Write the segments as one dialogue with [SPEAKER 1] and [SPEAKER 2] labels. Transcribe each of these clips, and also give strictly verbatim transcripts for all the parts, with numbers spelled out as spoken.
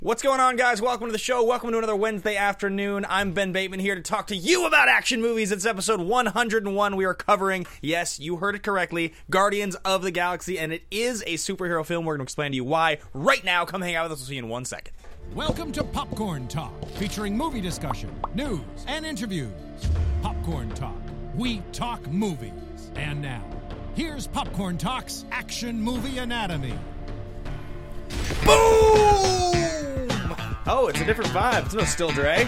[SPEAKER 1] What's going on, guys? Welcome to the show. Welcome to another Wednesday afternoon. I'm Ben Bateman here to talk to you about action movies. It's episode one hundred one. We are covering, yes, you heard it correctly, Guardians of the Galaxy, and it is a superhero film. We're going to explain to you why right now. Come hang out with us. We'll see you in one second.
[SPEAKER 2] Welcome to Popcorn Talk, featuring movie discussion, news, and interviews. Popcorn Talk. We talk movies. And now, here's Popcorn Talk's Action Movie Anatomy.
[SPEAKER 1] Boom! Oh, it's a different vibe. It's no Still Dre.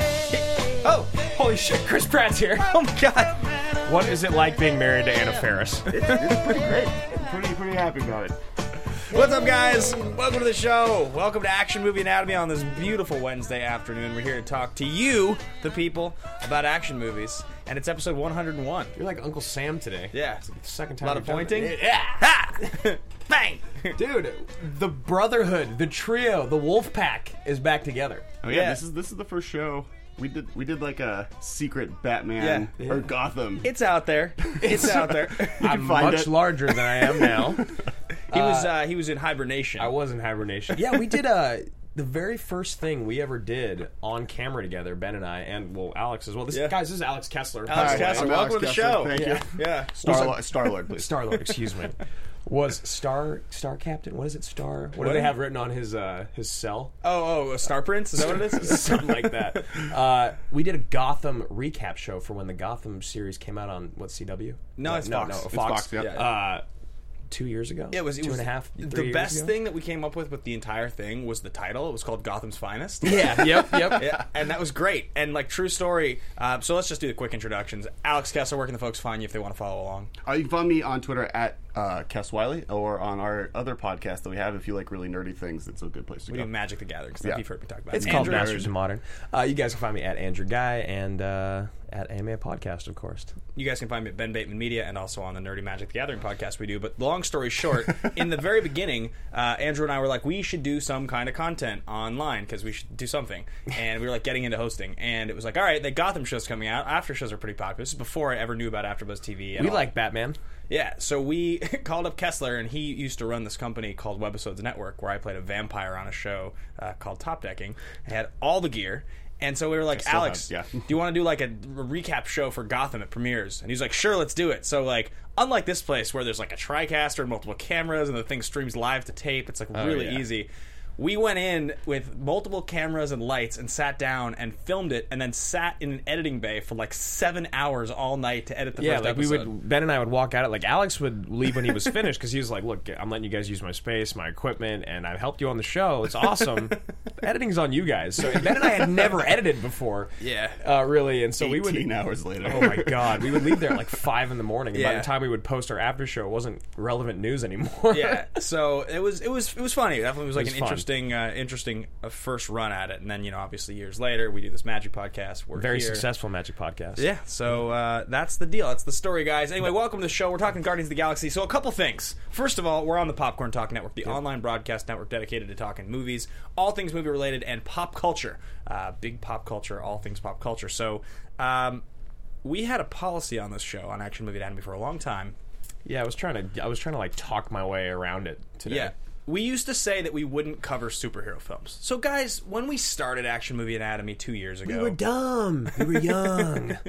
[SPEAKER 1] Oh, holy shit, Chris Pratt's here. Oh my god.
[SPEAKER 3] What is it like being married to Anna Faris?
[SPEAKER 4] It's, it's pretty great. I'm pretty, pretty happy about it.
[SPEAKER 1] What's up, guys? Welcome to the show. Welcome to Action Movie Anatomy on this beautiful Wednesday afternoon. We're here to talk to you, the people, about action movies. And it's episode one hundred one.
[SPEAKER 3] You're like Uncle Sam today.
[SPEAKER 1] Yeah.
[SPEAKER 3] It's the second time.
[SPEAKER 1] A lot of
[SPEAKER 3] you've done
[SPEAKER 1] pointing.
[SPEAKER 3] it.
[SPEAKER 1] Yeah. Ha! Bang!
[SPEAKER 3] Dude, the Brotherhood, the trio, the Wolf Pack is back together.
[SPEAKER 4] Oh yeah,
[SPEAKER 1] Yeah.
[SPEAKER 4] this is this is the first show we did. We did like a secret Batman
[SPEAKER 1] Yeah.
[SPEAKER 4] or Gotham.
[SPEAKER 1] It's out there. It's out there.
[SPEAKER 3] I'm
[SPEAKER 4] find
[SPEAKER 3] much
[SPEAKER 4] it.
[SPEAKER 3] larger than I am now.
[SPEAKER 1] He was uh, he was in hibernation.
[SPEAKER 3] I was in hibernation. Yeah, we did uh, the very first thing we ever did on camera together, Ben and I, and well, Alex as well. This
[SPEAKER 1] Yeah.
[SPEAKER 3] guys, this is Alex Kessler.
[SPEAKER 1] Alex
[SPEAKER 4] Hi,
[SPEAKER 1] Kessler,
[SPEAKER 4] I'm
[SPEAKER 1] welcome
[SPEAKER 4] Alex
[SPEAKER 1] to the
[SPEAKER 4] Kessler.
[SPEAKER 1] show.
[SPEAKER 4] Thank
[SPEAKER 1] yeah.
[SPEAKER 4] you.
[SPEAKER 1] Yeah.
[SPEAKER 4] Star Star Lord, please.
[SPEAKER 3] Star Lord, excuse me. Was Star Star Captain? What is it? Star? What,
[SPEAKER 1] What?
[SPEAKER 3] do they have written on his uh, his cell?
[SPEAKER 1] Oh, oh, a Star Prince? Is that what it is?
[SPEAKER 3] Something like that. Uh, we did a Gotham recap show for when the Gotham series came out on what C W?
[SPEAKER 1] No, it's
[SPEAKER 3] no,
[SPEAKER 1] Fox.
[SPEAKER 3] no,
[SPEAKER 1] It's
[SPEAKER 3] Fox.
[SPEAKER 4] Fox, yeah.
[SPEAKER 3] Uh, two years ago.
[SPEAKER 1] Yeah, it was it
[SPEAKER 3] two
[SPEAKER 1] was
[SPEAKER 3] and a half.
[SPEAKER 1] The
[SPEAKER 3] three years
[SPEAKER 1] best
[SPEAKER 3] ago?
[SPEAKER 1] thing that we came up with with the entire thing was the title. It was called Gotham's Finest.
[SPEAKER 3] Yeah. Yep. Yep.
[SPEAKER 1] Yeah, and that was great. And like true story. Uh, so let's just do the quick introductions. Alex Kessler, where can the folks find you if they want to follow along?
[SPEAKER 4] Uh, you can find me on Twitter at uh, Kess Wiley, or on our other podcast that we have. If you like really nerdy things, it's a good place to
[SPEAKER 1] We
[SPEAKER 4] go.
[SPEAKER 1] do Magic the Gathering stuff.
[SPEAKER 4] Yeah.
[SPEAKER 1] You've heard me talk about.
[SPEAKER 3] It's
[SPEAKER 1] it.
[SPEAKER 3] called
[SPEAKER 1] Andrew,
[SPEAKER 3] Masters of Modern. Uh, you guys can find me at Andrew Guy and uh, at A M A Podcast, of course.
[SPEAKER 1] You guys can find me at Ben Bateman Media and also on the Nerdy Magic the Gathering podcast we do. But long story short, in the very beginning, uh, Andrew and I were like, we should do some kind of content online because we should do something. And we were like getting into hosting. And it was like, all right, the Gotham show's coming out. After shows are pretty popular. This is before I ever knew about AfterBuzz T V.
[SPEAKER 3] We
[SPEAKER 1] all.
[SPEAKER 3] like Batman.
[SPEAKER 1] Yeah, so we called up Kessler, and he used to run this company called Webisodes Network, where I played a vampire on a show uh, called Top Decking. I had all the gear, and so we were like,
[SPEAKER 4] still
[SPEAKER 1] Alex,
[SPEAKER 4] have, yeah.
[SPEAKER 1] do you want to do like a, a recap show for Gotham at premieres? And he's like, sure, let's do it. So like, unlike this place where there's like a TriCaster and multiple cameras, and the thing streams live to tape, it's like really
[SPEAKER 4] yeah.
[SPEAKER 1] easy. We went in with multiple cameras and lights and sat down and filmed it, and then sat in an editing bay for like seven hours all night to edit the
[SPEAKER 3] Yeah,
[SPEAKER 1] first
[SPEAKER 3] like
[SPEAKER 1] episode.
[SPEAKER 3] we would. Ben and I would walk out. Like Alex would leave when he was finished because he was like, "Look, I'm letting you guys use my space, my equipment, and I've helped you on the show. It's awesome. The editing's on you guys." So Ben and I had never edited before.
[SPEAKER 1] Yeah.
[SPEAKER 3] uh, really, and so we would.
[SPEAKER 4] Eighteen hours later.
[SPEAKER 3] Oh my god, we would leave there at like five in the morning. And by
[SPEAKER 1] Yeah.
[SPEAKER 3] the time we would post our after show, it wasn't relevant news anymore.
[SPEAKER 1] Yeah, so it was it was it was funny. It definitely was like
[SPEAKER 3] It was
[SPEAKER 1] an
[SPEAKER 3] fun.
[SPEAKER 1] interesting uh, interesting uh, first run at it, and then you know obviously years later we do this Magic podcast. We're
[SPEAKER 3] Very
[SPEAKER 1] here.
[SPEAKER 3] successful Magic podcast.
[SPEAKER 1] Yeah, so uh, that's the deal. That's the story, guys. Anyway, welcome to the show. We're talking Guardians of the Galaxy. So a couple things. First of all, we're on the Popcorn Talk Network, the online broadcast network dedicated to talking movies, all things movie related, and pop culture. Uh, big pop culture, all things pop culture. So um, we had a policy on this show on Action Movie Anatomy for a long time.
[SPEAKER 3] yeah. I was trying to. I was trying to like talk my way around it today.
[SPEAKER 1] Yeah. We used to say that we wouldn't cover superhero films. So, guys, when we started Action Movie Anatomy two years ago,
[SPEAKER 3] We were dumb. We were young.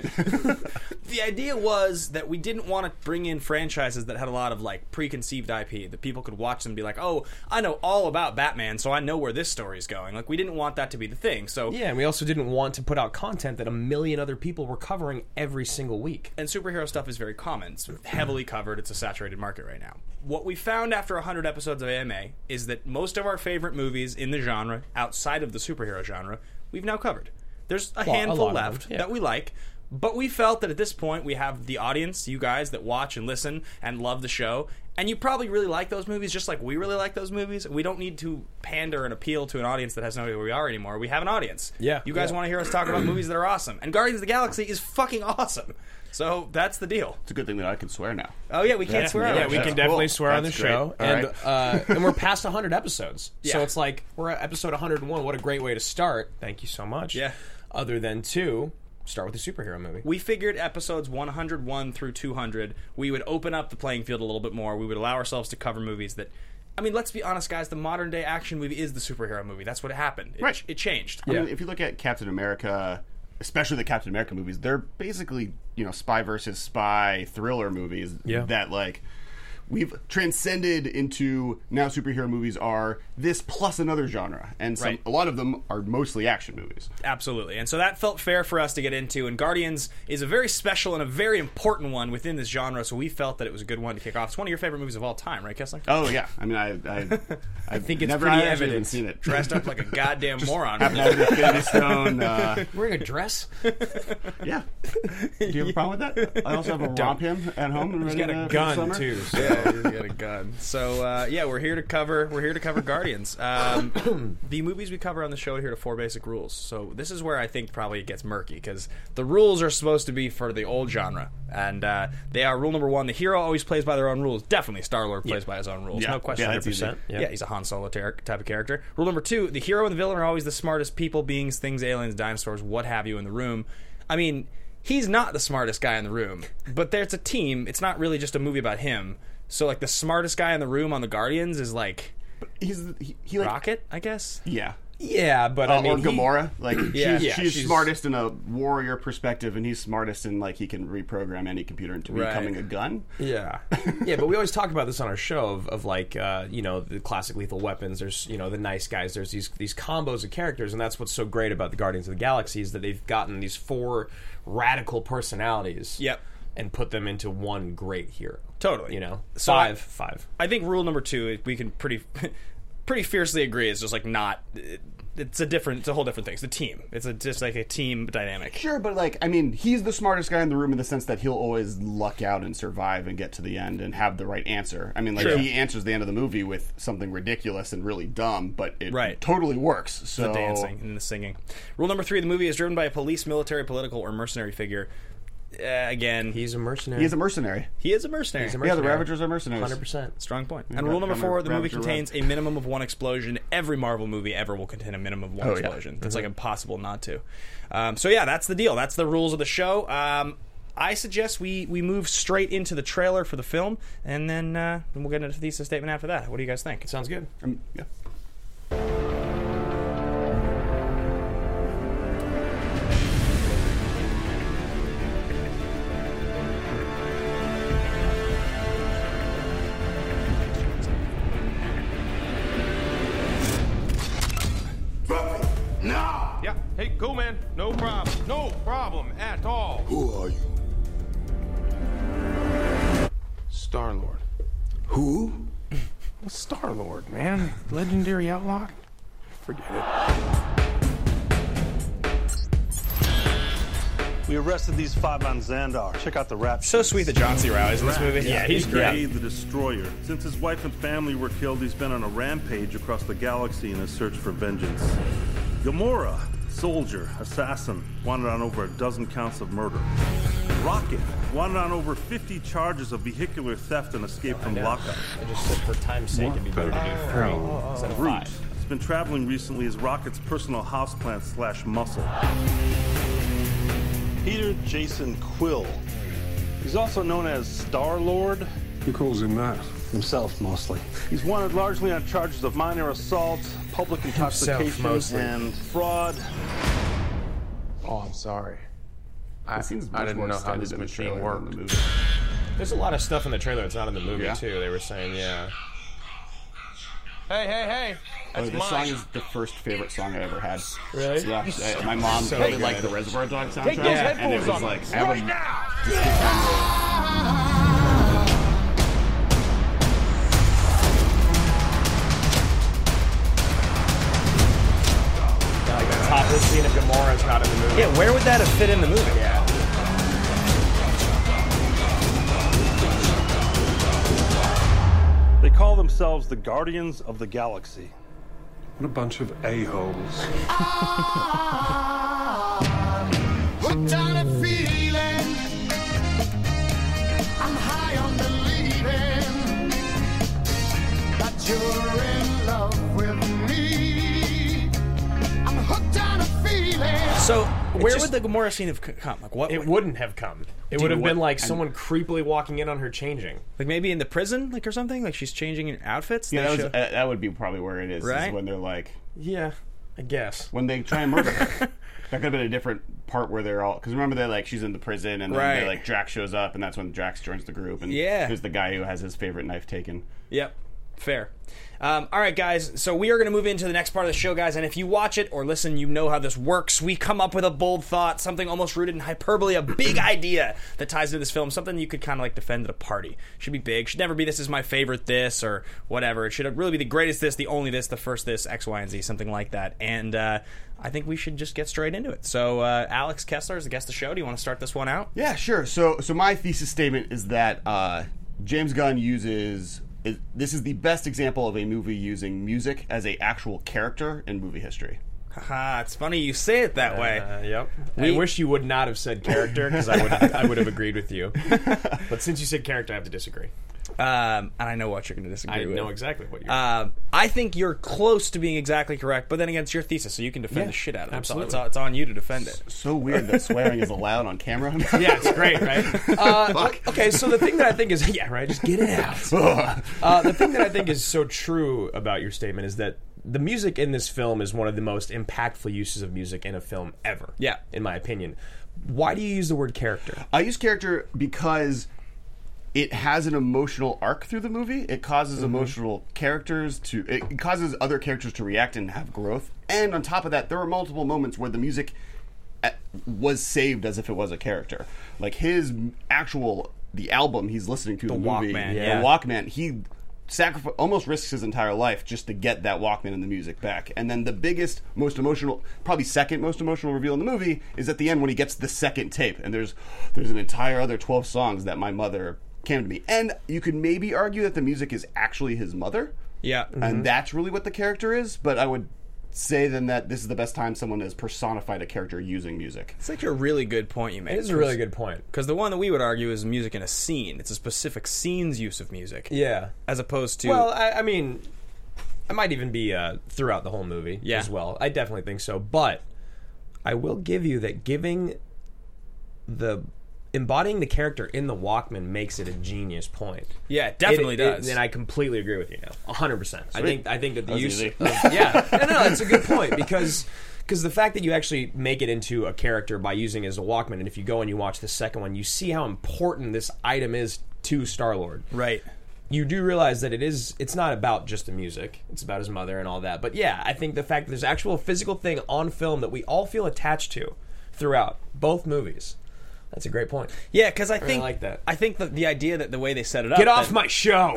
[SPEAKER 1] the idea was that we didn't want to bring in franchises that had a lot of like preconceived I P, that people could watch them and be like, oh, I know all about Batman, so I know where this story is going. Like, we didn't want that to be the thing. So,
[SPEAKER 3] Yeah, and we also didn't want to put out content that a million other people were covering every single week.
[SPEAKER 1] and superhero stuff is very common. It's heavily covered. It's a saturated market right now. What we found after one hundred episodes of A M A is that most of our favorite movies in the genre, outside of the superhero genre, we've now covered. There's a
[SPEAKER 3] Well, a
[SPEAKER 1] handful
[SPEAKER 3] lot of them,
[SPEAKER 1] left
[SPEAKER 3] yeah.
[SPEAKER 1] that we like, but we felt that at this point we have the audience, you guys that watch and listen and love the show, and you probably really like those movies just like we really like those movies. We don't need to pander and appeal to an audience that has no idea where we are anymore. We have an audience.
[SPEAKER 3] Yeah,
[SPEAKER 1] You guys
[SPEAKER 3] yeah.
[SPEAKER 1] want to hear us talk about movies that are awesome. And Guardians of the Galaxy is fucking awesome. So that's the deal.
[SPEAKER 4] It's a good thing that I can swear now.
[SPEAKER 1] Oh, yeah, we can't
[SPEAKER 4] Yeah.
[SPEAKER 1] swear on
[SPEAKER 3] Yeah,
[SPEAKER 1] our
[SPEAKER 3] we
[SPEAKER 1] show.
[SPEAKER 3] can
[SPEAKER 4] That's
[SPEAKER 3] definitely
[SPEAKER 4] cool.
[SPEAKER 3] swear on the
[SPEAKER 4] That's great.
[SPEAKER 3] show,
[SPEAKER 4] All
[SPEAKER 3] and
[SPEAKER 4] right.
[SPEAKER 3] uh, and we're past one hundred episodes, so
[SPEAKER 1] Yeah.
[SPEAKER 3] it's like we're at episode one hundred one. What a great way to start! Thank you so much.
[SPEAKER 1] Yeah.
[SPEAKER 3] Other than to start with a superhero movie.
[SPEAKER 1] We figured episodes one hundred one through two hundred, we would open up the playing field a little bit more. We would allow ourselves to cover movies that I mean, let's be honest, guys. The modern day action movie is the superhero movie. That's what happened. It,
[SPEAKER 4] Right.
[SPEAKER 1] It changed.
[SPEAKER 4] I mean, if you look at Captain America, especially the Captain America movies, they're basically, you know, spy versus spy thriller movies
[SPEAKER 3] Yeah.
[SPEAKER 4] that, like, we've transcended into now superhero movies are this plus another genre. And some,
[SPEAKER 1] Right.
[SPEAKER 4] a lot of them are mostly action movies.
[SPEAKER 1] Absolutely. And so that felt fair for us to get into. And Guardians is a very special and a very important one within this genre. So we felt that it was a good one to kick off. It's one of your favorite movies of all time, right, Kessler?
[SPEAKER 4] Oh, yeah. I mean, I I, I
[SPEAKER 3] think it's
[SPEAKER 4] never
[SPEAKER 3] pretty
[SPEAKER 4] I actually
[SPEAKER 3] evident.
[SPEAKER 4] haven't seen it.
[SPEAKER 1] Dressed up like a goddamn moron.
[SPEAKER 4] Happen to have an Infinity Stone. Uh,
[SPEAKER 3] Wearing a dress?
[SPEAKER 4] yeah. Do you have a problem with that? I also have a romp him at home. And
[SPEAKER 3] He's
[SPEAKER 4] ready
[SPEAKER 3] got
[SPEAKER 4] to-
[SPEAKER 3] a
[SPEAKER 4] for
[SPEAKER 3] gun,
[SPEAKER 4] summer.
[SPEAKER 3] too. So.
[SPEAKER 1] Yeah, he's got a gun. So uh, yeah, we're here to cover. We're here to cover Guardians. Um, the movies we cover on the show adhere to four basic rules. So this is where I think probably it gets murky because the rules are supposed to be for the old genre, and uh, they are rule number one: the hero always plays by their own rules. Definitely, Star-Lord plays by his own rules.
[SPEAKER 4] Yeah.
[SPEAKER 1] No question.
[SPEAKER 4] Yeah, that's easy.
[SPEAKER 3] one hundred percent.
[SPEAKER 1] Yeah.
[SPEAKER 3] Yeah.
[SPEAKER 1] he's a Han Solo ter- type of character. Rule number two: the hero and the villain are always the smartest people, beings, things, aliens, dinosaurs, what have you in the room. I mean, he's not the smartest guy in the room, but there's a team. It's not really just a movie about him. So, like, the smartest guy in the room on the Guardians is, like,
[SPEAKER 4] He's he, he like
[SPEAKER 1] Rocket, I guess?
[SPEAKER 4] yeah.
[SPEAKER 3] Yeah, but
[SPEAKER 4] Uh,
[SPEAKER 3] I mean,
[SPEAKER 4] or
[SPEAKER 3] he-
[SPEAKER 4] Gamora, like
[SPEAKER 1] Yeah.
[SPEAKER 4] she's,
[SPEAKER 3] Yeah,
[SPEAKER 4] she's,
[SPEAKER 3] she's-
[SPEAKER 4] smartest in a warrior perspective, and he's smartest in like he can reprogram any computer into
[SPEAKER 1] Right.
[SPEAKER 4] becoming a gun.
[SPEAKER 3] Yeah, yeah, but we always talk about this on our show of, of like uh, you know, the classic Lethal Weapons. There's, you know, the nice guys. There's these these combos of characters, and that's what's so great about the Guardians of the Galaxy is that they've gotten these four radical personalities.
[SPEAKER 1] Yep.
[SPEAKER 3] And put them into one great hero.
[SPEAKER 1] Totally.
[SPEAKER 3] You know,
[SPEAKER 1] So
[SPEAKER 3] five,
[SPEAKER 1] I-
[SPEAKER 3] five.
[SPEAKER 1] I think rule number two, we can pretty pretty fiercely agree, is just, like, not... It, it's a different... It's a whole different thing. It's the team. It's a, just, like, a team dynamic.
[SPEAKER 4] Sure, but like I mean, he's the smartest guy in the room in the sense that he'll always luck out and survive and get to the end and have the right answer. I mean, like
[SPEAKER 1] True.
[SPEAKER 4] he answers the end of the movie with something ridiculous and really dumb, but it
[SPEAKER 1] Right.
[SPEAKER 4] totally works. So
[SPEAKER 1] The dancing and the singing. Rule number three, the movie is driven by a police, military, political, or mercenary figure. Uh, again,
[SPEAKER 3] He's a mercenary.
[SPEAKER 4] he's a mercenary.
[SPEAKER 1] he is a mercenary.
[SPEAKER 3] He's a
[SPEAKER 4] Yeah, the
[SPEAKER 3] mercenary.
[SPEAKER 4] Ravagers are mercenaries.
[SPEAKER 3] Hundred percent.
[SPEAKER 1] Strong point. And
[SPEAKER 4] got
[SPEAKER 1] rule number
[SPEAKER 4] Gunner-
[SPEAKER 1] four, the movie
[SPEAKER 4] Ravager
[SPEAKER 1] contains a minimum of one explosion. Every Marvel movie ever will contain a minimum of one
[SPEAKER 4] Oh, yeah.
[SPEAKER 1] explosion. It's like impossible not to. Um, so yeah, that's the deal. That's the rules of the show. Um, I suggest we, we move straight into the trailer for the film, and then uh, we'll get into the thesis statement after that. What do you guys think?
[SPEAKER 3] Sounds good.
[SPEAKER 4] Um, yeah.
[SPEAKER 5] Now!
[SPEAKER 6] Yeah. Hey, cool, man. No problem. No problem at all.
[SPEAKER 5] Who are you?
[SPEAKER 6] Star-Lord.
[SPEAKER 5] Who?
[SPEAKER 6] Well, Star-Lord, man. Legendary outlaw. Forget it.
[SPEAKER 7] We arrested these five on Xandar. Check out the rap.
[SPEAKER 1] So sweet that John C. Reilly's in this movie.
[SPEAKER 3] Yeah, he's great.
[SPEAKER 8] Ray the Destroyer. Since his wife and family were killed, he's been on a rampage across the galaxy in his search for vengeance. Gamora, soldier, assassin, wanted on over a dozen counts of murder. Rocket, wanted on over fifty charges of vehicular theft and escape from lockup.
[SPEAKER 3] I just said for time's sake, it'd be better to do three instead of
[SPEAKER 8] Groot
[SPEAKER 3] five.
[SPEAKER 8] has been traveling recently as Rocket's personal houseplant slash muscle.
[SPEAKER 7] Peter Jason Quill. He's also known as Star-Lord.
[SPEAKER 5] Who calls him that?
[SPEAKER 7] Himself, mostly. He's wanted largely on charges of minor assault, public intoxication,
[SPEAKER 3] mostly.
[SPEAKER 7] and fraud.
[SPEAKER 6] Oh, I'm sorry. I,
[SPEAKER 4] It seems
[SPEAKER 6] I
[SPEAKER 4] much
[SPEAKER 6] didn't
[SPEAKER 4] more
[SPEAKER 6] know how
[SPEAKER 4] extended
[SPEAKER 6] this
[SPEAKER 4] in the
[SPEAKER 6] machine
[SPEAKER 4] trailer than
[SPEAKER 6] worked.
[SPEAKER 4] the movie.
[SPEAKER 3] There's a lot of stuff in the trailer that's not in the movie
[SPEAKER 4] Yeah.
[SPEAKER 3] too. They were saying, yeah.
[SPEAKER 6] Hey, hey, hey.
[SPEAKER 4] Oh,
[SPEAKER 6] That's
[SPEAKER 4] this
[SPEAKER 6] mine.
[SPEAKER 4] song is the first favorite song I ever had.
[SPEAKER 3] Really?
[SPEAKER 4] Yeah, I- my mom
[SPEAKER 3] So
[SPEAKER 4] really
[SPEAKER 3] good.
[SPEAKER 4] liked the Reservoir Dogs soundtrack,
[SPEAKER 6] Take those
[SPEAKER 4] and it
[SPEAKER 6] headphones
[SPEAKER 4] was
[SPEAKER 6] off
[SPEAKER 4] like I
[SPEAKER 6] right
[SPEAKER 4] would
[SPEAKER 6] now.
[SPEAKER 3] Like the topless scene of Gamora is not in the movie.
[SPEAKER 1] Yeah, where would that have fit in the movie?
[SPEAKER 3] Yeah.
[SPEAKER 7] They call themselves the Guardians of the Galaxy.
[SPEAKER 5] What a bunch of a-holes.
[SPEAKER 9] Hooked on a feeling. I'm high on believing that you're in love with me. I'm hooked on a feeling.
[SPEAKER 1] So where
[SPEAKER 3] just-
[SPEAKER 1] would the Gamora scene have c- come? Like what?
[SPEAKER 3] It wouldn't have come. It
[SPEAKER 1] Do
[SPEAKER 3] would
[SPEAKER 1] you
[SPEAKER 3] have
[SPEAKER 1] know
[SPEAKER 3] been
[SPEAKER 1] what-
[SPEAKER 3] like
[SPEAKER 1] I'm-
[SPEAKER 3] someone creepily walking in on her changing.
[SPEAKER 1] Like maybe in the prison, like or something. Like she's changing outfits.
[SPEAKER 4] Yeah,
[SPEAKER 1] They
[SPEAKER 4] that, was,
[SPEAKER 1] show-
[SPEAKER 4] uh, that would be probably where it is. is
[SPEAKER 1] Right?
[SPEAKER 4] when they're like,
[SPEAKER 3] Yeah, I guess.
[SPEAKER 4] when they try and murder her. That could have been a different part where they're all because remember they like she's in the prison and then
[SPEAKER 1] Right.
[SPEAKER 4] they, like Drax shows up and that's when Drax joins the group and
[SPEAKER 1] Yeah.
[SPEAKER 4] there's the guy who has his favorite knife taken.
[SPEAKER 1] Yep. Fair. Um, all right, guys. So we are going to move into the next part of the show, guys. And if you watch it or listen, you know how this works. We come up with a bold thought, something almost rooted in hyperbole, a big idea that ties into this film, something you could kind of like defend at a party. Should be big. Should never be this is my favorite this or whatever. It should really be the greatest this, the only this, the first this, X, Y, and Z, something like that. And uh, I think we should just get straight into it. So uh, Alex Kessler is the guest of the show. Do you want to start this one out?
[SPEAKER 4] Yeah, sure. So so my thesis statement is that uh, James Gunn uses is, this is the best example of a movie using music as a actual character in movie history.
[SPEAKER 1] Haha, it's funny you say it that way.
[SPEAKER 3] Uh, yep.
[SPEAKER 1] We-
[SPEAKER 3] I wish you would not have said character because I would I would have agreed with you. But since you said character, I have to disagree.
[SPEAKER 1] Um, and I know what you're going to disagree
[SPEAKER 3] I
[SPEAKER 1] with.
[SPEAKER 3] know exactly what you're.
[SPEAKER 1] Um, I think you're close to being exactly correct, but then again, it's your thesis, so you can defend
[SPEAKER 3] Yeah,
[SPEAKER 1] the shit out of it.
[SPEAKER 3] absolutely.
[SPEAKER 1] So it's, it's on you to defend it.
[SPEAKER 4] So weird that swearing is allowed on camera.
[SPEAKER 3] Yeah, it's great, right? Uh, okay, so the thing that I think is yeah, right. Just get it out. uh, the thing that I think is so true about your statement is that the music in this film is one of the most impactful uses of music in a film ever.
[SPEAKER 1] Yeah.
[SPEAKER 3] in my opinion. Why do you use the word character?
[SPEAKER 4] I use character because it has an emotional arc through the movie. It causes
[SPEAKER 3] Mm-hmm.
[SPEAKER 4] emotional characters to. It causes other characters to react and have growth. And on top of that, there are multiple moments where the music uh, was saved as if it was a character. Like his actual the album he's listening to the,
[SPEAKER 1] The
[SPEAKER 4] movie,
[SPEAKER 1] Walkman,
[SPEAKER 4] the
[SPEAKER 1] yeah.
[SPEAKER 4] Walkman. He sacrifice almost risks his entire life just to get that Walkman and the music back. And then the biggest, most emotional, probably second most emotional reveal in the movie is at the end when he gets the second tape. And there's there's an entire other twelve songs that my mother came to me. And you could maybe argue that the music is actually his mother.
[SPEAKER 1] Yeah.
[SPEAKER 4] And that's really what the character is. But I would say then that this is the best time someone has personified a character using music.
[SPEAKER 1] It's like a really good point you made.
[SPEAKER 3] It is a really good point.
[SPEAKER 1] Because the one that we would argue is music in a scene. It's a specific scene's use of music.
[SPEAKER 3] Yeah.
[SPEAKER 1] As opposed to...
[SPEAKER 3] Well, I, I mean, it might even be uh, throughout the whole movie
[SPEAKER 1] Yeah.
[SPEAKER 3] as well. I definitely think so. But I will give you that giving the embodying the character in the Walkman makes it a genius point.
[SPEAKER 1] Yeah, it definitely
[SPEAKER 3] It- it-
[SPEAKER 1] does.
[SPEAKER 3] And I completely agree with you now, a hundred percent. I think I think that the
[SPEAKER 4] That was
[SPEAKER 3] use,
[SPEAKER 4] easy.
[SPEAKER 3] of, yeah, no, no, it's a good point because because the fact that you actually make it into a character by using it as a Walkman, and if you go and you watch the second one, you see how important this item is to Star-Lord.
[SPEAKER 1] Right.
[SPEAKER 3] You do realize that it is it's not about just the music, it's about his mother and all that. But yeah, I think the fact that there's actual physical thing on film that we all feel attached to throughout both movies, that's a great point.
[SPEAKER 1] Yeah, because I
[SPEAKER 3] really
[SPEAKER 1] think...
[SPEAKER 3] like that.
[SPEAKER 1] I think that the idea that the way they set it up...
[SPEAKER 3] Get off
[SPEAKER 1] that-
[SPEAKER 3] my show.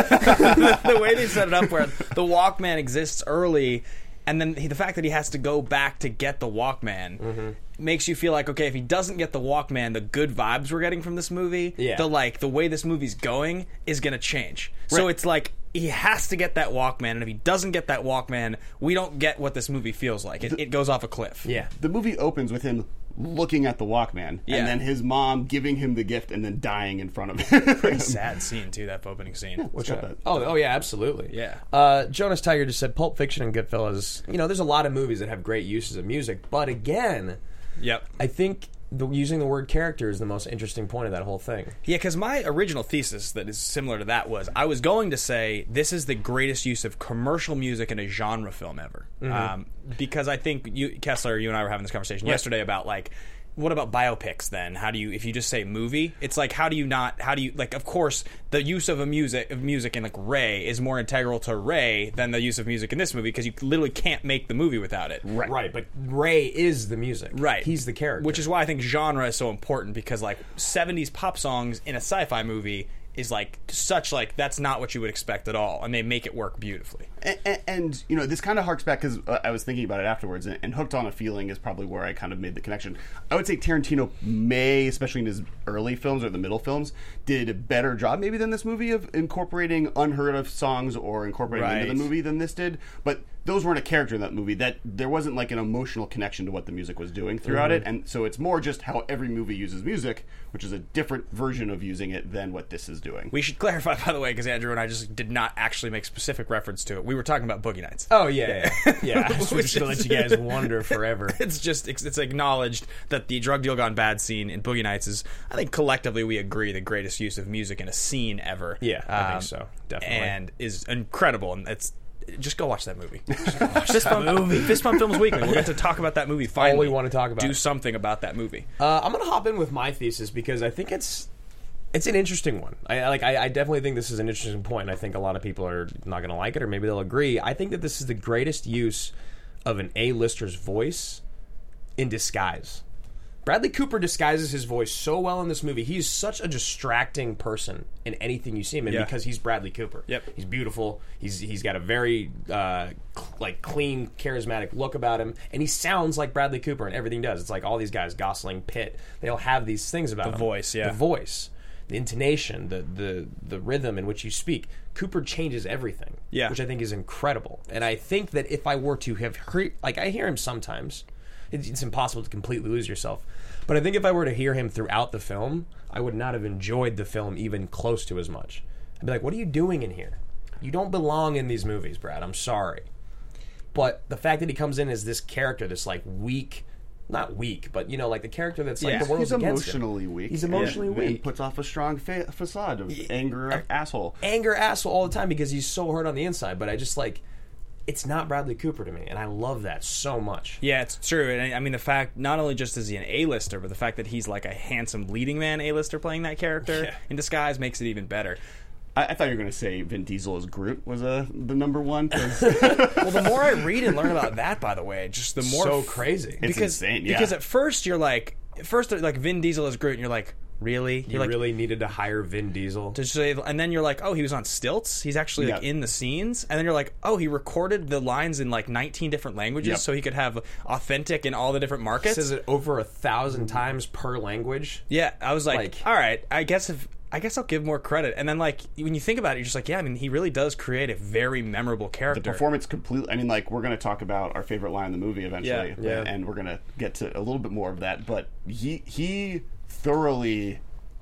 [SPEAKER 1] the way they set it up where the Walkman exists early and then he, the fact that he has to go back to get the Walkman
[SPEAKER 3] Mm-hmm.
[SPEAKER 1] makes you feel like, okay, if he doesn't get the Walkman, the good vibes we're getting from this movie,
[SPEAKER 3] Yeah.
[SPEAKER 1] the like the way this movie's going is going to change. So
[SPEAKER 4] Right.
[SPEAKER 1] it's like he has to get that Walkman, and if he doesn't get that Walkman, we don't get what this movie feels like. It, it goes off a cliff.
[SPEAKER 3] Yeah.
[SPEAKER 4] The movie opens with him looking at the Walkman
[SPEAKER 1] Yeah.
[SPEAKER 4] and then his mom giving him the gift and then dying in front of him.
[SPEAKER 1] Pretty sad scene, too, that opening scene.
[SPEAKER 4] What's up? That?
[SPEAKER 3] Oh, oh yeah, absolutely.
[SPEAKER 1] Yeah.
[SPEAKER 3] Uh, Jonas Tiger just said Pulp Fiction and Goodfellas. You know, there's a lot of movies that have great uses of music, but again,
[SPEAKER 1] Yep.
[SPEAKER 3] I think the, using the word character is the most interesting point of that whole thing.
[SPEAKER 1] Yeah, because my original thesis that is similar to that was I was going to say this is the greatest use of commercial music in a genre film ever. Um, because I think you, Kessler, you and I were having this conversation yesterday about like, what about biopics then? How do you, if you just say movie, it's like, how do you not, how do you, like, of course, the use of a music, of music in like Ray is more integral to Ray than the use of music in this movie because you literally can't make the movie without it.
[SPEAKER 3] Right. Right, but Ray is the music.
[SPEAKER 1] Right.
[SPEAKER 3] He's the character.
[SPEAKER 1] Which is why I think genre is so important because like seventies pop songs in a sci-fi movie is like such like that's not what you would expect at all, and they make it work beautifully.
[SPEAKER 4] And, and, and you know, this kind of harks back because uh, I was thinking about it afterwards, and, and Hooked on a Feeling is probably where I kind of made the connection. I would say Tarantino may, especially in his early films or the middle films, did a better job maybe than this movie of incorporating unheard of songs or incorporating into
[SPEAKER 1] Right.
[SPEAKER 4] the movie than this did. But those weren't a character in that movie. That there wasn't like an emotional connection to what the music was doing throughout
[SPEAKER 3] Mhm.
[SPEAKER 4] it, and so it's more just how every movie uses music, which is a different version of using it than what this is doing.
[SPEAKER 1] We should clarify, by the way, because Andrew and I just did not actually make specific reference to it. We were talking about Boogie Nights.
[SPEAKER 3] Oh yeah, yeah. yeah. I was
[SPEAKER 1] Which
[SPEAKER 3] just gonna
[SPEAKER 1] is-
[SPEAKER 3] let you guys wonder forever.
[SPEAKER 1] It's just it's, it's acknowledged that the drug deal gone bad scene in Boogie Nights is, I think collectively we agree, the greatest use of music in a scene ever.
[SPEAKER 3] Yeah, I think
[SPEAKER 1] Um,
[SPEAKER 3] so, definitely.
[SPEAKER 1] and is incredible. And it's just go watch that movie. Just go watch Fist Pump movie. Fist Pump Films Weekly. We'll get to talk about that movie. Finally,
[SPEAKER 3] All we want to talk about.
[SPEAKER 1] do something about that movie.
[SPEAKER 3] Uh, I'm gonna hop in with my thesis because I think it's it's an interesting one. I like. I, I definitely think this is an interesting point. And I think a lot of people are not gonna like it, or maybe they'll agree. I think that this is the greatest use of an A-lister's voice in disguise. Bradley Cooper disguises his voice so well in this movie. He's such a distracting person in anything you see him in
[SPEAKER 1] Yeah.
[SPEAKER 3] because he's Bradley Cooper.
[SPEAKER 1] Yep.
[SPEAKER 3] He's beautiful. He's he's got a very uh, cl- like clean, charismatic look about him, and he sounds like Bradley Cooper in everything he does. It's like all these guys, Gosling, Pitt, they all have these things about
[SPEAKER 1] The
[SPEAKER 3] him.
[SPEAKER 1] voice, yeah.
[SPEAKER 3] The voice, the intonation, the the the rhythm in which you speak. Cooper changes everything.
[SPEAKER 1] Yeah.
[SPEAKER 3] Which I think is incredible. And I think that if I were to have heard, like I hear him sometimes. It's, it's impossible to completely lose yourself. But I think if I were to hear him throughout the film, I would not have enjoyed the film even close to as much. I'd be like, what are you doing in here? You don't belong in these movies, Brad. I'm sorry. But the fact that he comes in as this character, this like weak, not weak, but you know, like the character that's like
[SPEAKER 1] Yeah.
[SPEAKER 3] the world's
[SPEAKER 4] He's
[SPEAKER 3] against him.
[SPEAKER 4] emotionally weak.
[SPEAKER 3] He's emotionally
[SPEAKER 4] and,
[SPEAKER 3] weak.
[SPEAKER 4] and puts off a strong fa- facade of anger asshole.
[SPEAKER 3] Anger asshole all the time because he's so hurt on the inside. But I just like, it's not Bradley Cooper to me, and I love that so much.
[SPEAKER 1] Yeah, it's true. And I I mean, the fact, not only just is he an A-lister, but the fact that he's like a handsome leading man A-lister playing that character
[SPEAKER 3] Yeah.
[SPEAKER 1] in disguise makes it even better.
[SPEAKER 4] I, I thought you were going to say Vin Diesel as Groot was uh, the number one. 'cause
[SPEAKER 1] Well, the more I read and learn about that, by the way, just the more
[SPEAKER 3] So
[SPEAKER 1] f-
[SPEAKER 3] crazy.
[SPEAKER 4] It's
[SPEAKER 1] because
[SPEAKER 4] insane, yeah.
[SPEAKER 1] because at first you're like, at first like Vin Diesel as Groot, and you're like, really?
[SPEAKER 3] You
[SPEAKER 1] You're like,
[SPEAKER 3] really needed to hire Vin Diesel.
[SPEAKER 1] to say, and then you're like, oh, he was on stilts. He's actually like
[SPEAKER 4] Yeah.
[SPEAKER 1] in the scenes, and then you're like, oh, he recorded the lines in like nineteen different languages,
[SPEAKER 4] Yep.
[SPEAKER 1] so he could have authentic in all the different markets.
[SPEAKER 3] Says it over a thousand times per language.
[SPEAKER 1] Yeah, I was like,
[SPEAKER 3] Like-
[SPEAKER 1] all right, I guess if I guess I'll give more credit. And then like when you think about it, you're just like, yeah, I mean, he really does create a very memorable
[SPEAKER 4] the
[SPEAKER 1] character.
[SPEAKER 4] performance completely. I mean, like we're going to talk about our favorite line in the movie eventually,
[SPEAKER 3] Yeah, yeah.
[SPEAKER 4] and we're going to get to a little bit more of that. But he he thoroughly.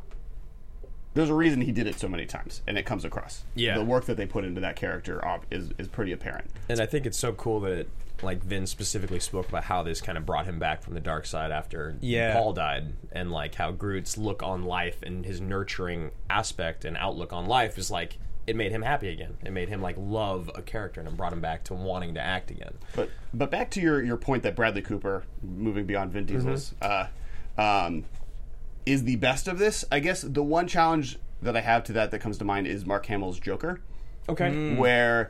[SPEAKER 4] There's a reason he did it so many times, and it comes across.
[SPEAKER 3] Yeah.
[SPEAKER 4] The work that they put into that character ob- is is pretty apparent.
[SPEAKER 3] And I think it's so cool that it, like Vin specifically spoke about how this kind of brought him back from the dark side after
[SPEAKER 1] Yeah.
[SPEAKER 3] Paul died, and like how Groot's look on life and his nurturing aspect and outlook on life is like it made him happy again. It made him like love a character and it brought him back to wanting to act again.
[SPEAKER 4] But but back to your, your point that Bradley Cooper, moving beyond Vin Diesel's,
[SPEAKER 3] Mm-hmm.
[SPEAKER 4] uh, um, is the best of this. I guess the one challenge that I have to that that comes to mind is Mark Hamill's Joker.
[SPEAKER 3] Okay.
[SPEAKER 4] Where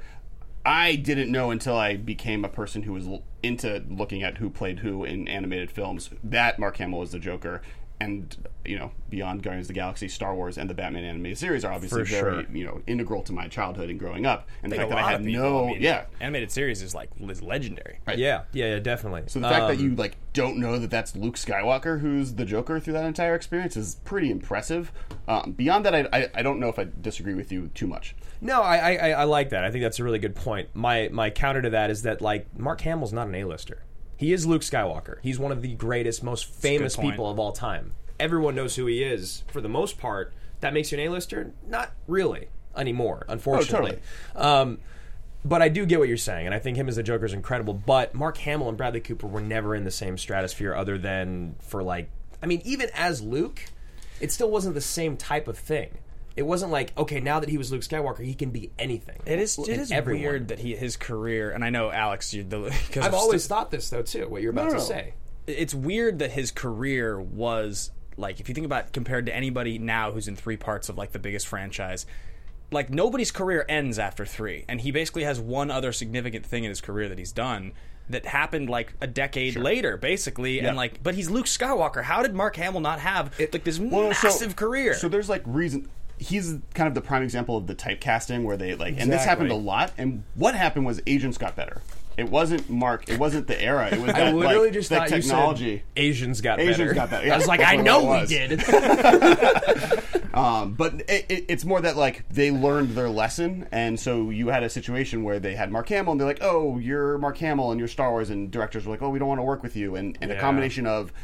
[SPEAKER 4] I didn't know until I became a person who was l- into looking at who played who in animated films that Mark Hamill was the Joker. And, you know, beyond Guardians of the Galaxy, Star Wars, and the Batman animated series are obviously
[SPEAKER 3] For
[SPEAKER 4] very,
[SPEAKER 3] sure.
[SPEAKER 4] you know, integral to my childhood and growing up. And the
[SPEAKER 1] I
[SPEAKER 4] fact
[SPEAKER 1] think
[SPEAKER 4] that
[SPEAKER 1] a
[SPEAKER 4] I
[SPEAKER 1] lot
[SPEAKER 4] had
[SPEAKER 1] of people,
[SPEAKER 4] no,
[SPEAKER 1] I mean,
[SPEAKER 4] yeah.
[SPEAKER 1] animated series is like is legendary.
[SPEAKER 4] Right.
[SPEAKER 3] Yeah, yeah, yeah, definitely.
[SPEAKER 4] So the fact that
[SPEAKER 3] Um,
[SPEAKER 4] you like don't know that that's Luke Skywalker who's the Joker through that entire experience is pretty impressive. Um, beyond that, I, I I don't know if I disagree with you too much.
[SPEAKER 3] No, I, I I like that. I think that's a really good point. My my counter to that is that like Mark Hamill's not an A-lister. He is Luke Skywalker. He's one of the greatest, most famous
[SPEAKER 1] point.
[SPEAKER 3] people of all time. Everyone knows who he is for the most part. That makes you an A-lister? Not really anymore, unfortunately. um, but I do get what you're saying, and I think him as the Joker is incredible. But Mark Hamill and Bradley Cooper were never in the same stratosphere, other than for like, I mean, even as Luke, it still wasn't the same type of thing. It wasn't like, okay, now that he was Luke Skywalker, he can be anything.
[SPEAKER 1] It is it
[SPEAKER 3] And
[SPEAKER 1] is
[SPEAKER 3] everyone.
[SPEAKER 1] weird that he his career, and I know Alex, you the because
[SPEAKER 3] I've always thought this though too. What you're about
[SPEAKER 4] No,
[SPEAKER 3] to
[SPEAKER 4] no.
[SPEAKER 3] say.
[SPEAKER 1] it's weird that his career was like, if you think about it, compared to anybody now who's in three parts of like the biggest franchise, like nobody's career ends after three, and he basically has one other significant thing in his career that he's done that happened like a decade later, basically,
[SPEAKER 4] Yeah.
[SPEAKER 1] and like, but he's Luke Skywalker. How did Mark Hamill not have like this
[SPEAKER 4] Well, so-
[SPEAKER 1] massive career?
[SPEAKER 4] So there's like reason. He's kind of the prime example of the typecasting where they like, and this happened a
[SPEAKER 3] Exactly.
[SPEAKER 4] lot. And what happened was agents got better. It wasn't Mark. It wasn't the era. It was that,
[SPEAKER 3] I literally
[SPEAKER 4] like,
[SPEAKER 3] just
[SPEAKER 4] that
[SPEAKER 3] thought
[SPEAKER 4] technology.
[SPEAKER 3] you said Asians got
[SPEAKER 4] Asians
[SPEAKER 3] better.
[SPEAKER 4] got better. Yeah,
[SPEAKER 3] I was like,
[SPEAKER 4] that's
[SPEAKER 3] I
[SPEAKER 4] what
[SPEAKER 3] know
[SPEAKER 4] it
[SPEAKER 3] we
[SPEAKER 4] was.
[SPEAKER 3] did.
[SPEAKER 4] Um, but it, it, it's more that like they learned their lesson, and so you had a situation where they had Mark Hamill, and they're like, "Oh, you're Mark Hamill, and you're Star Wars," and directors were like, "Oh, we don't want to work with you," and, and
[SPEAKER 3] Yeah.
[SPEAKER 4] a combination of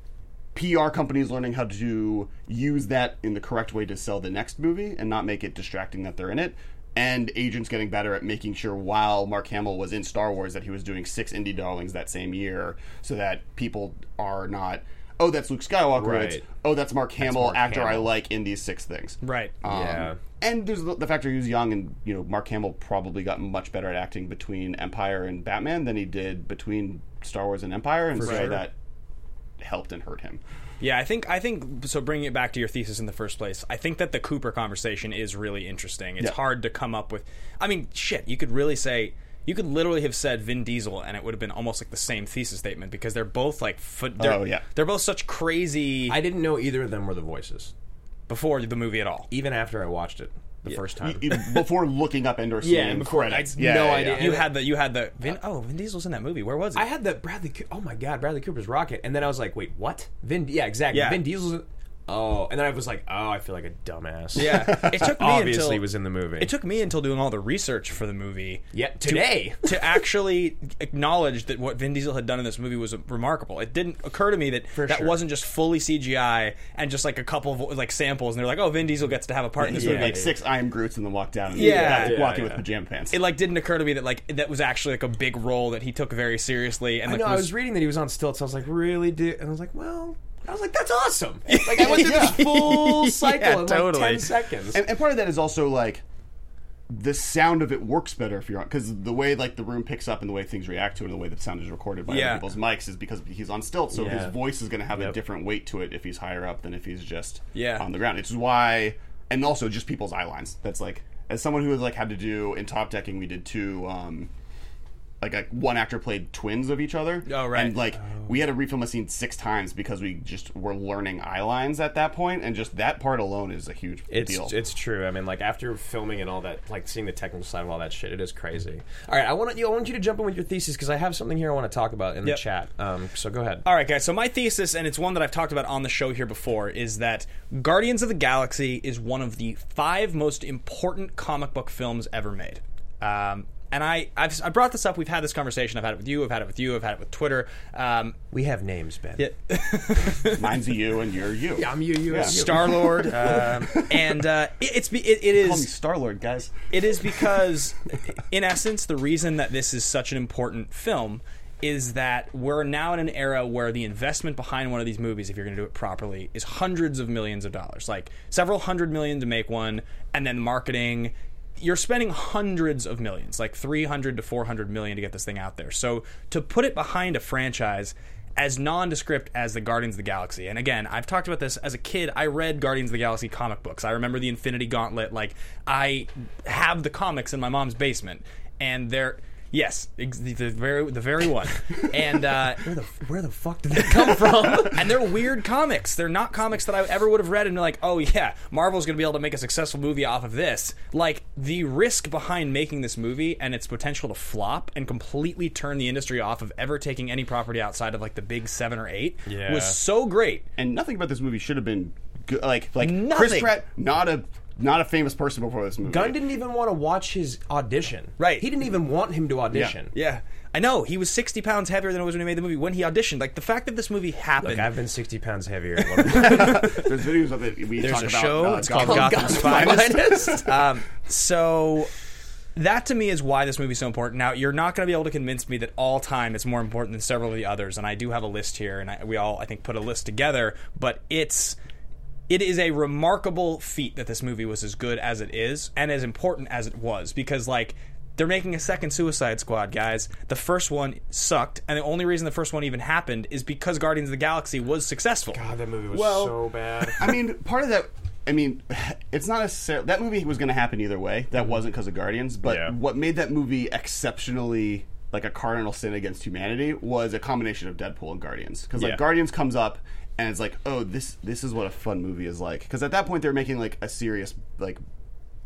[SPEAKER 4] P R companies learning how to use that in the correct way to sell the next movie and not make it distracting that they're in it, and agents getting better at making sure while Mark Hamill was in Star Wars that he was doing six indie darlings that same year, so that people are not, oh, that's Luke Skywalker,
[SPEAKER 3] Right.
[SPEAKER 4] it's, oh, that's Mark Hamill,
[SPEAKER 3] Mark
[SPEAKER 4] actor I
[SPEAKER 3] Hamill.
[SPEAKER 4] like in these six things.
[SPEAKER 1] Right.
[SPEAKER 4] Um,
[SPEAKER 3] Yeah.
[SPEAKER 4] And there's the, the factor he was young, and you know Mark Hamill probably got much better at acting between Empire and Batman than he did between Star Wars and Empire, and so
[SPEAKER 1] sure.
[SPEAKER 4] that helped and hurt him.
[SPEAKER 1] Yeah, I think I think so. Bringing it back to your thesis in the first place, I think that the Cooper conversation is really interesting. It's
[SPEAKER 4] Yeah.
[SPEAKER 1] hard to come up with. I mean, shit, you could really say you could literally have said Vin Diesel, and it would have been almost like the same thesis statement because they're both like foot. They're,
[SPEAKER 4] Oh, yeah.
[SPEAKER 1] they're both such crazy.
[SPEAKER 3] I didn't know either of them were the voices,
[SPEAKER 1] before the movie at all.
[SPEAKER 3] even after I watched it the first time.
[SPEAKER 4] E- Before looking up and or seeing
[SPEAKER 3] Yeah, and before-
[SPEAKER 4] credits.
[SPEAKER 3] I had no idea.
[SPEAKER 1] You had the you had the Vin. Oh, Vin Diesel's in that movie. Where was he?
[SPEAKER 3] I had the Bradley. Co- Oh my god, Bradley Cooper's Rocket, and then I was like, wait, what? Vin? Yeah, exactly.
[SPEAKER 1] Yeah.
[SPEAKER 3] Vin Diesel's. Oh, and then I was like, oh, I feel like a dumbass.
[SPEAKER 1] Yeah, it took me
[SPEAKER 3] Obviously
[SPEAKER 1] until
[SPEAKER 3] was in the movie.
[SPEAKER 1] It took me until doing all the research for the movie.
[SPEAKER 3] Yeah,
[SPEAKER 1] to-
[SPEAKER 3] today.
[SPEAKER 1] to, actually acknowledge that what Vin Diesel had done in this movie was remarkable. It didn't occur to me that
[SPEAKER 3] For
[SPEAKER 1] that
[SPEAKER 3] sure.
[SPEAKER 1] wasn't just fully C G I and just like a couple of like samples, and they're like, "Oh, Vin Diesel gets to have a part in this
[SPEAKER 4] He
[SPEAKER 1] movie."
[SPEAKER 4] like six I am Groots and then walk down and
[SPEAKER 1] Yeah.
[SPEAKER 4] yeah,
[SPEAKER 1] Yeah,
[SPEAKER 4] walking
[SPEAKER 3] yeah.
[SPEAKER 4] with pajama pants.
[SPEAKER 1] It like didn't occur to me that like that was actually like a big role that he took very seriously. And
[SPEAKER 3] I
[SPEAKER 1] like
[SPEAKER 3] know. I
[SPEAKER 1] was,
[SPEAKER 3] was reading that he was on stilts. So I was like, really, dude? And I was like, well, I was like, that's awesome. Like I went through this full cycle
[SPEAKER 1] Yeah,
[SPEAKER 3] in like
[SPEAKER 1] totally.
[SPEAKER 3] ten seconds.
[SPEAKER 4] and, and part of that is also like the sound of it works better if you're on, because the way like the room picks up and the way things react to it and the way the sound is recorded by
[SPEAKER 1] Yeah.
[SPEAKER 4] other people's mics is because he's on stilts, so
[SPEAKER 3] Yeah.
[SPEAKER 4] his voice is going to have a
[SPEAKER 3] Yep.
[SPEAKER 4] different weight to it if he's higher up than if he's just
[SPEAKER 1] Yeah.
[SPEAKER 4] on the ground. It's why, and also just people's eye lines. That's like, as someone who has like had to do in Top Decking, we did two. Um, like a, one actor played twins of each other.
[SPEAKER 1] Oh, right.
[SPEAKER 4] And like we had to refilm a scene six times because we just were learning eye lines at that point, and just that part alone is a huge
[SPEAKER 3] It's
[SPEAKER 4] deal.
[SPEAKER 3] it's true. I mean, like after filming and all that, like seeing the technical side of all that shit, it is crazy. All right, I want you. I want you to jump in with your thesis because I have something here I want to talk about in
[SPEAKER 1] Yep.
[SPEAKER 3] the chat. Um, so go ahead.
[SPEAKER 1] All right, guys. So my thesis, and it's one that I've talked about on the show here before, is that Guardians of the Galaxy is one of the five most important comic book films ever made. Um, and I, I've I brought this up. We've had this conversation. I've had it with you. I've had it with you. I've had it with Twitter. Um,
[SPEAKER 3] We have names, Ben.
[SPEAKER 1] yeah,
[SPEAKER 4] Mine's a you and you're you.
[SPEAKER 3] Yeah, I'm you. You.
[SPEAKER 4] Yeah.
[SPEAKER 3] you.
[SPEAKER 1] Star Lord, um, and uh, it, it's be- it, it
[SPEAKER 4] Call me
[SPEAKER 1] is
[SPEAKER 4] Star Lord, guys.
[SPEAKER 1] it is because, in essence, the reason that this is such an important film is that we're now in an era where the investment behind one of these movies, if you're going to do it properly, is hundreds of millions of dollars, like several hundred million to make one, and then marketing. You're spending hundreds of millions, like three hundred to four hundred million to get this thing out there. So to put it behind a franchise as nondescript as the Guardians of the Galaxy, and again, I've talked about this as a kid. I read Guardians of the Galaxy comic books. I remember the Infinity Gauntlet. Like, I have the comics in my mom's basement, and they're yes, ex- the the very the very one. And uh,
[SPEAKER 3] Where the where the fuck did that come from?
[SPEAKER 1] and they're weird comics. They're not comics that I ever would have read and be like, oh yeah, Marvel's going to be able to make a successful movie off of this. Like, the risk behind making this movie and its potential to flop and completely turn the industry off of ever taking any property outside of like the big seven or eight
[SPEAKER 3] Yeah.
[SPEAKER 1] was so great.
[SPEAKER 4] And nothing about this movie should have been good. Like, like Chris
[SPEAKER 1] Nothing.
[SPEAKER 4] Pratt, not a not a famous person before this movie.
[SPEAKER 3] Gunn didn't even want to watch his audition.
[SPEAKER 1] Right.
[SPEAKER 3] He didn't even want him to audition.
[SPEAKER 1] Yeah. I know. He was sixty pounds heavier than it was when he made the movie when he auditioned. Like, the fact that this movie happened.
[SPEAKER 3] Look, I've been sixty pounds heavier.
[SPEAKER 4] There's videos of it. We
[SPEAKER 1] There's
[SPEAKER 4] talk
[SPEAKER 1] a
[SPEAKER 4] about.
[SPEAKER 1] show.
[SPEAKER 4] uh,
[SPEAKER 1] It's called
[SPEAKER 4] Gotham.
[SPEAKER 1] Gotham's Finest. um, so that to me is why this movie's so important. Now, you're not going to be able to convince me that All Time is more important than several of the others, and I do have a list here, and I, we all, I think, put a list together, but it's it is a remarkable feat that this movie was as good as it is and as important as it was, because, like, they're making a second Suicide Squad, guys. The first one sucked, and the only reason the first one even happened is because Guardians of the Galaxy was successful.
[SPEAKER 3] God, that movie was
[SPEAKER 4] Well,
[SPEAKER 3] so bad.
[SPEAKER 4] I mean, part of that. I mean, it's not necessarily that movie was going to happen either way. That wasn't because of Guardians, but
[SPEAKER 3] Yeah.
[SPEAKER 4] what made that movie exceptionally like a cardinal sin against humanity was a combination of Deadpool and Guardians. Because like
[SPEAKER 3] Yeah.
[SPEAKER 4] Guardians comes up and it's like, oh, this this is what a fun movie is like. Because at that point they're making like a serious like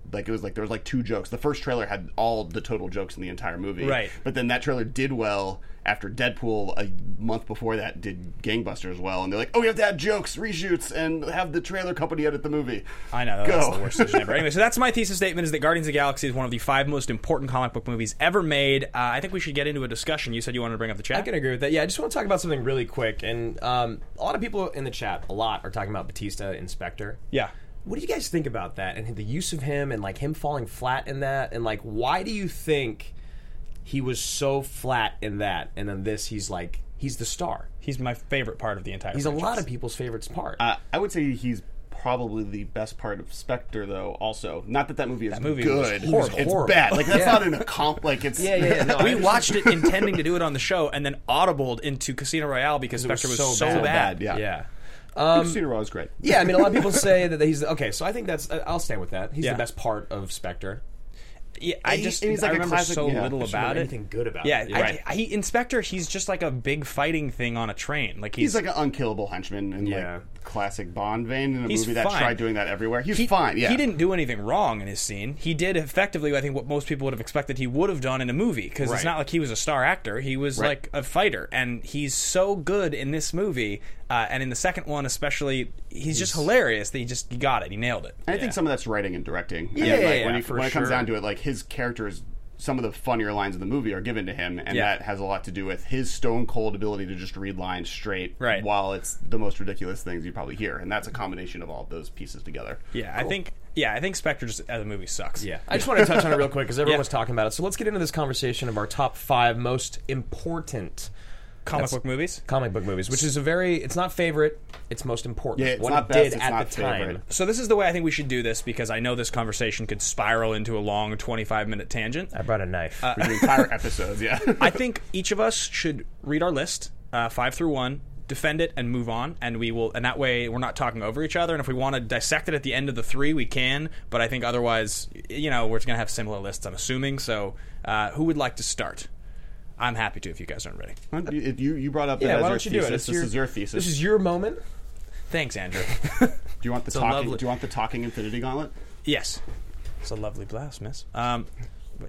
[SPEAKER 4] like it was like there was like two jokes. The first trailer had all the total jokes in the entire movie,
[SPEAKER 1] Right.
[SPEAKER 4] But then that trailer did well after Deadpool a month before that did gangbusters well, and they're like, oh, we have to add jokes, reshoots, and have the trailer company edit the movie.
[SPEAKER 1] I know, that's
[SPEAKER 4] Go.
[SPEAKER 1] the worst decision ever. Anyway, so that's my thesis statement, is that Guardians of the Galaxy is one of the five most important comic book movies ever made. Uh, I think we should get into a discussion. You said you wanted to bring up the chat?
[SPEAKER 3] I can agree with that. Yeah, I just want to talk about something really quick. And um, a lot of people in the chat, a lot, are talking about Batista in Spectre.
[SPEAKER 1] Yeah.
[SPEAKER 3] What do you guys think about that and the use of him and like him falling flat in that? And like, why do you think he was so flat in that, and then this he's like he's the star?
[SPEAKER 1] He's my favorite part of the entire
[SPEAKER 3] He's
[SPEAKER 1] franchise.
[SPEAKER 3] a lot of people's favorite part.
[SPEAKER 4] Uh, I would say he's probably the best part of Spectre, though. Also, not that that movie is
[SPEAKER 1] That movie was
[SPEAKER 4] good.
[SPEAKER 1] horrible.
[SPEAKER 4] It's
[SPEAKER 3] Horrible.
[SPEAKER 4] bad. Like that's
[SPEAKER 3] Yeah.
[SPEAKER 4] not an accomp. Like it's
[SPEAKER 3] yeah, yeah, yeah. No, I
[SPEAKER 1] We
[SPEAKER 3] understand.
[SPEAKER 1] watched it intending to do it on the show, and then audibled into Casino Royale because
[SPEAKER 3] It was
[SPEAKER 1] Spectre was
[SPEAKER 3] so
[SPEAKER 1] so,
[SPEAKER 3] bad.
[SPEAKER 1] bad.
[SPEAKER 4] Yeah.
[SPEAKER 3] Yeah.
[SPEAKER 4] Um, Casino Royale is great.
[SPEAKER 3] Yeah, I mean, a lot of people say that he's okay. So I think that's uh, I'll stand with that. He's
[SPEAKER 1] Yeah.
[SPEAKER 3] the best part of Spectre.
[SPEAKER 1] Yeah, I
[SPEAKER 4] He-
[SPEAKER 1] just
[SPEAKER 4] and he's like
[SPEAKER 1] I
[SPEAKER 4] a
[SPEAKER 1] remember
[SPEAKER 4] classic-
[SPEAKER 1] so
[SPEAKER 4] yeah.
[SPEAKER 1] little
[SPEAKER 3] I don't
[SPEAKER 1] about
[SPEAKER 3] remember
[SPEAKER 1] it.
[SPEAKER 3] anything good about
[SPEAKER 1] Yeah,
[SPEAKER 3] it.
[SPEAKER 1] I,
[SPEAKER 4] Right.
[SPEAKER 1] I, he, Inspector, he's just like a big fighting thing on a train. Like he's,
[SPEAKER 4] He's like an unkillable henchman in
[SPEAKER 3] Yeah.
[SPEAKER 4] like classic Bond vein in a
[SPEAKER 1] He's
[SPEAKER 4] movie that
[SPEAKER 1] fine.
[SPEAKER 4] tried doing that everywhere. He's
[SPEAKER 1] he,
[SPEAKER 4] fine. Yeah,
[SPEAKER 1] He didn't do anything wrong in his scene. He did effectively, I think, what most people would have expected he would have done in a movie. Because
[SPEAKER 3] Right.
[SPEAKER 1] it's not like he was a star actor. He was
[SPEAKER 4] Right.
[SPEAKER 1] like a fighter, and he's so good in this movie. Uh, and in the second one, especially, he's, just hilarious. That he just he got it. He nailed it.
[SPEAKER 4] I think some of that's writing and directing.
[SPEAKER 3] Yeah,
[SPEAKER 4] And,
[SPEAKER 3] yeah,
[SPEAKER 4] like,
[SPEAKER 3] yeah,
[SPEAKER 4] when, he,
[SPEAKER 3] for
[SPEAKER 4] when it comes
[SPEAKER 3] sure.
[SPEAKER 4] down to it, like his characters, some of the funnier lines of the movie are given to him, and
[SPEAKER 1] Yeah.
[SPEAKER 4] that has a lot to do with his stone cold ability to just read lines straight,
[SPEAKER 1] Right.
[SPEAKER 4] while it's the most ridiculous things you probably hear, and that's a combination of all of those pieces together.
[SPEAKER 1] Yeah, I think. Yeah, I think Spectre just as a movie sucks.
[SPEAKER 3] Yeah, I just want to touch on it real quick because everyone
[SPEAKER 1] Yeah.
[SPEAKER 3] was talking about it. So let's get into this conversation of our top five most important
[SPEAKER 1] comic
[SPEAKER 3] That's-
[SPEAKER 1] book movies.
[SPEAKER 3] comic book movies, which is a very, it's not favorite, it's most important.
[SPEAKER 4] Yeah, it's
[SPEAKER 3] what
[SPEAKER 4] not
[SPEAKER 3] it
[SPEAKER 4] best,
[SPEAKER 3] did
[SPEAKER 4] it's
[SPEAKER 3] at
[SPEAKER 4] not
[SPEAKER 3] the time.
[SPEAKER 4] favorite.
[SPEAKER 1] So this is the way I think we should do this, because I know this conversation could spiral into a long twenty-five minute tangent.
[SPEAKER 3] I brought a knife.
[SPEAKER 4] For the entire episodes, yeah.
[SPEAKER 1] I think each of us should read our list, uh, five through one, defend it, and move on. And we will, and that way we're not talking over each other. And if we want to dissect it at the end of the three, we can. But I think otherwise, you know, we're going to have similar lists, I'm assuming. So uh, who would like to start? I'm happy to if you guys aren't ready.
[SPEAKER 4] If you you brought up
[SPEAKER 3] yeah,
[SPEAKER 4] that
[SPEAKER 3] why
[SPEAKER 4] as
[SPEAKER 3] don't you
[SPEAKER 4] your
[SPEAKER 3] do it?
[SPEAKER 4] thesis.
[SPEAKER 3] It's
[SPEAKER 4] This
[SPEAKER 3] your,
[SPEAKER 4] is your thesis.
[SPEAKER 3] This is your moment.
[SPEAKER 1] Thanks, Andrew.
[SPEAKER 4] do you want the
[SPEAKER 1] a
[SPEAKER 4] talking?
[SPEAKER 1] lovely-
[SPEAKER 4] Do you want the talking Infinity Gauntlet?
[SPEAKER 1] Yes. It's a lovely blouse, miss. Um, but,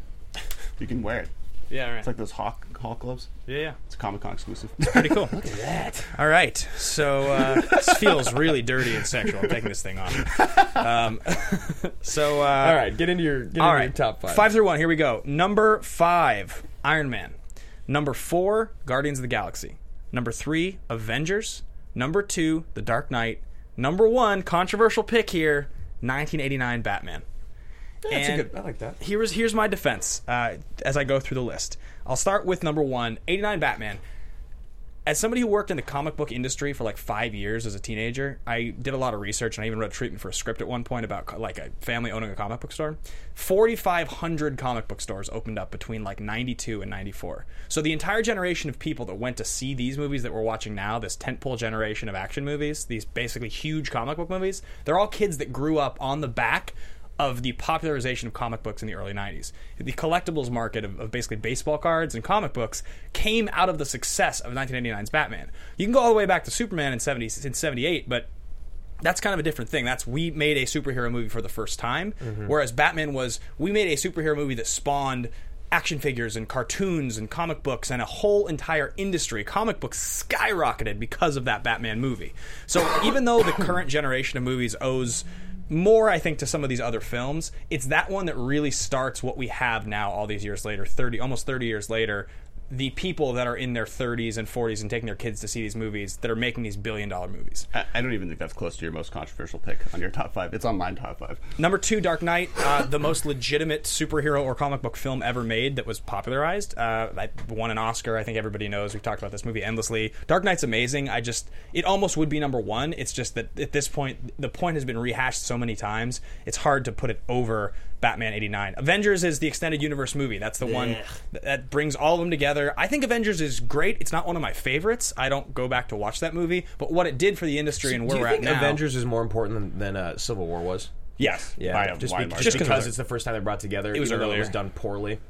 [SPEAKER 4] You can wear it.
[SPEAKER 1] yeah, right.
[SPEAKER 4] It's like those hawk hawk gloves.
[SPEAKER 1] yeah, yeah.
[SPEAKER 4] It's a Comic Con exclusive.
[SPEAKER 1] Pretty cool. Look at that. All right. So uh, this feels really dirty and sexual. I'm taking this thing off. Um, so, uh,
[SPEAKER 3] All right, get into your, get
[SPEAKER 1] all
[SPEAKER 3] into
[SPEAKER 1] right.
[SPEAKER 3] your top five.
[SPEAKER 1] Five through one. Here we go. Number five, Iron Man. Number four, Guardians of the Galaxy. Number three, Avengers. Number two, The Dark Knight. Number one, controversial pick here, nineteen eighty-nine Batman.
[SPEAKER 3] Yeah, that's a
[SPEAKER 1] And
[SPEAKER 3] good, I like that.
[SPEAKER 1] Here's here's my defense uh, as I go through the list. I'll start with number one, eighty-nine Batman. As somebody who worked in the comic book industry for like five years as a teenager, I did a lot of research, and I even wrote treatment for a script at one point about co- like a family owning a comic book store. forty-five hundred comic book stores opened up between like ninety-two and ninety-four. So the entire generation of people that went to see these movies that we're watching now, this tentpole generation of action movies, these basically huge comic book movies, they're all kids that grew up on the back of the popularization of comic books in the early nineties. The collectibles market of, of basically baseball cards and comic books came out of the success of nineteen eighty-nine's Batman. You can go all the way back to Superman in seventy in seventy-eight, but that's kind of a different thing. That's we made a superhero movie for the first time,
[SPEAKER 3] Mm-hmm.
[SPEAKER 1] whereas Batman was we made a superhero movie that spawned action figures and cartoons and comic books and a whole entire industry. Comic books skyrocketed because of that Batman movie. So even though the current generation of movies owes more, I think, to some of these other films, it's that one that really starts what we have now all these years later, thirty almost thirty years later. The people that are in their thirties and forties and taking their kids to see these movies that are making these billion dollar movies.
[SPEAKER 4] I, I don't even think that's close to your most controversial pick on your top five. It's on my top five.
[SPEAKER 1] Number two, Dark Knight, uh, the most legitimate superhero or comic book film ever made that was popularized. Uh, I won an Oscar. I think everybody knows. We've talked about this movie endlessly. Dark Knight's amazing. I just, it almost would be number one. It's just that at this point, the point has been rehashed so many times, it's hard to put it over Batman eighty-nine. Avengers is the extended universe movie. That's the one that, that brings all of them together. I think Avengers is great. It's not one of my favorites. I don't go back to watch that movie, but what it did for the industry and where
[SPEAKER 3] Do you
[SPEAKER 1] we're
[SPEAKER 3] think
[SPEAKER 1] at now.
[SPEAKER 3] Avengers is more important than, than uh, Civil War was?
[SPEAKER 1] Yes.
[SPEAKER 3] Yeah,
[SPEAKER 4] By a
[SPEAKER 3] just,
[SPEAKER 4] wide
[SPEAKER 3] be-
[SPEAKER 4] margin.
[SPEAKER 3] just
[SPEAKER 1] Just 'cause
[SPEAKER 3] because
[SPEAKER 1] of-
[SPEAKER 3] it's the first time they brought together.
[SPEAKER 1] It was
[SPEAKER 3] even though
[SPEAKER 1] earlier.
[SPEAKER 3] It was done poorly.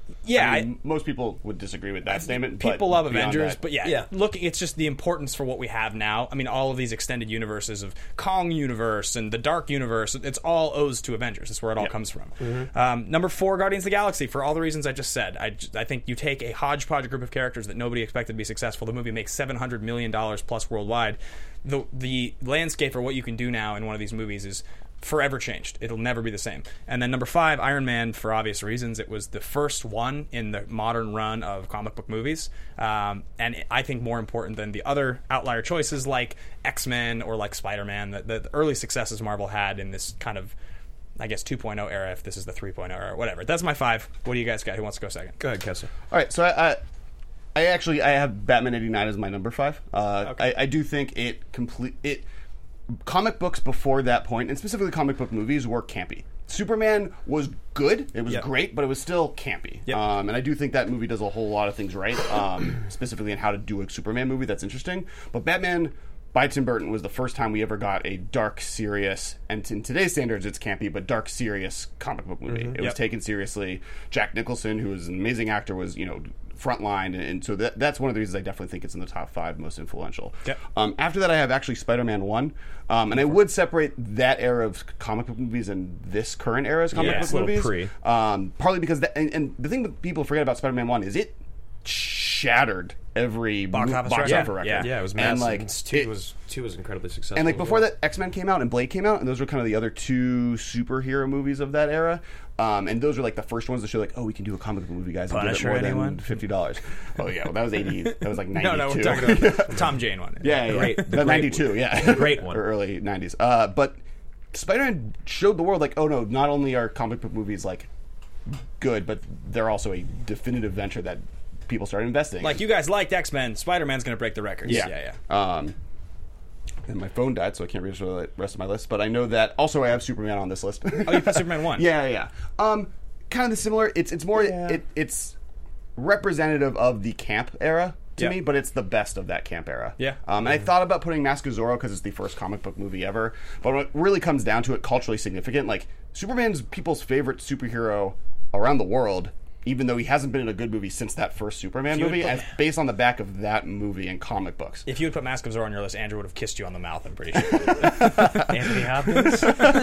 [SPEAKER 1] Yeah,
[SPEAKER 4] I mean,
[SPEAKER 1] I-
[SPEAKER 4] most people would disagree with that statement. but
[SPEAKER 1] People love
[SPEAKER 4] beyond
[SPEAKER 1] Avengers,
[SPEAKER 4] that-
[SPEAKER 1] but yeah,
[SPEAKER 3] Yeah.
[SPEAKER 1] look, it's just the importance for what we have now. I mean, all of these extended universes of Kong universe and the Dark universe, it's all owes to Avengers. That's where it all comes from. Um, number four, Guardians of the Galaxy, for all the reasons I just said. I, j- I think you take a hodgepodge group of characters that nobody expected to be successful. The movie makes seven hundred million dollars plus worldwide. The, the landscape for what you can do now in one of these movies is forever changed. It'll never be the same. And then number five, Iron Man, for obvious reasons. It was the first one in the modern run of comic book movies. Um, and I think more important than the other outlier choices like X-Men or like Spider-Man, the, the early successes Marvel had in this kind of, I guess, two point oh era, if this is the three point oh era, whatever. That's my five. What do you guys got? Who wants to go second?
[SPEAKER 3] Go ahead, Kessler.
[SPEAKER 4] All right, so I, I, I actually I have Batman eighty-nine as my number five. Uh,
[SPEAKER 1] Okay.
[SPEAKER 4] I, I do think it complete it. Comic books before that point, and specifically comic book movies, were campy. Superman was good; it was
[SPEAKER 1] Yep.
[SPEAKER 4] great, but it was still campy.
[SPEAKER 1] Yep.
[SPEAKER 4] Um, and I do think that movie does a whole lot of things right, um, specifically in how to do a Superman movie that's interesting. But Batman by Tim Burton was the first time we ever got a dark, serious, and in today's standards, it's campy, but dark, serious comic book movie. It was
[SPEAKER 1] Yep.
[SPEAKER 4] taken seriously. Jack Nicholson, who was an amazing actor, was you know. Frontline, and, and so that, that's one of the reasons I definitely think it's in the top five most influential.
[SPEAKER 1] Yep.
[SPEAKER 4] Um, after that, I have actually Spider-Man one, um, and I would separate that era of comic book movies and this current era of comic
[SPEAKER 1] Yeah,
[SPEAKER 4] book
[SPEAKER 1] it's a
[SPEAKER 3] little
[SPEAKER 4] movies.
[SPEAKER 3] pre.
[SPEAKER 4] Um, partly because, that, and, and the thing that people forget about Spider-Man one is it shattered every
[SPEAKER 1] Box
[SPEAKER 4] mo-
[SPEAKER 1] office
[SPEAKER 4] box
[SPEAKER 1] record.
[SPEAKER 4] office record.
[SPEAKER 1] Yeah.
[SPEAKER 3] Yeah, it was
[SPEAKER 4] And
[SPEAKER 3] massive.
[SPEAKER 4] like
[SPEAKER 3] It's two
[SPEAKER 4] it-
[SPEAKER 3] was two was incredibly successful.
[SPEAKER 4] and like
[SPEAKER 3] as
[SPEAKER 4] before
[SPEAKER 3] well.
[SPEAKER 4] that, X-Men came out and Blade came out, and those were kind of the other two superhero movies of that era. Um, and those were like the first ones to show like, oh, we can do a comic book movie, guys, and give it
[SPEAKER 1] Punisher,
[SPEAKER 4] more
[SPEAKER 1] anyone?
[SPEAKER 4] than fifty dollars. Oh yeah, well, that was eighty. That was like ninety-two.
[SPEAKER 1] No, no, we're talking about the Tom Jane one.
[SPEAKER 4] Yeah, yeah,
[SPEAKER 3] Great.
[SPEAKER 4] yeah.
[SPEAKER 3] The
[SPEAKER 4] The
[SPEAKER 3] great
[SPEAKER 4] ninety-two,
[SPEAKER 3] one.
[SPEAKER 4] yeah.
[SPEAKER 3] The great one.
[SPEAKER 4] Or early nineties. Uh, but Spider-Man showed the world, like, oh no, not only are comic book movies, like, good, but they're also a definitive venture that people started investing
[SPEAKER 1] Like
[SPEAKER 4] in.
[SPEAKER 1] you guys liked X-Men, Spider-Man's going to break the records.
[SPEAKER 4] Yeah.
[SPEAKER 1] yeah, yeah.
[SPEAKER 4] Um, and my phone died, so I can't read the rest of my list, but I know that, also I have Superman on this list.
[SPEAKER 1] Oh, you put Superman one.
[SPEAKER 4] Yeah, yeah, yeah. Um, kind of the similar, it's it's more,
[SPEAKER 1] Yeah.
[SPEAKER 4] it, it's representative of the camp era to
[SPEAKER 1] Yeah.
[SPEAKER 4] me, but it's the best of that camp era.
[SPEAKER 1] Yeah.
[SPEAKER 4] Um, and I thought about putting Mask of Zorro because it's the first comic book movie ever, but when it really comes down to it, culturally significant, like, Superman's people's favorite superhero around the world, even though he hasn't been in a good movie since that first Superman
[SPEAKER 1] you would
[SPEAKER 4] movie,
[SPEAKER 1] put-
[SPEAKER 4] and it's based on the back of that movie and comic books.
[SPEAKER 1] If you would put Mask of Zorro on your list, Andrew would have kissed you on the mouth, I'm pretty sure.
[SPEAKER 3] Anthony Hopkins.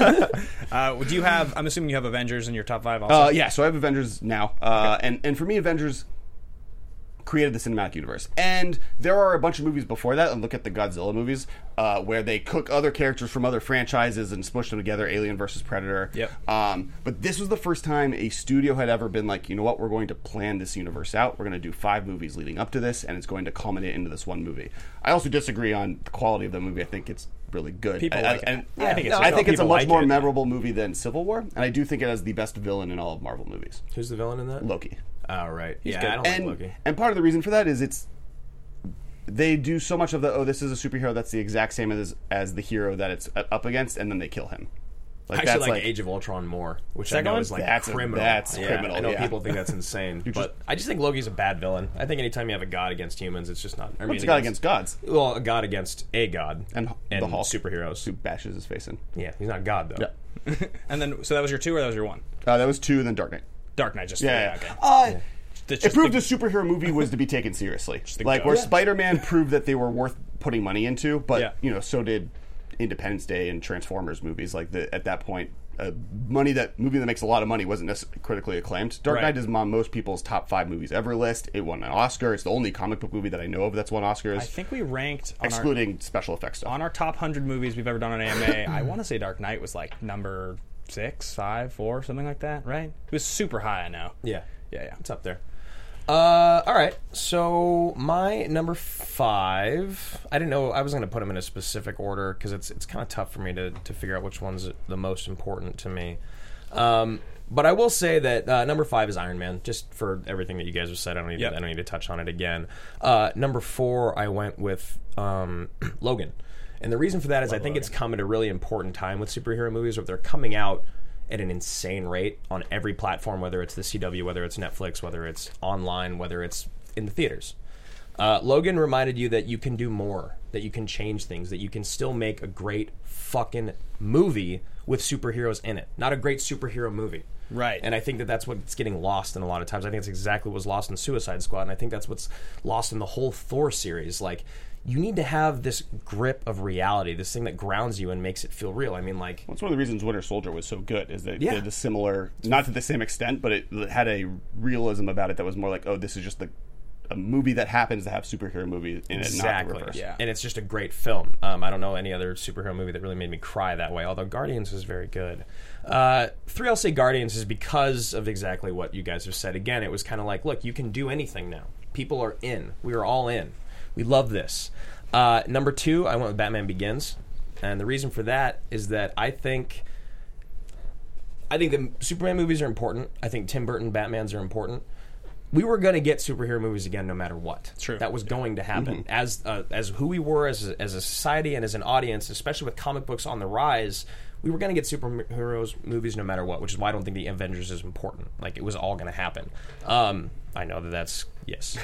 [SPEAKER 1] uh, do you have, I'm assuming you have Avengers in your top five also?
[SPEAKER 4] Uh, yeah, so I have Avengers now, uh, and and for me, Avengers created the cinematic universe. And there are a bunch of movies before that, and look at the Godzilla movies, uh, where they cook other characters from other franchises and smush them together, Alien versus Predator.
[SPEAKER 1] Yep.
[SPEAKER 4] Um, but this was the first time a studio had ever been like, you know what, we're going to plan this universe out. We're going to do five movies leading up to this, and it's going to culminate into this one movie. I also disagree on the quality of the movie. I think it's really good.
[SPEAKER 1] People
[SPEAKER 4] I,
[SPEAKER 1] like it.
[SPEAKER 4] and,
[SPEAKER 1] I think it's
[SPEAKER 4] I
[SPEAKER 1] good.
[SPEAKER 4] think it's a
[SPEAKER 3] People
[SPEAKER 4] much
[SPEAKER 3] like
[SPEAKER 4] more
[SPEAKER 3] it.
[SPEAKER 4] memorable movie than Civil War, and I do think it has the best villain in all of Marvel movies,
[SPEAKER 3] Who's the villain in that?
[SPEAKER 4] Loki.
[SPEAKER 3] Oh, right. Yeah,
[SPEAKER 1] good.
[SPEAKER 3] I don't
[SPEAKER 4] And,
[SPEAKER 3] like Loki.
[SPEAKER 4] and part of the reason for that is it's they do so much of the, oh, this is a superhero that's the exact same as as the hero that it's up against, and then they kill him.
[SPEAKER 3] I actually like, Age of Ultron more, which I
[SPEAKER 1] Second
[SPEAKER 3] know
[SPEAKER 1] one?
[SPEAKER 3] is like
[SPEAKER 4] That's a-
[SPEAKER 3] criminal.
[SPEAKER 4] that's
[SPEAKER 3] Yeah,
[SPEAKER 4] criminal,
[SPEAKER 3] I know
[SPEAKER 4] yeah.
[SPEAKER 3] people think that's insane, but I just think Loki's a bad villain. I think anytime you have a god against humans, it's just not. I mean,
[SPEAKER 4] What's a guy against gods?
[SPEAKER 3] Well, a god against a god
[SPEAKER 4] And, the Hulk
[SPEAKER 3] superheroes.
[SPEAKER 4] who bashes his face in.
[SPEAKER 3] Yeah, he's not God though.
[SPEAKER 4] Yeah.
[SPEAKER 1] And then, so that was your two or that was your one?
[SPEAKER 4] Uh, that was two, and then Dark Knight.
[SPEAKER 1] Dark Knight, just
[SPEAKER 4] Yeah, yeah.
[SPEAKER 1] okay.
[SPEAKER 4] Uh,
[SPEAKER 1] That's
[SPEAKER 4] It
[SPEAKER 1] just
[SPEAKER 4] proved
[SPEAKER 1] the-
[SPEAKER 4] a superhero movie was to be taken seriously.
[SPEAKER 1] the
[SPEAKER 4] Like
[SPEAKER 1] go.
[SPEAKER 4] where
[SPEAKER 1] Yeah.
[SPEAKER 4] Spider-Man proved that they were worth putting money into, but
[SPEAKER 1] Yeah.
[SPEAKER 4] you know, so did Independence Day and Transformers movies. Like the, at that point, uh, money that movie that makes a lot of money wasn't necessarily critically acclaimed. Dark
[SPEAKER 1] Right.
[SPEAKER 4] Knight is on most people's top five movies ever list. It won an Oscar. It's the only comic book movie that I know of that's won Oscars,
[SPEAKER 1] I think we ranked on our,
[SPEAKER 4] excluding special effects stuff.
[SPEAKER 1] on our top one hundred movies we've ever done on A M A. I want to say Dark Knight was like number six, five, four, something like that, right? It was super high, I know.
[SPEAKER 3] Yeah,
[SPEAKER 1] Yeah, yeah.
[SPEAKER 3] it's up there. Uh, all right. So my number five, I didn't know I was going to put them in a specific order because it's it's kind of tough for me to to figure out which one's the most important to me. Um, but I will say that uh, number five is Iron Man, just for everything that you guys have said. I don't need
[SPEAKER 1] Yep.
[SPEAKER 3] to, I don't need to touch on it again. Uh, number four, I went with um, Logan, and the reason for that is I think it's come at a really important time with superhero movies, where they're coming out at an insane rate on every platform, whether it's the C W, whether it's Netflix, whether it's online, whether it's in the theaters. Uh, Logan reminded you that you can do more, that you can change things, that you can still make a great fucking movie with superheroes in it. Not a great superhero movie,
[SPEAKER 1] Right.
[SPEAKER 3] And I think that that's what's getting lost in a lot of times. I think it's exactly what was lost in Suicide Squad, and I think that's what's lost in the whole Thor series. Like, you need to have this grip of reality, this thing that grounds you and makes it feel real. I mean, like...
[SPEAKER 4] Well, it's one of the reasons Winter Soldier was so good, is that it
[SPEAKER 3] Yeah.
[SPEAKER 4] did a similar, not to the same extent, but it had a realism about it that was more like, oh, this is just the, a movie that happens to have superhero movie in it,
[SPEAKER 3] Exactly.
[SPEAKER 4] not the reverse.
[SPEAKER 1] Yeah.
[SPEAKER 3] And it's just a great film. Um, I don't know any other superhero movie that really made me cry that way, although Guardians was very good. Uh, three, I'll say Guardians is because of exactly what you guys have said. Again, it was kind of like, look, you can do anything now. People are in. We are all in. We love this. Uh, number two, I went with Batman Begins. And the reason for that is that I think... I think the Superman movies are important. I think Tim Burton Batmans are important. We were going to get superhero movies again no matter what.
[SPEAKER 1] True.
[SPEAKER 3] That was going to happen. As uh, as who we were as a, as a society and as an audience, especially with comic books on the rise, we were going to get superheroes movies no matter what, which is why I don't think the Avengers is important. Like, it was all going to happen. Um, I know that that's... Yes.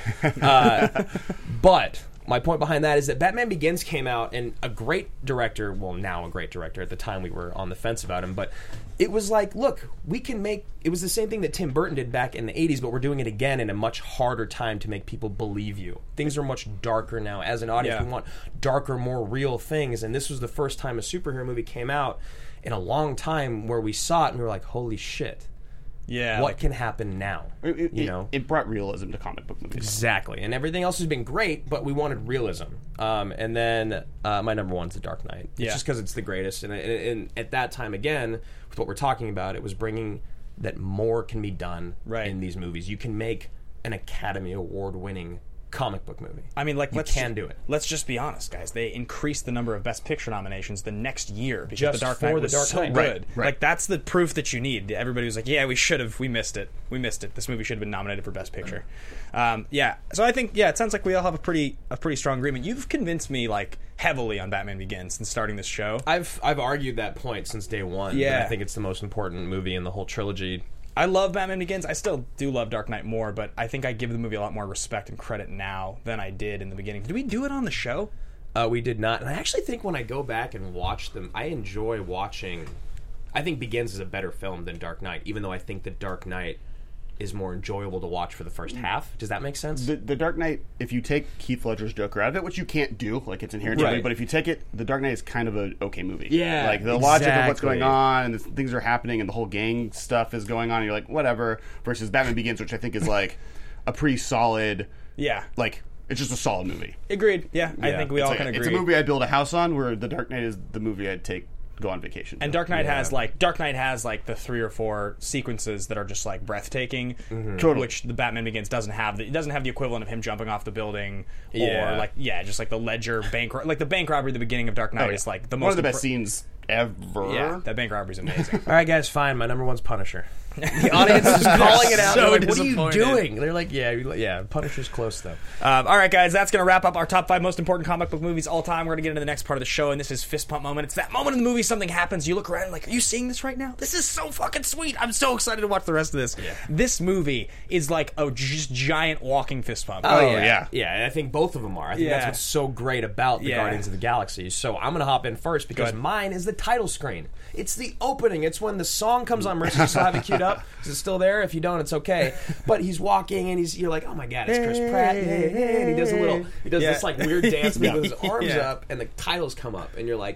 [SPEAKER 3] Uh, but... My point behind that is that Batman Begins came out, and a great director, well, now a great director, at the time we were on the fence about him, but it was like, look, we can make, it was the same thing that Tim Burton did back in the eighties, but we're doing it again in a much harder time to make people believe you. Things are much darker now. As an audience,
[SPEAKER 1] Yeah.
[SPEAKER 3] we want darker, more real things, and this was the first time a superhero movie came out in a long time where we saw it, and we were like, holy shit.
[SPEAKER 1] Yeah.
[SPEAKER 3] What
[SPEAKER 1] like-
[SPEAKER 3] can happen now?
[SPEAKER 4] It, it,
[SPEAKER 3] you
[SPEAKER 4] it-
[SPEAKER 3] know?
[SPEAKER 4] it brought realism to comic book movies.
[SPEAKER 3] Exactly. And everything else has been great, but we wanted realism. Um, and then uh, my number one's The Dark Knight. It's
[SPEAKER 1] Yeah.
[SPEAKER 3] just because it's the greatest. And, and, and at that time, again, with what we're talking about, it was bringing that more can be done
[SPEAKER 1] Right.
[SPEAKER 3] in these movies. You can make an Academy Award-winning comic book movie.
[SPEAKER 1] I mean, like,
[SPEAKER 3] you
[SPEAKER 1] let's
[SPEAKER 3] can
[SPEAKER 1] ju-
[SPEAKER 3] do it.
[SPEAKER 1] Let's just be honest, guys. They increased the number of Best Picture nominations the next year because
[SPEAKER 3] Just
[SPEAKER 1] The Dark
[SPEAKER 3] for
[SPEAKER 1] Knight
[SPEAKER 3] The
[SPEAKER 1] was
[SPEAKER 3] Dark
[SPEAKER 1] so
[SPEAKER 3] Knight.
[SPEAKER 1] good.
[SPEAKER 4] Right, right.
[SPEAKER 1] Like, that's the proof that you need. Everybody was like, "Yeah, we should have. We missed it. We missed it. This movie should have been nominated for Best Picture." Um, yeah. So I think, yeah, it sounds like we all have a pretty a pretty strong agreement. You've convinced me like heavily on Batman Begins since starting this show.
[SPEAKER 3] I've I've argued that point since day one.
[SPEAKER 1] Yeah.
[SPEAKER 3] that I think it's the most important movie in the whole trilogy.
[SPEAKER 1] I love Batman Begins. I still do love Dark Knight more, but I think I give the movie a lot more respect and credit now than I did in the beginning. Did we do it on the show?
[SPEAKER 3] Uh, we did not. And I actually think when I go back and watch them, I enjoy watching... I think Begins is a better film than Dark Knight, even though I think that Dark Knight is more enjoyable to watch for the first half. Does that make sense?
[SPEAKER 4] The, the Dark Knight, if you take Heath Ledger's Joker out of it, which you can't do, like it's inherent to
[SPEAKER 3] Right.
[SPEAKER 4] it, but if you take it, The Dark Knight is kind of an okay movie.
[SPEAKER 3] Yeah,
[SPEAKER 4] like the logic of what's
[SPEAKER 3] exactly.
[SPEAKER 4] going on and the things are happening and the whole gang stuff is going on, and you're like, whatever. Versus Batman Begins, which I think is like a pretty solid,
[SPEAKER 1] Yeah.
[SPEAKER 4] like it's just a solid movie.
[SPEAKER 1] Agreed. Yeah, I
[SPEAKER 3] Yeah.
[SPEAKER 1] think we
[SPEAKER 4] It's
[SPEAKER 1] all
[SPEAKER 4] like-
[SPEAKER 1] can agree.
[SPEAKER 4] It's a movie I'd build a house on, where The Dark Knight is the movie I'd take go on vacation.
[SPEAKER 1] And
[SPEAKER 4] to.
[SPEAKER 1] Dark Knight
[SPEAKER 3] Yeah.
[SPEAKER 1] has like Dark Knight has like the three or four sequences that are just like breathtaking,
[SPEAKER 4] Totally.
[SPEAKER 1] which the Batman Begins doesn't have. It doesn't have the equivalent of him jumping off the building, or
[SPEAKER 3] Yeah.
[SPEAKER 1] like yeah, just like the Ledger bank, ro- like the bank robbery at the beginning of Dark Knight
[SPEAKER 4] Oh, yeah.
[SPEAKER 1] is like the most
[SPEAKER 4] one of the best
[SPEAKER 1] impre-
[SPEAKER 4] scenes ever.
[SPEAKER 1] Yeah, that bank robbery is amazing.
[SPEAKER 3] All right, guys, fine. My number one's Punisher. The audience is calling it out.
[SPEAKER 1] So
[SPEAKER 3] They're like, what are you
[SPEAKER 1] disappointed.
[SPEAKER 3] doing? They're like, yeah, we- yeah, Punisher's close, though.
[SPEAKER 1] Um, all right, guys, that's going to wrap up our top five most important comic book movies all time. We're going to get into the next part of the show, and this is Fist Pump Moment. It's that moment in the movie something happens, you look around and like, are you seeing this right now? This is so fucking sweet. I'm so excited to watch the rest of this. This movie is like a just giant walking fist pump.
[SPEAKER 4] Oh, yeah.
[SPEAKER 3] Yeah, and I think both of them are. I think that's
[SPEAKER 1] Yeah.
[SPEAKER 3] what's so great about the
[SPEAKER 1] Yeah.
[SPEAKER 3] Guardians of the Galaxy. So I'm going to hop in first because
[SPEAKER 1] ahead.
[SPEAKER 3] mine is the title screen. It's the opening. It's when the song comes on. Mercy, you still have it queued up? Is it still there? If you don't, it's okay. But he's walking and he's you're like, oh my god, it's Chris Pratt. Hey, hey, and he does a little, he does
[SPEAKER 1] Yeah.
[SPEAKER 3] this like weird dance
[SPEAKER 4] Yeah.
[SPEAKER 3] with his arms
[SPEAKER 1] Yeah.
[SPEAKER 3] up, and the titles come up, and you're like,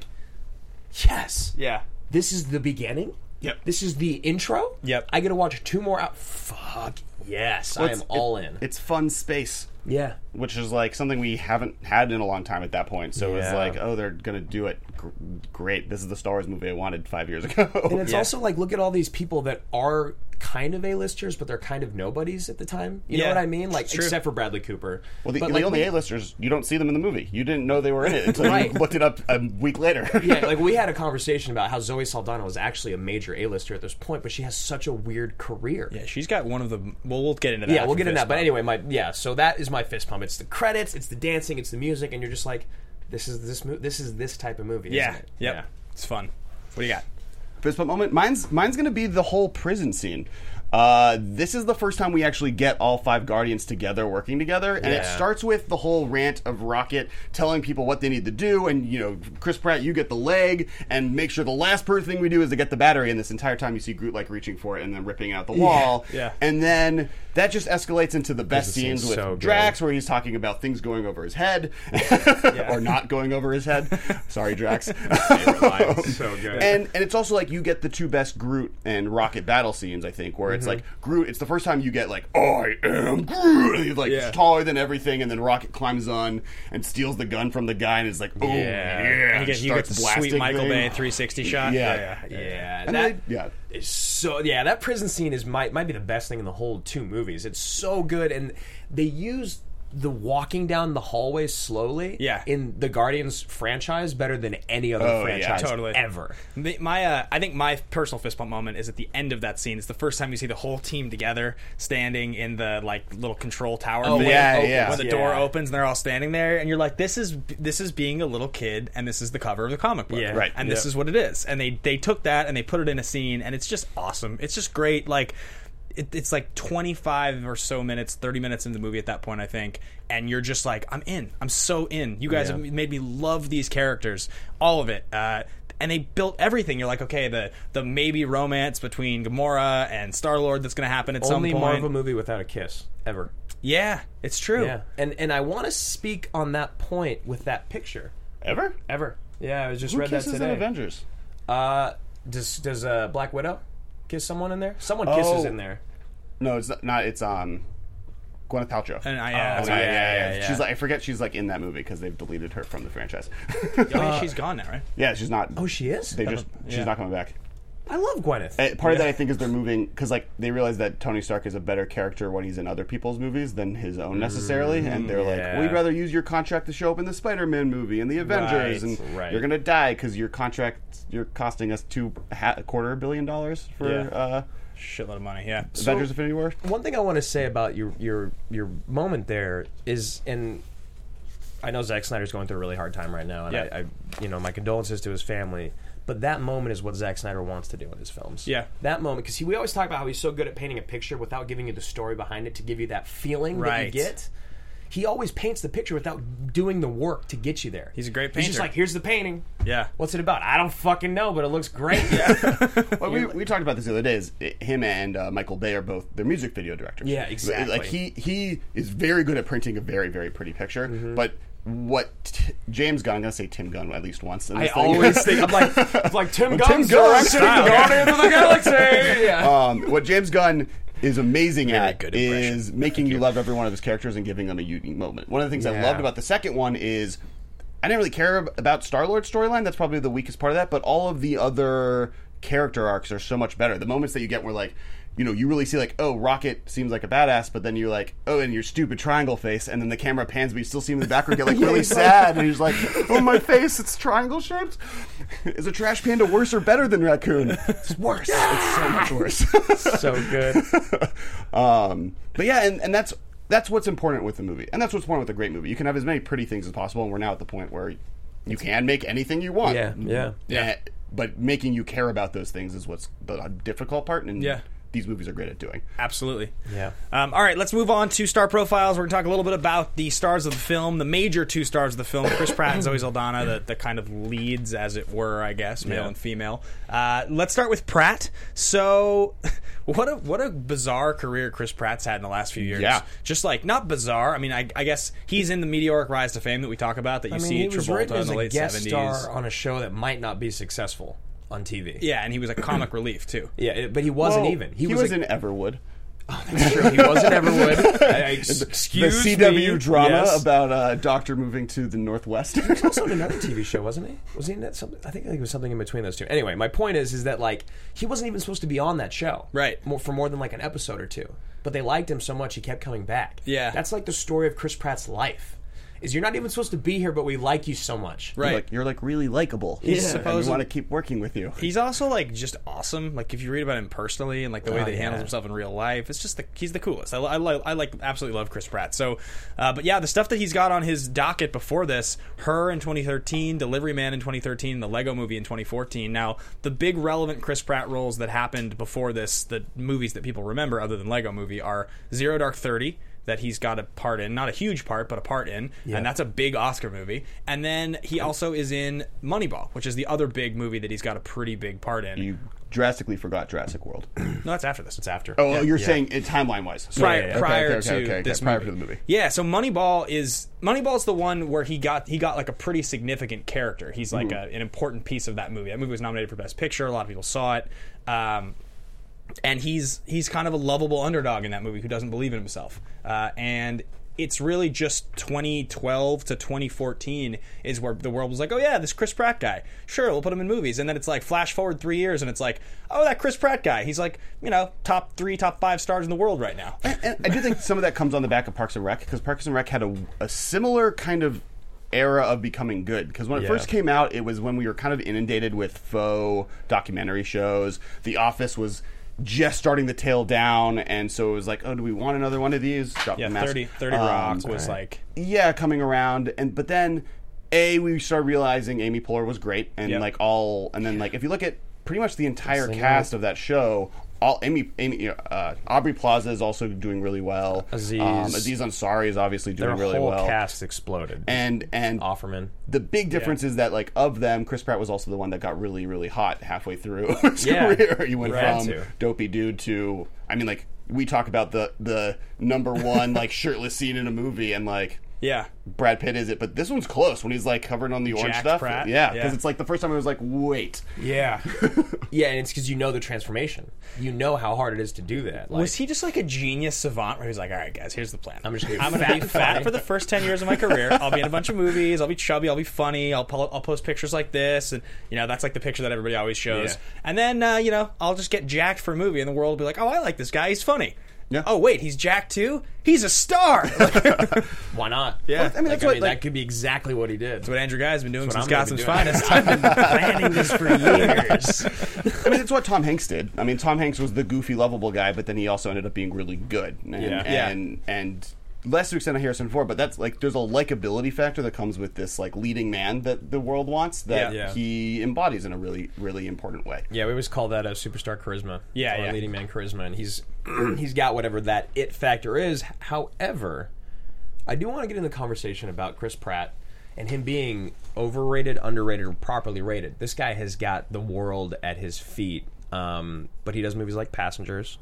[SPEAKER 3] yes,
[SPEAKER 1] Yeah.
[SPEAKER 3] this is the beginning.
[SPEAKER 4] Yep.
[SPEAKER 3] This is the intro.
[SPEAKER 1] Yep.
[SPEAKER 3] I get to watch two more out. Fuck yes,
[SPEAKER 4] Well,
[SPEAKER 3] I am
[SPEAKER 4] it's-
[SPEAKER 3] all
[SPEAKER 4] it-
[SPEAKER 3] in.
[SPEAKER 4] It's fun space.
[SPEAKER 3] Yeah.
[SPEAKER 4] Which is like something we haven't had in a long time at that point. So it's
[SPEAKER 3] Yeah.
[SPEAKER 4] like, oh, they're gonna do it. Gr- great. This is the Star Wars movie I wanted five years ago.
[SPEAKER 3] And it's
[SPEAKER 1] Yeah.
[SPEAKER 3] also like, look at all these people that are kind of A-listers, but they're kind of nobodies at the time. You know
[SPEAKER 1] Yeah.
[SPEAKER 3] what I mean? Like,
[SPEAKER 1] It's true.
[SPEAKER 3] except for Bradley Cooper.
[SPEAKER 4] well, the,
[SPEAKER 3] But,
[SPEAKER 4] the
[SPEAKER 3] like,
[SPEAKER 4] only
[SPEAKER 3] we-
[SPEAKER 4] A-listers, you don't see them in the movie. You didn't know they were in it until
[SPEAKER 3] Right.
[SPEAKER 4] you looked it up a week later.
[SPEAKER 3] Yeah, like we had a conversation about how Zoe Saldana was actually a major A-lister at this point, but she has such a weird career.
[SPEAKER 1] Yeah, she's got one of the. Well, we'll get into that.
[SPEAKER 3] Yeah, we'll
[SPEAKER 1] after
[SPEAKER 3] get into
[SPEAKER 1] Fist
[SPEAKER 3] that. But
[SPEAKER 1] Pump.
[SPEAKER 3] anyway, my yeah. So that is my fist pump. It's the credits, it's the dancing, it's the music, and you're just like, this is this mo- this is this type of movie.
[SPEAKER 1] Yeah.
[SPEAKER 3] Isn't it?
[SPEAKER 1] Yep. It's fun. What do you got?
[SPEAKER 4] Fist bump moment. Mine's mine's gonna be the whole prison scene. Uh, this is the first time we actually get all five Guardians together working together, and it
[SPEAKER 3] Yeah.
[SPEAKER 4] starts with the whole rant of Rocket telling people what they need to do, and you know, Chris Pratt, you get the leg, and make sure the last per thing we do is to get the battery. And this entire time, you see Groot like reaching for it and then ripping out the wall.
[SPEAKER 1] Yeah.
[SPEAKER 4] And then that just escalates into the best
[SPEAKER 3] This
[SPEAKER 4] scenes
[SPEAKER 3] scene's
[SPEAKER 4] with
[SPEAKER 3] so good.
[SPEAKER 4] Drax, where he's talking about things going over his head or not going over his head. Sorry, Drax.
[SPEAKER 3] So good.
[SPEAKER 4] And and it's also like you get the two best Groot and Rocket battle scenes, I think, where it's like Groot. It's the first time you get like, I am Groot. And he's like
[SPEAKER 1] Yeah.
[SPEAKER 4] taller than everything, and then Rocket climbs on and steals the gun from the guy, and is like, oh yeah,
[SPEAKER 3] Yeah.
[SPEAKER 1] And you get, you get the sweet Michael Bay three sixty shot.
[SPEAKER 4] Yeah.
[SPEAKER 1] yeah,
[SPEAKER 3] Yeah,
[SPEAKER 4] And
[SPEAKER 3] that
[SPEAKER 4] they- yeah.
[SPEAKER 3] is so. Yeah, that prison scene is might might be the best thing in the whole two movies. It's so good, and they use the walking down the hallways slowly.
[SPEAKER 1] Yeah.
[SPEAKER 3] in the Guardians franchise better than any other
[SPEAKER 4] Oh, yeah.
[SPEAKER 3] franchise
[SPEAKER 1] Totally.
[SPEAKER 3] ever.
[SPEAKER 1] The- My, uh, I think my personal fist bump moment is at the end of that scene. It's the first time you see the whole team together, standing in the like little control tower.
[SPEAKER 3] Oh,
[SPEAKER 1] thing.
[SPEAKER 4] yeah,
[SPEAKER 1] Opens,
[SPEAKER 4] yeah.
[SPEAKER 1] When the door
[SPEAKER 3] Yeah.
[SPEAKER 1] opens and they're all standing there, and you're like, "This is this is being a little kid, and this is the cover of the comic book,
[SPEAKER 3] Yeah.
[SPEAKER 4] Right.
[SPEAKER 1] And this
[SPEAKER 3] Yep.
[SPEAKER 1] is what it is." And they they took that and they put it in a scene, and it's just awesome. It's just great. Like. It, it's like twenty-five or so minutes, thirty minutes into the movie at that point, I think, and you're just like, I'm in. I'm so in. You guys
[SPEAKER 3] Yeah.
[SPEAKER 1] have made me love these characters, all of it. Uh, and they built everything. You're like, okay, the the maybe romance between Gamora and Star-Lord that's going to happen at
[SPEAKER 3] Only
[SPEAKER 1] some point.
[SPEAKER 3] Marvel movie without a kiss ever.
[SPEAKER 1] Yeah, it's true.
[SPEAKER 3] Yeah, and and I want to speak on that point with that picture.
[SPEAKER 4] Ever?
[SPEAKER 3] Ever? Yeah, I just
[SPEAKER 4] Who
[SPEAKER 3] read that
[SPEAKER 4] kisses
[SPEAKER 3] today.
[SPEAKER 4] in Avengers?
[SPEAKER 3] Uh, does does uh, Black Widow kiss someone in there? Someone kisses
[SPEAKER 4] Oh.
[SPEAKER 3] in there.
[SPEAKER 4] No, it's not. not it's um, Gwyneth Paltrow.
[SPEAKER 1] And I, yeah, that's
[SPEAKER 4] yeah,
[SPEAKER 1] right.
[SPEAKER 4] yeah, yeah,
[SPEAKER 1] yeah,
[SPEAKER 4] She's like, I forget she's like in that movie because they've deleted her from the franchise.
[SPEAKER 1] Oh, yeah, she's gone now, right?
[SPEAKER 4] yeah, she's not.
[SPEAKER 3] Oh, she is.
[SPEAKER 4] They just she's
[SPEAKER 1] yeah.
[SPEAKER 4] not coming back.
[SPEAKER 3] I love Gwyneth.
[SPEAKER 4] Uh, part of that I think is they're moving because like they realize that Tony Stark is a better character when he's in other people's movies than his own necessarily, and they're like,
[SPEAKER 3] yeah.
[SPEAKER 4] we'd rather use your contract to show up in the Spider-Man movie and the Avengers,
[SPEAKER 3] Right,
[SPEAKER 4] and
[SPEAKER 3] right.
[SPEAKER 4] you're gonna die because your contract you're costing us two ha- a quarter billion dollars for
[SPEAKER 1] Yeah.
[SPEAKER 4] uh,
[SPEAKER 1] Shitload of money, yeah.
[SPEAKER 4] Avengers: Infinity War.
[SPEAKER 3] One thing I want to say about your your your moment there is, and I know Zack Snyder's going through a really hard time right now, and
[SPEAKER 1] Yeah.
[SPEAKER 3] I, I, you know, my condolences to his family. But that moment is what Zack Snyder wants to do in his films.
[SPEAKER 1] Yeah.
[SPEAKER 3] That moment, because we always talk about how he's so good at painting a picture without giving you the story behind it to give you that feeling that
[SPEAKER 1] Right.
[SPEAKER 3] you get. He always paints the picture without doing the work to get you there.
[SPEAKER 1] He's a great
[SPEAKER 3] He's just
[SPEAKER 1] painter.
[SPEAKER 3] like, here's the painting.
[SPEAKER 1] Yeah.
[SPEAKER 3] What's it about? I don't fucking know, but it looks great.
[SPEAKER 4] Well, we, we talked about this the other day. Is it- him and uh, Michael Bay are both they're music video directors.
[SPEAKER 3] Yeah, exactly.
[SPEAKER 4] Like he he is very good at printing a very very pretty picture,
[SPEAKER 3] Mm-hmm.
[SPEAKER 4] but. What t- James Gunn? I'm gonna say Tim Gunn at least once. In
[SPEAKER 3] I
[SPEAKER 4] this thing.
[SPEAKER 3] always think I'm like I'm like Tim Gunn's
[SPEAKER 4] Gunn,
[SPEAKER 3] directing
[SPEAKER 4] style.
[SPEAKER 3] Guardians of the Galaxy. Yeah.
[SPEAKER 4] um, what James Gunn is amazing at
[SPEAKER 1] good impression.
[SPEAKER 4] is making you love every one of his characters and giving them a unique moment. One of the things I
[SPEAKER 3] Yeah.
[SPEAKER 4] loved about the second one is I didn't really care ab- about Star-Lord's storyline. That's probably the weakest part of that. But all of the other character arcs are so much better. The moments that you get where like, you know, you really see like, oh, Rocket seems like a badass, but then you're like, oh, and your stupid triangle face, and then the camera pans, but you still see him in the background get like really sad, and he's like, oh, my face, it's triangle shaped. Is a trash panda worse or better than raccoon? It's worse. It's so much worse.
[SPEAKER 3] So good.
[SPEAKER 4] um, but yeah, and, and that's that's what's important with the movie, and that's what's important with a great movie. You can have as many pretty things as possible, and we're now at the point where you can make anything you want.
[SPEAKER 3] Yeah, yeah.
[SPEAKER 4] yeah. But making you care about those things is what's the difficult part, and
[SPEAKER 1] Yeah.
[SPEAKER 4] these movies are great at doing.
[SPEAKER 1] Absolutely.
[SPEAKER 3] Yeah.
[SPEAKER 1] Um, all right, let's move on to star profiles. We're going to talk a little bit about the stars of the film, the major two stars of the film, Chris Pratt and Zoe Saldana, the, the kind of leads, as it were, I guess, male
[SPEAKER 3] Yeah.
[SPEAKER 1] and female. Uh, let's start with Pratt. So, what a what a bizarre career Chris Pratt's had in the last few years.
[SPEAKER 4] Yeah.
[SPEAKER 1] Just like, not bizarre. I mean, I, I guess he's in the meteoric rise to fame that we talk about, that you
[SPEAKER 3] I mean,
[SPEAKER 1] see
[SPEAKER 3] he was
[SPEAKER 1] Travolta
[SPEAKER 3] written
[SPEAKER 1] in
[SPEAKER 3] as
[SPEAKER 1] the
[SPEAKER 3] a
[SPEAKER 1] late
[SPEAKER 3] guest
[SPEAKER 1] seventies.
[SPEAKER 3] star on a show that might not be successful on T V.
[SPEAKER 1] Yeah, and he was a comic relief, too.
[SPEAKER 3] Yeah, it- but he wasn't
[SPEAKER 4] Well,
[SPEAKER 3] even.
[SPEAKER 4] He,
[SPEAKER 3] He,
[SPEAKER 4] was,
[SPEAKER 3] was, a,
[SPEAKER 4] in Everwood.
[SPEAKER 3] That's true. He wasn't Everwood. I, I, excuse
[SPEAKER 4] the C W
[SPEAKER 3] me.
[SPEAKER 4] drama
[SPEAKER 3] Yes.
[SPEAKER 4] about a doctor moving to the Northwest.
[SPEAKER 3] He was also in another T V show, wasn't he? Was he in that something? I think, I think it was something in between those two. Anyway, my point is, is that like he wasn't even supposed to be on that show,
[SPEAKER 1] Right.
[SPEAKER 3] More, for more than like an episode or two. But they liked him so much, he kept coming back.
[SPEAKER 1] Yeah.
[SPEAKER 3] That's like the story of Chris Pratt's life. is you're not even supposed to be here, but we like you so much.
[SPEAKER 1] Right.
[SPEAKER 4] You're like, you're like really likable.
[SPEAKER 1] He's
[SPEAKER 4] and
[SPEAKER 1] supposed-
[SPEAKER 4] we want to keep working with you.
[SPEAKER 1] He's also like just awesome. Like if you read about him personally and like the way
[SPEAKER 3] Oh,
[SPEAKER 1] that he
[SPEAKER 3] yeah.
[SPEAKER 1] handles himself in real life, it's just the, he's the coolest. I, I, like- I like absolutely love Chris Pratt. So, uh, but yeah, the stuff that he's got on his docket before this, Her in twenty thirteen, Delivery Man in twenty thirteen, the Lego Movie in twenty fourteen. Now, the big relevant Chris Pratt roles that happened before this, the movies that people remember other than Lego Movie, are Zero Dark Thirty, that he's got a part in, not a huge part, but a part in,
[SPEAKER 3] Yeah.
[SPEAKER 1] and that's a big Oscar movie. And then he also is in Moneyball, which is the other big movie that he's got a pretty big part in.
[SPEAKER 4] You drastically forgot Jurassic World.
[SPEAKER 1] No, that's after this.
[SPEAKER 3] It's after.
[SPEAKER 4] Oh,
[SPEAKER 3] Yeah.
[SPEAKER 4] you're
[SPEAKER 3] Yeah.
[SPEAKER 4] saying it timeline wise.
[SPEAKER 1] prior,
[SPEAKER 3] yeah, yeah.
[SPEAKER 1] prior
[SPEAKER 4] Okay, okay,
[SPEAKER 1] to
[SPEAKER 4] okay, okay,
[SPEAKER 1] this
[SPEAKER 4] prior
[SPEAKER 1] movie.
[SPEAKER 4] to the movie.
[SPEAKER 1] Yeah, so Moneyball is Moneyball's the one where he got he got like a pretty significant character. He's like
[SPEAKER 4] Mm-hmm.
[SPEAKER 1] a, an important piece of that movie. That movie was nominated for Best Picture. A lot of people saw it. Um, and he's he's kind of a lovable underdog in that movie who doesn't believe in himself. Uh, and it's really just twenty twelve to twenty fourteen is where the world was like, oh yeah, this Chris Pratt guy. Sure, we'll put him in movies. And then it's like flash forward three years and it's like, oh, that Chris Pratt guy. He's like, you know, top three, top five stars in the world right now.
[SPEAKER 4] And I do think some of that comes on the back of Parks and Rec, because Parks and Rec had a, a similar kind of era of becoming good. Because when it
[SPEAKER 3] Yeah.
[SPEAKER 4] first came out, it was when we were kind of inundated with faux documentary shows. The Office was just starting to tail down, and so it was like, oh, do we want another one of these? Drop
[SPEAKER 1] Yeah,
[SPEAKER 4] the mask.
[SPEAKER 1] thirty, thirty
[SPEAKER 4] Um,
[SPEAKER 1] Rock was like...
[SPEAKER 4] yeah, coming around, and but then a we started realizing Amy Poehler was great, and
[SPEAKER 1] Yep.
[SPEAKER 4] like all, and then like if you look at pretty much the entire
[SPEAKER 3] Singer.
[SPEAKER 4] cast of that show, all Amy, Amy uh, Aubrey Plaza is also doing really well.
[SPEAKER 3] Aziz.
[SPEAKER 4] um, Aziz Ansari is obviously
[SPEAKER 3] Their
[SPEAKER 4] doing really
[SPEAKER 3] whole
[SPEAKER 4] well.
[SPEAKER 3] cast exploded.
[SPEAKER 4] And and
[SPEAKER 3] Offerman.
[SPEAKER 4] the big difference is that like of them, Chris Pratt was also the one that got really really hot halfway through his
[SPEAKER 3] Yeah.
[SPEAKER 4] career. He went
[SPEAKER 3] Right.
[SPEAKER 4] from
[SPEAKER 3] To.
[SPEAKER 4] dopey dude to, I mean, like we talk about the the number one like shirtless scene in a movie, and like
[SPEAKER 1] Yeah.
[SPEAKER 4] Brad Pitt is it, but this one's close when he's like covered on the orange
[SPEAKER 1] Jack
[SPEAKER 4] stuff.
[SPEAKER 1] Pratt?
[SPEAKER 4] Yeah, because
[SPEAKER 1] Yeah.
[SPEAKER 4] it's like the first time I was like, wait,
[SPEAKER 3] Yeah. yeah, and it's because you know the transformation. You know how hard it is to do that. Like,
[SPEAKER 1] Was he just like a genius savant where he was like, all right, guys, here's the plan.
[SPEAKER 3] I'm just gonna be
[SPEAKER 1] I'm gonna
[SPEAKER 3] fat
[SPEAKER 1] be
[SPEAKER 3] and
[SPEAKER 1] fat
[SPEAKER 3] funny."
[SPEAKER 1] for the first ten years of my career. I'll be in a bunch of movies. I'll be chubby. I'll be funny. I'll, po- I'll post pictures like this. And, you know, that's like the picture that everybody always shows.
[SPEAKER 4] Yeah.
[SPEAKER 1] And then, uh, you know, I'll just get jacked for a movie and the world will be like, oh, I like this guy. He's funny.
[SPEAKER 4] Yeah.
[SPEAKER 1] Oh, wait, he's jacked too? He's a star.
[SPEAKER 3] why not?
[SPEAKER 1] Yeah.
[SPEAKER 4] Well, I mean,
[SPEAKER 3] Like,
[SPEAKER 4] that's
[SPEAKER 3] I
[SPEAKER 4] what
[SPEAKER 3] mean,
[SPEAKER 4] like
[SPEAKER 3] that could be exactly what he did.
[SPEAKER 1] That's what Andrew Guy's been doing
[SPEAKER 3] That's
[SPEAKER 1] since
[SPEAKER 3] what I'm gonna
[SPEAKER 1] Gotham's
[SPEAKER 3] be doing.
[SPEAKER 1] Finest. I've been planning this for years.
[SPEAKER 4] I mean, it's what Tom Hanks did. I mean, Tom Hanks was the goofy, lovable guy, but then he also ended up being really good. And,
[SPEAKER 3] Yeah.
[SPEAKER 1] Yeah.
[SPEAKER 4] and and less to extent of Harrison Ford, but that's like there's a likability factor that comes with this like leading man that the world wants that
[SPEAKER 3] Yeah. Yeah.
[SPEAKER 4] he embodies in a really, really important way.
[SPEAKER 3] Yeah, we always call that a superstar charisma.
[SPEAKER 1] Yeah,
[SPEAKER 3] or
[SPEAKER 1] yeah.
[SPEAKER 3] leading man charisma, and he's he's got whatever that it factor is. However, I do want to get in the conversation about Chris Pratt and him being overrated, underrated, or properly rated. This guy has got the world at his feet, um, but he does movies like Passengers,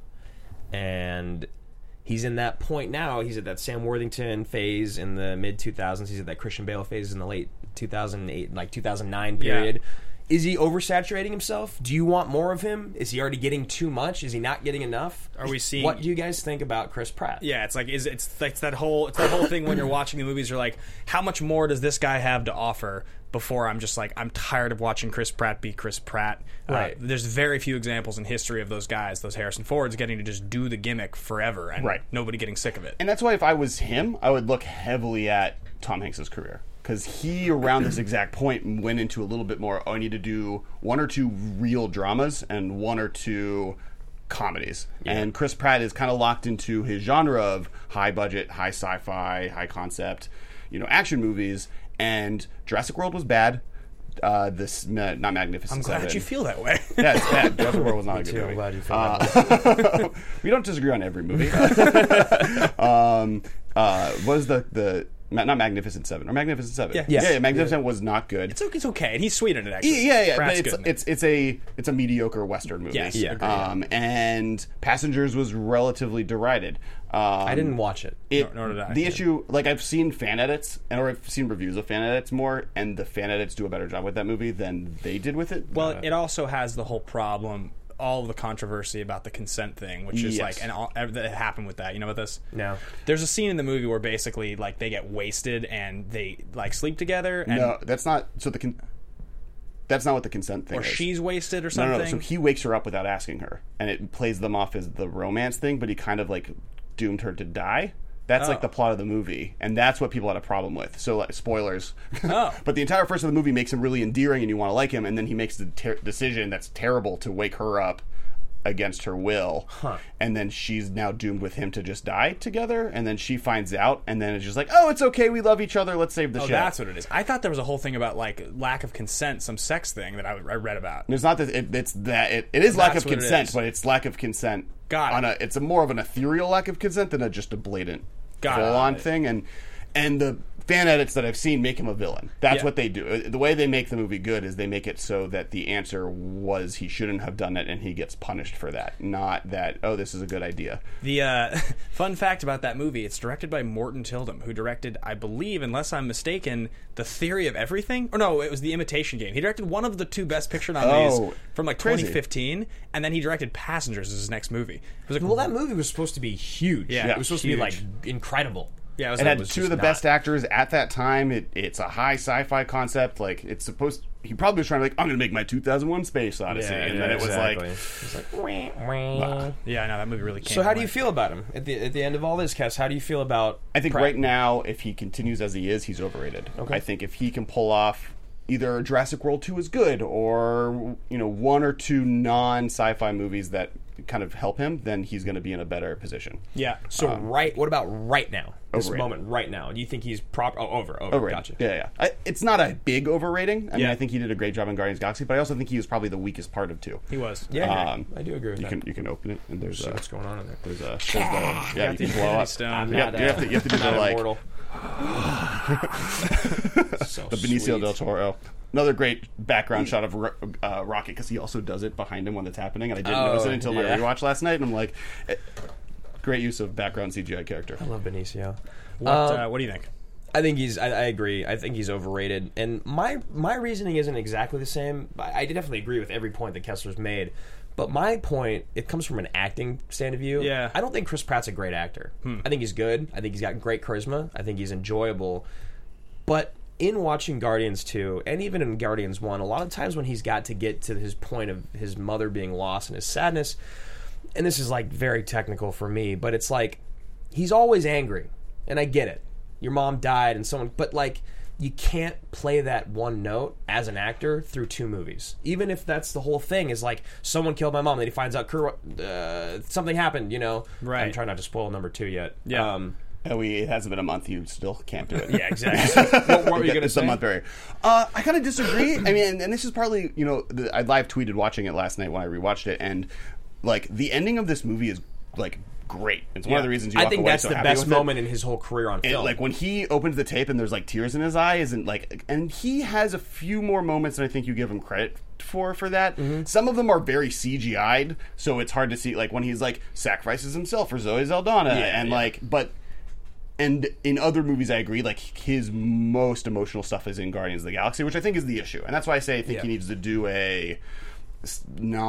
[SPEAKER 3] and he's in that point now. He's at that Sam Worthington phase in the mid two thousands. He's at that Christian Bale phase in the late two thousand eight, like two thousand nine period. Is he oversaturating himself? Do you want more of him? Is he already getting too much? Is he not getting enough?
[SPEAKER 1] Are we seeing-
[SPEAKER 3] What do you guys think about Chris Pratt?
[SPEAKER 1] Yeah, it's like is it's it's that whole it's that whole thing when you're watching the movies. You're like, how much more does this guy have to offer? Before I'm just like, I'm tired of watching Chris Pratt be Chris Pratt.
[SPEAKER 3] Right.
[SPEAKER 1] Uh, there's very few examples in history of those guys, those Harrison Fords, getting to just do the gimmick forever and
[SPEAKER 4] Right.
[SPEAKER 1] nobody getting sick of it.
[SPEAKER 4] And that's why if I was him, I would look heavily at Tom Hanks' career. Because he, around this exact point, went into a little bit more, oh, I need to do one or two real dramas and one or two comedies. And Chris Pratt is kind of locked into his genre of high budget, high sci-fi, high concept, you know, action movies. And Jurassic World was bad. Uh, this, not Magnificent
[SPEAKER 1] I'm glad
[SPEAKER 4] Seven.
[SPEAKER 1] you feel that way.
[SPEAKER 4] Yeah, it's bad. Jurassic World was not a good
[SPEAKER 3] too.
[SPEAKER 4] movie.
[SPEAKER 3] I'm glad you feel that
[SPEAKER 4] Uh, we don't disagree on every movie. um, uh, what is the the ma- not Magnificent Seven or Magnificent Seven?
[SPEAKER 1] Yeah.
[SPEAKER 4] yeah,
[SPEAKER 3] Yes.
[SPEAKER 4] yeah, Magnificent was not good.
[SPEAKER 1] It's okay, it's okay, and he's sweet in it actually.
[SPEAKER 4] yeah, yeah,
[SPEAKER 1] Pratt's
[SPEAKER 4] but it's
[SPEAKER 1] good in it.
[SPEAKER 4] it's it's a it's a mediocre Western movie.
[SPEAKER 1] Yes, Yeah. agreed.
[SPEAKER 4] um, and Passengers was relatively derided. Um,
[SPEAKER 3] I didn't watch it.
[SPEAKER 4] It,
[SPEAKER 1] Nor- nor did I.
[SPEAKER 4] The
[SPEAKER 1] Yeah.
[SPEAKER 4] issue, like I've seen fan edits, and or I've seen reviews of fan edits more, and the fan edits do a better job with that movie than they did with it.
[SPEAKER 1] Well,
[SPEAKER 4] Uh,
[SPEAKER 1] it also has the whole problem, all of the controversy about the consent thing, which is
[SPEAKER 4] Yes.
[SPEAKER 1] like, and all, that happened with that. You know what this?
[SPEAKER 3] No.
[SPEAKER 1] There's a scene in the movie where basically like they get wasted and they like sleep together, and
[SPEAKER 4] no, that's not. So the con- that's not what the consent thing
[SPEAKER 1] or
[SPEAKER 4] is.
[SPEAKER 1] she's wasted or
[SPEAKER 4] No,
[SPEAKER 1] something.
[SPEAKER 4] no, no. So he wakes her up without asking her, and it plays them off as the romance thing. But he kind of like doomed her to die. That's
[SPEAKER 1] Oh.
[SPEAKER 4] like the plot of the movie, and that's what people had a problem with. So, like, spoilers.
[SPEAKER 1] Oh.
[SPEAKER 4] But the entire first of the movie makes him really endearing, and you want to like him, and then he makes the ter- decision that's terrible to wake her up against her will,
[SPEAKER 3] Huh.
[SPEAKER 4] and then she's now doomed with him to just die together, and then she finds out, and then it's just like, oh, it's okay, we love each other, let's save the
[SPEAKER 1] Oh,
[SPEAKER 4] show.
[SPEAKER 1] that's what it is. I thought there was a whole thing about like lack of consent, some sex thing that I, I read about.
[SPEAKER 4] It's not that it, it's that it, it is lack
[SPEAKER 1] That's
[SPEAKER 4] of
[SPEAKER 1] what it
[SPEAKER 4] consent,
[SPEAKER 1] is.
[SPEAKER 4] but it's lack of consent.
[SPEAKER 1] Got it.
[SPEAKER 4] on a it's a more of an ethereal lack of consent than a, just a blatant
[SPEAKER 1] Got it.
[SPEAKER 4] full on thing. And and the fan edits that I've seen make him a villain. That's
[SPEAKER 1] Yeah.
[SPEAKER 4] what they do. The way they make the movie good is they make it so that the answer was he shouldn't have done it, and he gets punished for that. Not that, oh, this is a good idea.
[SPEAKER 1] The uh, fun fact about that movie, it's directed by Morton Tildum, who directed, I believe, unless I'm mistaken, The Theory of Everything. Or no, it was The Imitation Game. He directed one of the two Best Picture nominees
[SPEAKER 4] Oh,
[SPEAKER 1] from like
[SPEAKER 4] crazy.
[SPEAKER 1] twenty fifteen, and then he directed Passengers as his next movie. It was like,
[SPEAKER 3] Well, that movie was supposed to be huge.
[SPEAKER 1] Yeah,
[SPEAKER 3] it was supposed
[SPEAKER 1] huge.
[SPEAKER 3] to be like incredible.
[SPEAKER 1] yeah, it was,
[SPEAKER 4] It
[SPEAKER 1] like,
[SPEAKER 4] had
[SPEAKER 3] was
[SPEAKER 4] two
[SPEAKER 3] just
[SPEAKER 4] of the
[SPEAKER 3] not.
[SPEAKER 4] best actors at that time. It, it's a high sci-fi concept. Like, it's supposed. He probably was trying to like, I'm going to make my two thousand one Space Odyssey, and then it was
[SPEAKER 3] exactly.
[SPEAKER 4] like,
[SPEAKER 3] It's like, wah, wah.
[SPEAKER 1] yeah, I know that movie really came.
[SPEAKER 3] So how
[SPEAKER 1] and
[SPEAKER 3] do you
[SPEAKER 1] went.
[SPEAKER 3] feel about him at the at the end of all this, Cass? How do you feel about?
[SPEAKER 4] I think
[SPEAKER 3] Pratt?
[SPEAKER 4] right now, if he continues as he is, he's overrated.
[SPEAKER 3] Okay.
[SPEAKER 4] I think if he can pull off either Jurassic World two is good, or you know one or two non sci-fi movies that kind of help him, then he's going to be in a better position.
[SPEAKER 1] Yeah.
[SPEAKER 3] So right, what about right now? This
[SPEAKER 4] Overrated.
[SPEAKER 3] moment, right now. Do you think he's proper? Oh, over, over.
[SPEAKER 4] Overrated.
[SPEAKER 3] Gotcha.
[SPEAKER 4] Yeah, yeah. I, it's not a big overrating. I mean,
[SPEAKER 1] Yeah.
[SPEAKER 4] I think he did a great job in Guardians of the Galaxy, but I also think he was probably the weakest part of two.
[SPEAKER 1] He was.
[SPEAKER 3] Yeah, I agree.
[SPEAKER 4] Um,
[SPEAKER 3] I do agree with
[SPEAKER 4] You
[SPEAKER 3] that.
[SPEAKER 4] can you can open it, and there's
[SPEAKER 3] See
[SPEAKER 4] a
[SPEAKER 3] what's going on in there.
[SPEAKER 4] there's a there's the, yeah you
[SPEAKER 1] the
[SPEAKER 4] can blow
[SPEAKER 1] Infinity
[SPEAKER 4] up.
[SPEAKER 1] Stone.
[SPEAKER 3] I'm
[SPEAKER 4] You have,
[SPEAKER 3] not,
[SPEAKER 4] you have to you have to do
[SPEAKER 3] not
[SPEAKER 4] the like
[SPEAKER 3] immortal. So
[SPEAKER 4] the Benicio
[SPEAKER 3] sweet.
[SPEAKER 4] del Toro. Another great background shot of Ro- uh, Rocket, because he also does it behind him when it's happening, and I didn't
[SPEAKER 3] Oh,
[SPEAKER 4] notice it until
[SPEAKER 3] yeah.
[SPEAKER 4] my rewatch last night, and I'm like, eh, great use of background C G I character.
[SPEAKER 3] I love Benicio.
[SPEAKER 1] What,
[SPEAKER 3] Um,
[SPEAKER 1] uh, what do you think?
[SPEAKER 3] I think he's. I, I agree. I think he's overrated. And my my reasoning isn't exactly the same. I, I definitely agree with every point that Kessler's made. But my point, it comes from an acting stand of view.
[SPEAKER 1] Yeah.
[SPEAKER 3] I don't think Chris Pratt's a great actor. I think he's good. I think he's got great charisma. I think he's enjoyable. But in watching Guardians two, and even in Guardians one, a lot of times when he's got to get to his point of his mother being lost and his sadness, and this is like very technical for me, but it's like he's always angry. And I get it. Your mom died and someone, but like you can't play that one note as an actor through two movies. Even if that's the whole thing is like someone killed my mom, then he finds out Kur- uh, something happened, you know.
[SPEAKER 1] Right.
[SPEAKER 3] I'm trying not to spoil number two yet.
[SPEAKER 1] Yeah.
[SPEAKER 3] Um,
[SPEAKER 4] Oh, we, it hasn't been a month. You still can't do it.
[SPEAKER 1] Yeah, exactly.
[SPEAKER 3] what, what were you going to
[SPEAKER 4] It's a
[SPEAKER 3] say?
[SPEAKER 4] month barrier. Uh, I kind of disagree. I mean, and, and this is partly, you know, the, I live tweeted watching it last night when I rewatched it, and like the ending of this movie is like great. It's one of the reasons you
[SPEAKER 3] I
[SPEAKER 4] walk
[SPEAKER 3] think
[SPEAKER 4] away
[SPEAKER 3] that's
[SPEAKER 4] so
[SPEAKER 3] the
[SPEAKER 4] happy
[SPEAKER 3] best
[SPEAKER 4] with it.
[SPEAKER 3] moment in his whole career on
[SPEAKER 4] And,
[SPEAKER 3] film.
[SPEAKER 4] like when he opens the tape and there's like tears in his eye, isn't like, and he has a few more moments than I think you give him credit for for that.
[SPEAKER 3] Mm-hmm.
[SPEAKER 4] Some of them are very C G I'd, so it's hard to see. Like when he's like sacrifices himself for Zoe Saldana, and
[SPEAKER 3] yeah.
[SPEAKER 4] like, but. And in other movies, I agree. Like his most emotional stuff is in Guardians of the Galaxy, which I think is the issue, and that's why I say I think
[SPEAKER 3] Yeah.
[SPEAKER 4] he needs to do a s-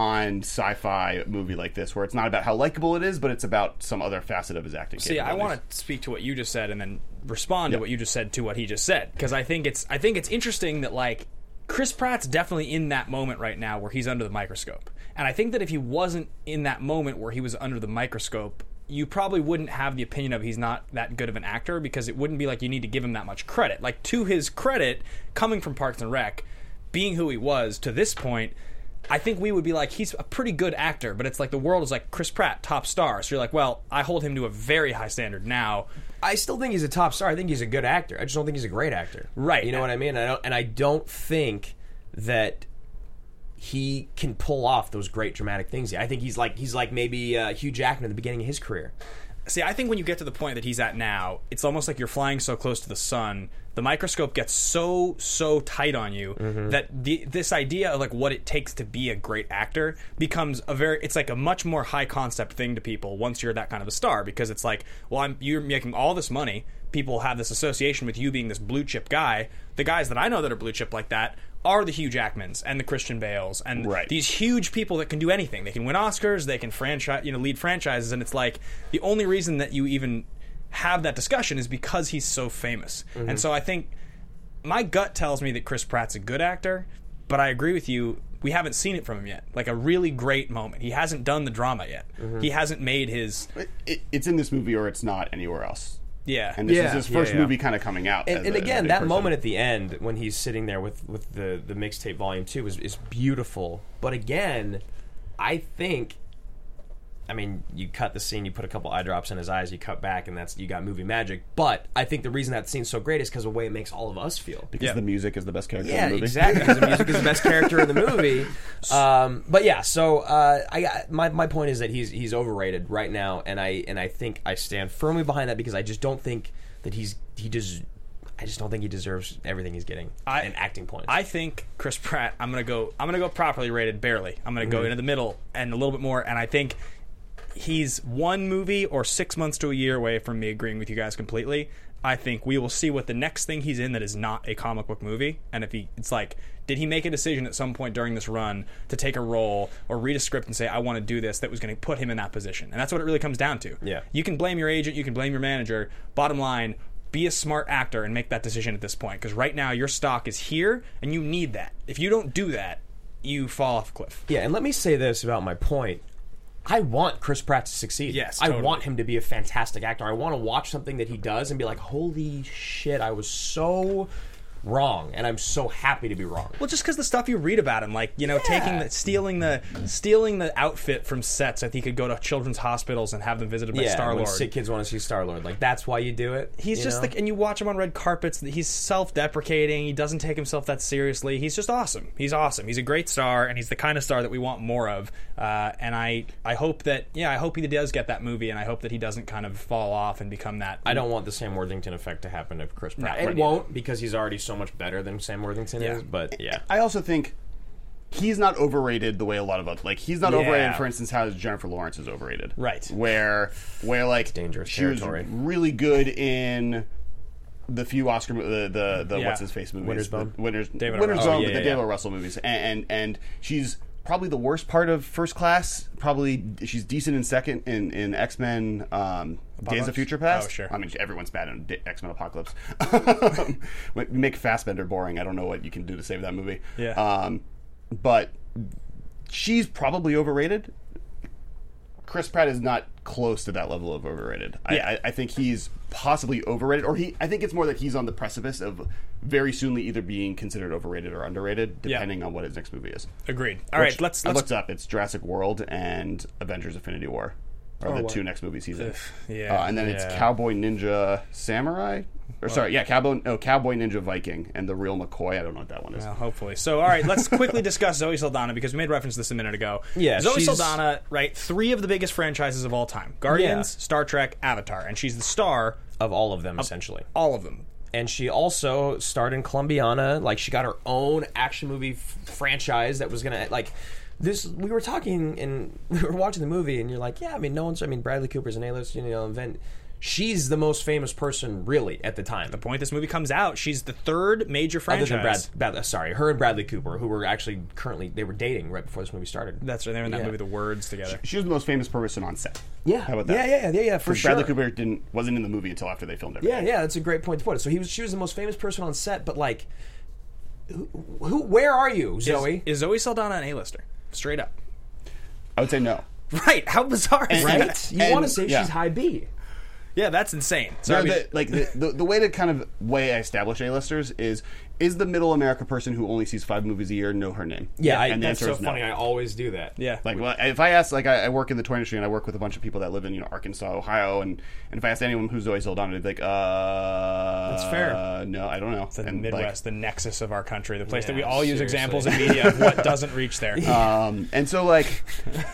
[SPEAKER 4] non-sci-fi movie like this, where it's not about how likable it is, but it's about some other facet of his acting.
[SPEAKER 1] See, I
[SPEAKER 4] capabilities.
[SPEAKER 1] want to speak to what you just said and then respond
[SPEAKER 4] Yep.
[SPEAKER 1] to what you just said to what he just said, because I think it's I think it's interesting that like Chris Pratt's definitely in that moment right now where he's under the microscope, and I think that if he wasn't in that moment where he was under the microscope, you probably wouldn't have the opinion of he's not that good of an actor, because it wouldn't be like you need to give him that much credit. Like, to his credit, coming from Parks and Rec, being who he was to this point, I think we would be like, he's a pretty good actor, but it's like the world is like Chris Pratt, top star. So you're like, well, I hold him to a very high standard now.
[SPEAKER 3] I still think he's a top star. I think he's a good actor. I just don't think he's a great actor.
[SPEAKER 1] Right.
[SPEAKER 3] You know what I mean? I don't, and I don't think that he can pull off those great dramatic things. I think he's like he's like maybe uh, Hugh Jackman at the beginning of his career.
[SPEAKER 1] See, I think when you get to the point that he's at now, it's almost like you're flying so close to the sun. The microscope gets so, so tight on you
[SPEAKER 3] Mm-hmm.
[SPEAKER 1] that the, this idea of like what it takes to be a great actor becomes a very, it's like a much more high concept thing to people once you're that kind of a star, because it's like, well, I'm, you're making all this money. People have this association with you being this blue chip guy. The guys that I know that are blue chip like that are the Hugh Jackmans and the Christian Bales and
[SPEAKER 4] Right.
[SPEAKER 1] these huge people that can do anything. They can win Oscars, they can franchise, you know, lead franchises, and it's like the only reason that you even have that discussion is because he's so famous.
[SPEAKER 3] Mm-hmm.
[SPEAKER 1] And so I think my gut tells me that Chris Pratt's a good actor, but I agree with you. We haven't seen it from him yet. Like a really great moment. He hasn't done the drama yet.
[SPEAKER 3] Mm-hmm.
[SPEAKER 1] He hasn't made his.
[SPEAKER 4] It, it, it's in this movie or it's not anywhere else.
[SPEAKER 1] Yeah.
[SPEAKER 4] and this
[SPEAKER 3] Yeah.
[SPEAKER 4] is his first
[SPEAKER 3] Yeah, yeah.
[SPEAKER 4] movie kind of coming out.
[SPEAKER 3] And,
[SPEAKER 4] as
[SPEAKER 3] and
[SPEAKER 4] a- as a
[SPEAKER 3] again,
[SPEAKER 4] big
[SPEAKER 3] that
[SPEAKER 4] person.
[SPEAKER 3] moment at the end when he's sitting there with, with the, the mixtape volume two is, is beautiful. But again, I think, I mean, you cut the scene, you put a couple eye drops in his eyes, you cut back, and that's you got movie magic. But I think the reason that scene's so great is because of the way it makes all of us feel.
[SPEAKER 4] because
[SPEAKER 1] Yeah.
[SPEAKER 4] the music is the best character
[SPEAKER 3] Yeah,
[SPEAKER 4] in the movie.
[SPEAKER 3] exactly. Because the music is the best character in the movie. Um, but yeah, so uh, I got- my my point is that he's he's overrated right now, and I and I think I stand firmly behind that because I just don't think that he's he does. I just don't think he deserves everything he's getting
[SPEAKER 1] I-
[SPEAKER 3] in acting points.
[SPEAKER 1] I think Chris Pratt. I'm gonna go. I'm gonna go properly rated. Barely. I'm gonna go
[SPEAKER 3] Mm-hmm.
[SPEAKER 1] into the middle and a little bit more. And I think he's one movie or six months to a year away from me agreeing with you guys completely. I think we will see what the next thing he's in that is not a comic book movie. And if he, it's like, did he make a decision at some point during this run to take a role or read a script and say, I want to do this, that was going to put him in that position? And that's what it really comes down to.
[SPEAKER 3] Yeah.
[SPEAKER 1] You can blame your agent, you can blame your manager. Bottom line, be a smart actor and make that decision at this point. Because right now, your stock is here, and you need that. If you don't do that, you fall off a cliff.
[SPEAKER 3] yeah, and let me say this about my point. I want Chris Pratt to succeed.
[SPEAKER 1] Yes,
[SPEAKER 3] I
[SPEAKER 1] totally.
[SPEAKER 3] want him to be a fantastic actor. I want to watch something that he does and be like, holy shit, I was so wrong, and I'm so happy to be wrong.
[SPEAKER 1] Well, just because the stuff you read about him, like you know,
[SPEAKER 3] Yeah.
[SPEAKER 1] taking the, stealing the, stealing the outfit from sets, so that he could go to children's hospitals and have them visited by
[SPEAKER 3] Yeah,
[SPEAKER 1] Star
[SPEAKER 3] when
[SPEAKER 1] Lord.
[SPEAKER 3] sick kids want to see Star Lord, like that's why you do it.
[SPEAKER 1] He's
[SPEAKER 3] you
[SPEAKER 1] just
[SPEAKER 3] know?
[SPEAKER 1] like, and you watch him on red carpets. He's self-deprecating. He doesn't take himself that seriously. He's just awesome. He's awesome. He's a great star, and he's the kind of star that we want more of. Uh, and I, I hope that, yeah, I hope he does get that movie, and I hope that he doesn't kind of fall off and become that.
[SPEAKER 3] I don't want the Sam Worthington effect to happen to Chris Pratt.
[SPEAKER 1] No,
[SPEAKER 3] it
[SPEAKER 1] right.
[SPEAKER 3] won't because he's already so much better than Sam Worthington
[SPEAKER 1] Yeah.
[SPEAKER 3] is. But yeah,
[SPEAKER 4] I also think he's not overrated the way a lot of us like. He's not
[SPEAKER 3] Yeah.
[SPEAKER 4] overrated, for instance, how Jennifer Lawrence is overrated.
[SPEAKER 1] Right.
[SPEAKER 4] Where where like
[SPEAKER 3] dangerous
[SPEAKER 4] she was
[SPEAKER 3] territory.
[SPEAKER 4] really good in the few Oscar mo- the the, the
[SPEAKER 1] Yeah.
[SPEAKER 4] what's his face movies.
[SPEAKER 3] Winter's
[SPEAKER 4] the
[SPEAKER 3] Bone?
[SPEAKER 4] Winter's
[SPEAKER 1] David O.
[SPEAKER 4] Winter's
[SPEAKER 1] Russell.
[SPEAKER 4] Bone,
[SPEAKER 3] Oh, yeah,
[SPEAKER 4] the
[SPEAKER 3] yeah,
[SPEAKER 4] David
[SPEAKER 3] yeah.
[SPEAKER 4] O. Russell movies, and, and and she's probably the worst part of First Class. Probably she's decent in second in in X Men. Um, Days
[SPEAKER 1] Apocalypse?
[SPEAKER 4] of Future Past.
[SPEAKER 1] Oh, sure.
[SPEAKER 4] I mean, everyone's bad in X Men Apocalypse. Make Fassbender boring. I don't know what you can do to save that movie.
[SPEAKER 1] Yeah.
[SPEAKER 4] Um, but she's probably overrated. Chris Pratt is not close to that level of overrated.
[SPEAKER 1] Yeah.
[SPEAKER 4] I, I, I think he's possibly overrated, or he. I think it's more that he's on the precipice of very soonly either being considered overrated or underrated,
[SPEAKER 1] Yeah.
[SPEAKER 4] depending on what his next movie is.
[SPEAKER 1] Agreed. All right,
[SPEAKER 4] Which
[SPEAKER 1] let's
[SPEAKER 4] I
[SPEAKER 1] let's
[SPEAKER 4] looked up. It's Jurassic World and Avengers: Infinity War are
[SPEAKER 3] Oh,
[SPEAKER 4] the
[SPEAKER 3] wow.
[SPEAKER 4] two next movies he's in.
[SPEAKER 1] yeah,
[SPEAKER 4] uh, and then it's
[SPEAKER 1] yeah.
[SPEAKER 4] Cowboy Ninja Samurai, or sorry, yeah, Cowboy no Cowboy Ninja Viking and the Real McCoy. I don't know what that one is.
[SPEAKER 1] Well, hopefully. So, all right, let's quickly discuss Zoe Saldana because we made reference to this a minute ago.
[SPEAKER 3] Yeah,
[SPEAKER 1] Zoe
[SPEAKER 3] she's-
[SPEAKER 1] Saldana, right? Three of the biggest franchises of all time: Guardians,
[SPEAKER 3] Yeah.
[SPEAKER 1] Star Trek, Avatar, and she's the star
[SPEAKER 3] of all of them essentially.
[SPEAKER 1] all of them.
[SPEAKER 3] And she also starred in Columbiana. Like she got her own action movie f- franchise that was gonna like this. We were talking and we were watching the movie, and you're like, yeah, I mean, no one's. I mean, Bradley Cooper's an A-list, you know, event. She's the most famous person, really, at the time.
[SPEAKER 1] The point this movie comes out, she's the third major
[SPEAKER 3] Other
[SPEAKER 1] franchise.
[SPEAKER 3] than Brad, Brad, uh, sorry, her and Bradley Cooper, who were actually currently they were dating right before this movie started.
[SPEAKER 1] That's right. They were in that
[SPEAKER 3] Yeah.
[SPEAKER 1] movie, The Words, together.
[SPEAKER 4] She was the most famous person on set.
[SPEAKER 3] Yeah,
[SPEAKER 4] How about that?
[SPEAKER 3] Yeah, yeah, yeah, yeah, for
[SPEAKER 4] 'Cause
[SPEAKER 3] sure.
[SPEAKER 4] Bradley Cooper didn't wasn't in the movie until after they filmed everything.
[SPEAKER 3] Yeah, yeah, that's a great point to put it. So he was, she was the most famous person on set, but like, who, who where are you, Zoe?
[SPEAKER 1] Is, is Zoe Saldana an A-lister? Straight up.
[SPEAKER 4] I would say no.
[SPEAKER 1] Right. How bizarre is
[SPEAKER 4] And-
[SPEAKER 1] that?
[SPEAKER 3] Right? You
[SPEAKER 4] and-
[SPEAKER 3] want to say
[SPEAKER 4] yeah.
[SPEAKER 3] she's high B?
[SPEAKER 1] Yeah, that's insane. So,
[SPEAKER 4] So
[SPEAKER 1] I mean,
[SPEAKER 4] the, like the, the the way to kind of way I establish A-listers is is the middle America person who only sees five movies a year know her name?
[SPEAKER 3] Yeah, I,
[SPEAKER 4] and the
[SPEAKER 3] that's
[SPEAKER 4] answer
[SPEAKER 3] so
[SPEAKER 4] is no.
[SPEAKER 3] funny. I always do that.
[SPEAKER 1] yeah.
[SPEAKER 4] Like, well, if I ask, like, I, I work in the toy industry and I work with a bunch of people that live in, you know, Arkansas, Ohio, and, and if I asked anyone who's Zoe Saldana, they'd be like, uh,
[SPEAKER 1] That's fair.
[SPEAKER 4] Uh, no, I don't know.
[SPEAKER 1] the
[SPEAKER 4] And,
[SPEAKER 1] Midwest, the nexus of our country, the place that we
[SPEAKER 3] Yeah,
[SPEAKER 1] all use
[SPEAKER 3] seriously.
[SPEAKER 1] examples in media of what doesn't reach there.
[SPEAKER 4] Like, um, and so, like,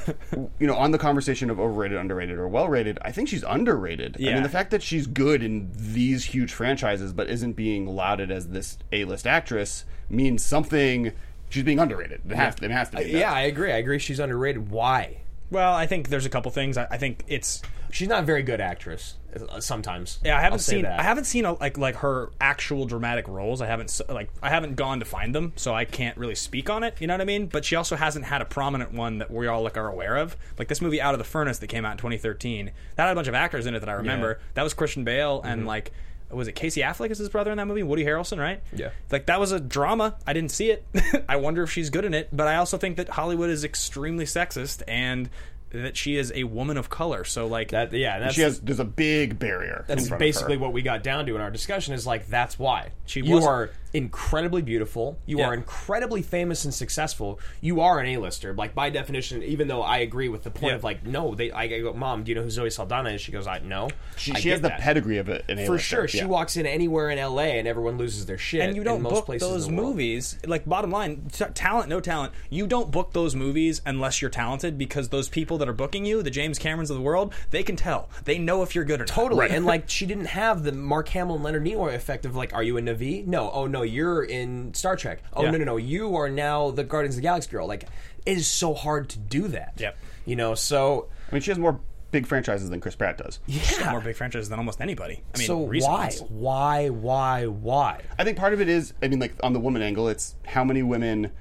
[SPEAKER 4] you know, on the conversation of overrated, underrated, or well rated, I think she's underrated. I
[SPEAKER 1] Yeah.
[SPEAKER 4] mean, the fact that she's good in these huge franchises but isn't being lauded as this A-list actress means something. She's being underrated. It has, it has to be.
[SPEAKER 3] Yeah, I agree. I agree. She's underrated. Why?
[SPEAKER 1] Well, I think there's a couple things. I, I think it's
[SPEAKER 3] She's not a very good actress. uh, Sometimes.
[SPEAKER 1] yeah. I haven't
[SPEAKER 3] I'll say
[SPEAKER 1] seen
[SPEAKER 3] that.
[SPEAKER 1] I haven't seen a, like like her actual dramatic roles. I haven't s- like I haven't gone to find them, so I can't really speak on it. You know what I mean? But she also hasn't had a prominent one that we all like are aware of. Like this movie Out of the Furnace that came out in twenty thirteen. That had a bunch of actors in it that I remember.
[SPEAKER 3] Yeah.
[SPEAKER 1] That was Christian Bale and like. Was it Casey Affleck as his brother in that movie? Woody Harrelson, right?
[SPEAKER 3] Yeah.
[SPEAKER 1] Like, that was a drama. I didn't see it. I wonder if she's good in it. But I also think that Hollywood is extremely sexist, and that she is a woman of color. So like
[SPEAKER 3] that, yeah, that's
[SPEAKER 4] she has. There's a big barrier.
[SPEAKER 3] That's
[SPEAKER 4] in front
[SPEAKER 3] basically
[SPEAKER 4] of her.
[SPEAKER 3] what we got down to in our discussion. Is like that's why
[SPEAKER 1] She
[SPEAKER 3] you
[SPEAKER 1] wasn't-
[SPEAKER 3] are incredibly beautiful. You
[SPEAKER 1] Yeah.
[SPEAKER 3] are incredibly famous and successful. You are an A-lister, like by definition. Even though I agree with the point
[SPEAKER 1] Yeah.
[SPEAKER 3] of like, no, they. I go, Mom, do you know who Zoe Saldana is? She goes, I know.
[SPEAKER 4] She,
[SPEAKER 3] I
[SPEAKER 4] she
[SPEAKER 3] get
[SPEAKER 4] has the
[SPEAKER 3] that.
[SPEAKER 4] pedigree of it. An
[SPEAKER 3] For
[SPEAKER 4] A-lister,
[SPEAKER 3] sure, she
[SPEAKER 4] yeah.
[SPEAKER 3] walks in anywhere in L A and everyone loses their shit.
[SPEAKER 1] and you don't
[SPEAKER 3] in most
[SPEAKER 1] book
[SPEAKER 3] places
[SPEAKER 1] those
[SPEAKER 3] in the world.
[SPEAKER 1] movies. Like bottom line, t- talent, no talent. You don't book those movies unless you're talented, because those people that are booking you, the James Camerons of the world, they can tell. They know if you're good or not.
[SPEAKER 3] Totally, and like she didn't have the Mark Hamill and Leonard Nimoy effect of like, are you a Na'vi? No, oh no, you're in Star Trek. Oh
[SPEAKER 1] Yeah.
[SPEAKER 3] no, no, no, you are now the Guardians of the Galaxy girl. Like, it is so hard to do that.
[SPEAKER 1] Yep.
[SPEAKER 3] You know, so
[SPEAKER 4] I mean, she has more big franchises than Chris Pratt does.
[SPEAKER 1] She's got
[SPEAKER 3] yeah.
[SPEAKER 1] more big franchises than almost anybody. I mean,
[SPEAKER 3] so
[SPEAKER 1] recent
[SPEAKER 3] why,
[SPEAKER 1] ones.
[SPEAKER 3] why, why, why?
[SPEAKER 4] I think part of it is, I mean, like on the woman angle, it's how many women